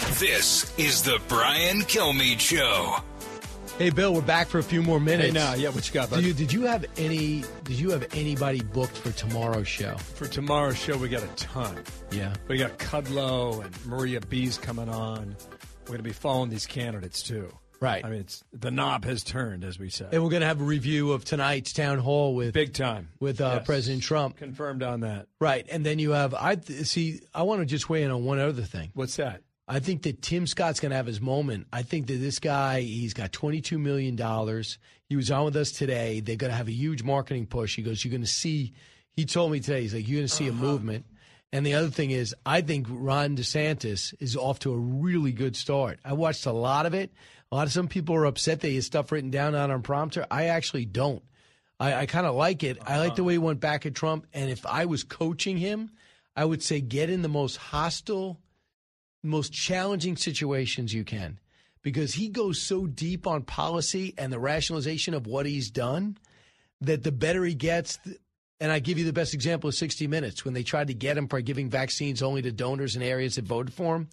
[SPEAKER 5] This is the Brian Kilmeade Show.
[SPEAKER 6] Hey, Bill, we're back for a few more minutes.
[SPEAKER 18] Hey, now, yeah, what you got, bud?
[SPEAKER 6] Did you, did you have any? Did you have anybody booked for tomorrow's show?
[SPEAKER 18] For tomorrow's show, we got a ton.
[SPEAKER 6] Yeah,
[SPEAKER 18] we got Kudlow and Maria B's coming on. We're going to be following these candidates too.
[SPEAKER 6] Right.
[SPEAKER 18] I mean, it's the knob has turned, as we say.
[SPEAKER 6] And we're going to have a review of tonight's town hall with
[SPEAKER 18] big time
[SPEAKER 6] with uh,
[SPEAKER 18] yes.
[SPEAKER 6] President Trump.
[SPEAKER 18] Confirmed on that.
[SPEAKER 6] Right. And then you have I see. I want to just weigh in on one other thing.
[SPEAKER 18] What's that?
[SPEAKER 6] I think that Tim Scott's going to have his moment. I think that this guy, he's got twenty-two million dollars. He was on with us today. They're going to have a huge marketing push. He goes, you're going to see. He told me today, he's like, you're going to see uh-huh. a movement. And the other thing is, I think Ron DeSantis is off to a really good start. I watched a lot of it. A lot of some people are upset that he has stuff written down on a prompter. I actually don't. I, I kind of like it. Uh-huh. I like the way he went back at Trump. And if I was coaching him, I would say get in the most hostile, most challenging situations you can. Because he goes so deep on policy and the rationalization of what he's done that the better he gets – and I give you the best example of sixty minutes, when they tried to get him for giving vaccines only to donors in areas that voted for him.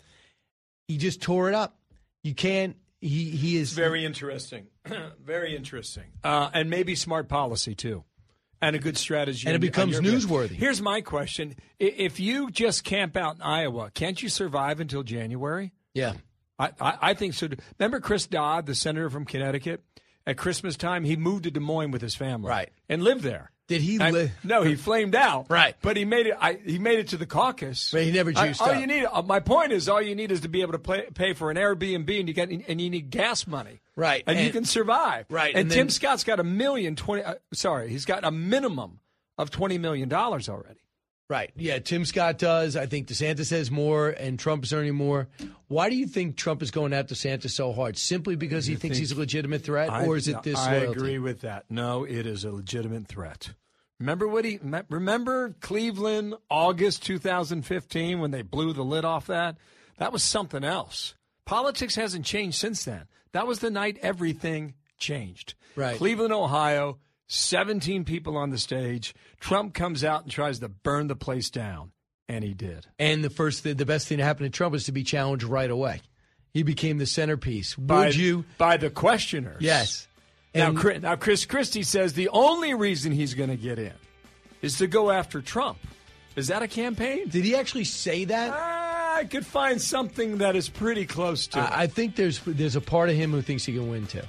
[SPEAKER 6] He just tore it up. You can't he, – he is –
[SPEAKER 18] Very interesting. Very interesting. Uh, and maybe smart policy, too. And a good strategy.
[SPEAKER 6] And it becomes newsworthy.
[SPEAKER 18] Here's my question. If you just camp out in Iowa, can't you survive until January?
[SPEAKER 6] Yeah.
[SPEAKER 18] I, I, I think so. Remember Chris Dodd, the senator from Connecticut? At Christmas time, he moved to Des Moines with his family.
[SPEAKER 6] Right.
[SPEAKER 18] And lived there.
[SPEAKER 6] Did he
[SPEAKER 18] I,
[SPEAKER 6] live?
[SPEAKER 18] No, he flamed out.
[SPEAKER 6] Right.
[SPEAKER 18] But he made it I, He made it to the caucus.
[SPEAKER 6] But he never juiced
[SPEAKER 18] I, all
[SPEAKER 6] up.
[SPEAKER 18] You need, uh, my point is, all you need is to be able to pay, pay for an Airbnb, and you get and you need gas money.
[SPEAKER 6] Right.
[SPEAKER 18] And,
[SPEAKER 6] and
[SPEAKER 18] you can survive.
[SPEAKER 6] Right.
[SPEAKER 18] And,
[SPEAKER 6] and
[SPEAKER 18] Tim
[SPEAKER 6] then,
[SPEAKER 18] Scott's got a million, twenty, uh, sorry, he's got a minimum of twenty million dollars already.
[SPEAKER 6] Right. Yeah, Tim Scott does. I think DeSantis has more, and Trump is earning more. Why do you think Trump is going after DeSantis so hard? Simply because he thinks think, he's a legitimate threat,
[SPEAKER 18] I,
[SPEAKER 6] or is it this
[SPEAKER 18] I
[SPEAKER 6] loyalty?
[SPEAKER 18] agree with that. No, it is a legitimate threat. Remember what he remember Cleveland, August two thousand fifteen, when they blew the lid off that? That was something else. Politics hasn't changed since then. That was the night everything changed.
[SPEAKER 6] Right.
[SPEAKER 18] Cleveland, Ohio, seventeen people on the stage. Trump comes out and tries to burn the place down, and he did.
[SPEAKER 6] And the first, the, the best thing to happen to Trump is to be challenged right away. He became the centerpiece. Would
[SPEAKER 18] by,
[SPEAKER 6] you?
[SPEAKER 18] By the questioners.
[SPEAKER 6] Yes.
[SPEAKER 18] Now,
[SPEAKER 6] And,
[SPEAKER 18] Chris, now, Chris Christie says the only reason he's going to get in is to go after Trump. Is that a campaign?
[SPEAKER 6] Did he actually say that?
[SPEAKER 18] Uh, I could find something that is pretty close to
[SPEAKER 6] I,
[SPEAKER 18] it.
[SPEAKER 6] I think there's there's a part of him who thinks he can win, too.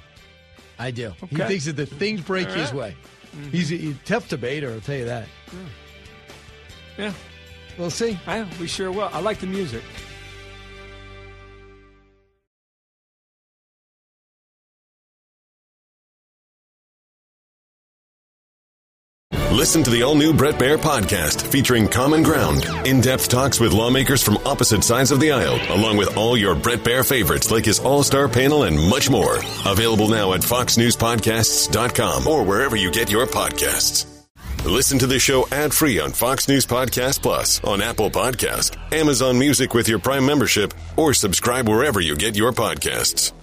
[SPEAKER 6] I do.
[SPEAKER 18] Okay.
[SPEAKER 6] He thinks that the things break
[SPEAKER 18] All
[SPEAKER 6] his
[SPEAKER 18] right.
[SPEAKER 6] way. Mm-hmm. He's a, he's a tough debater, I'll tell you that.
[SPEAKER 18] Yeah.
[SPEAKER 6] We'll see.
[SPEAKER 18] I, we sure will. I like the music.
[SPEAKER 21] Listen to the all-new Bret Baier podcast featuring Common Ground, in-depth talks with lawmakers from opposite sides of the aisle, along with all your Bret Baier favorites like his all-star panel and much more. Available now at fox news podcasts dot com or wherever you get your podcasts. Listen to the show ad-free on Fox News Podcast Plus, on Apple Podcast, Amazon Music with your Prime membership, or subscribe wherever you get your podcasts.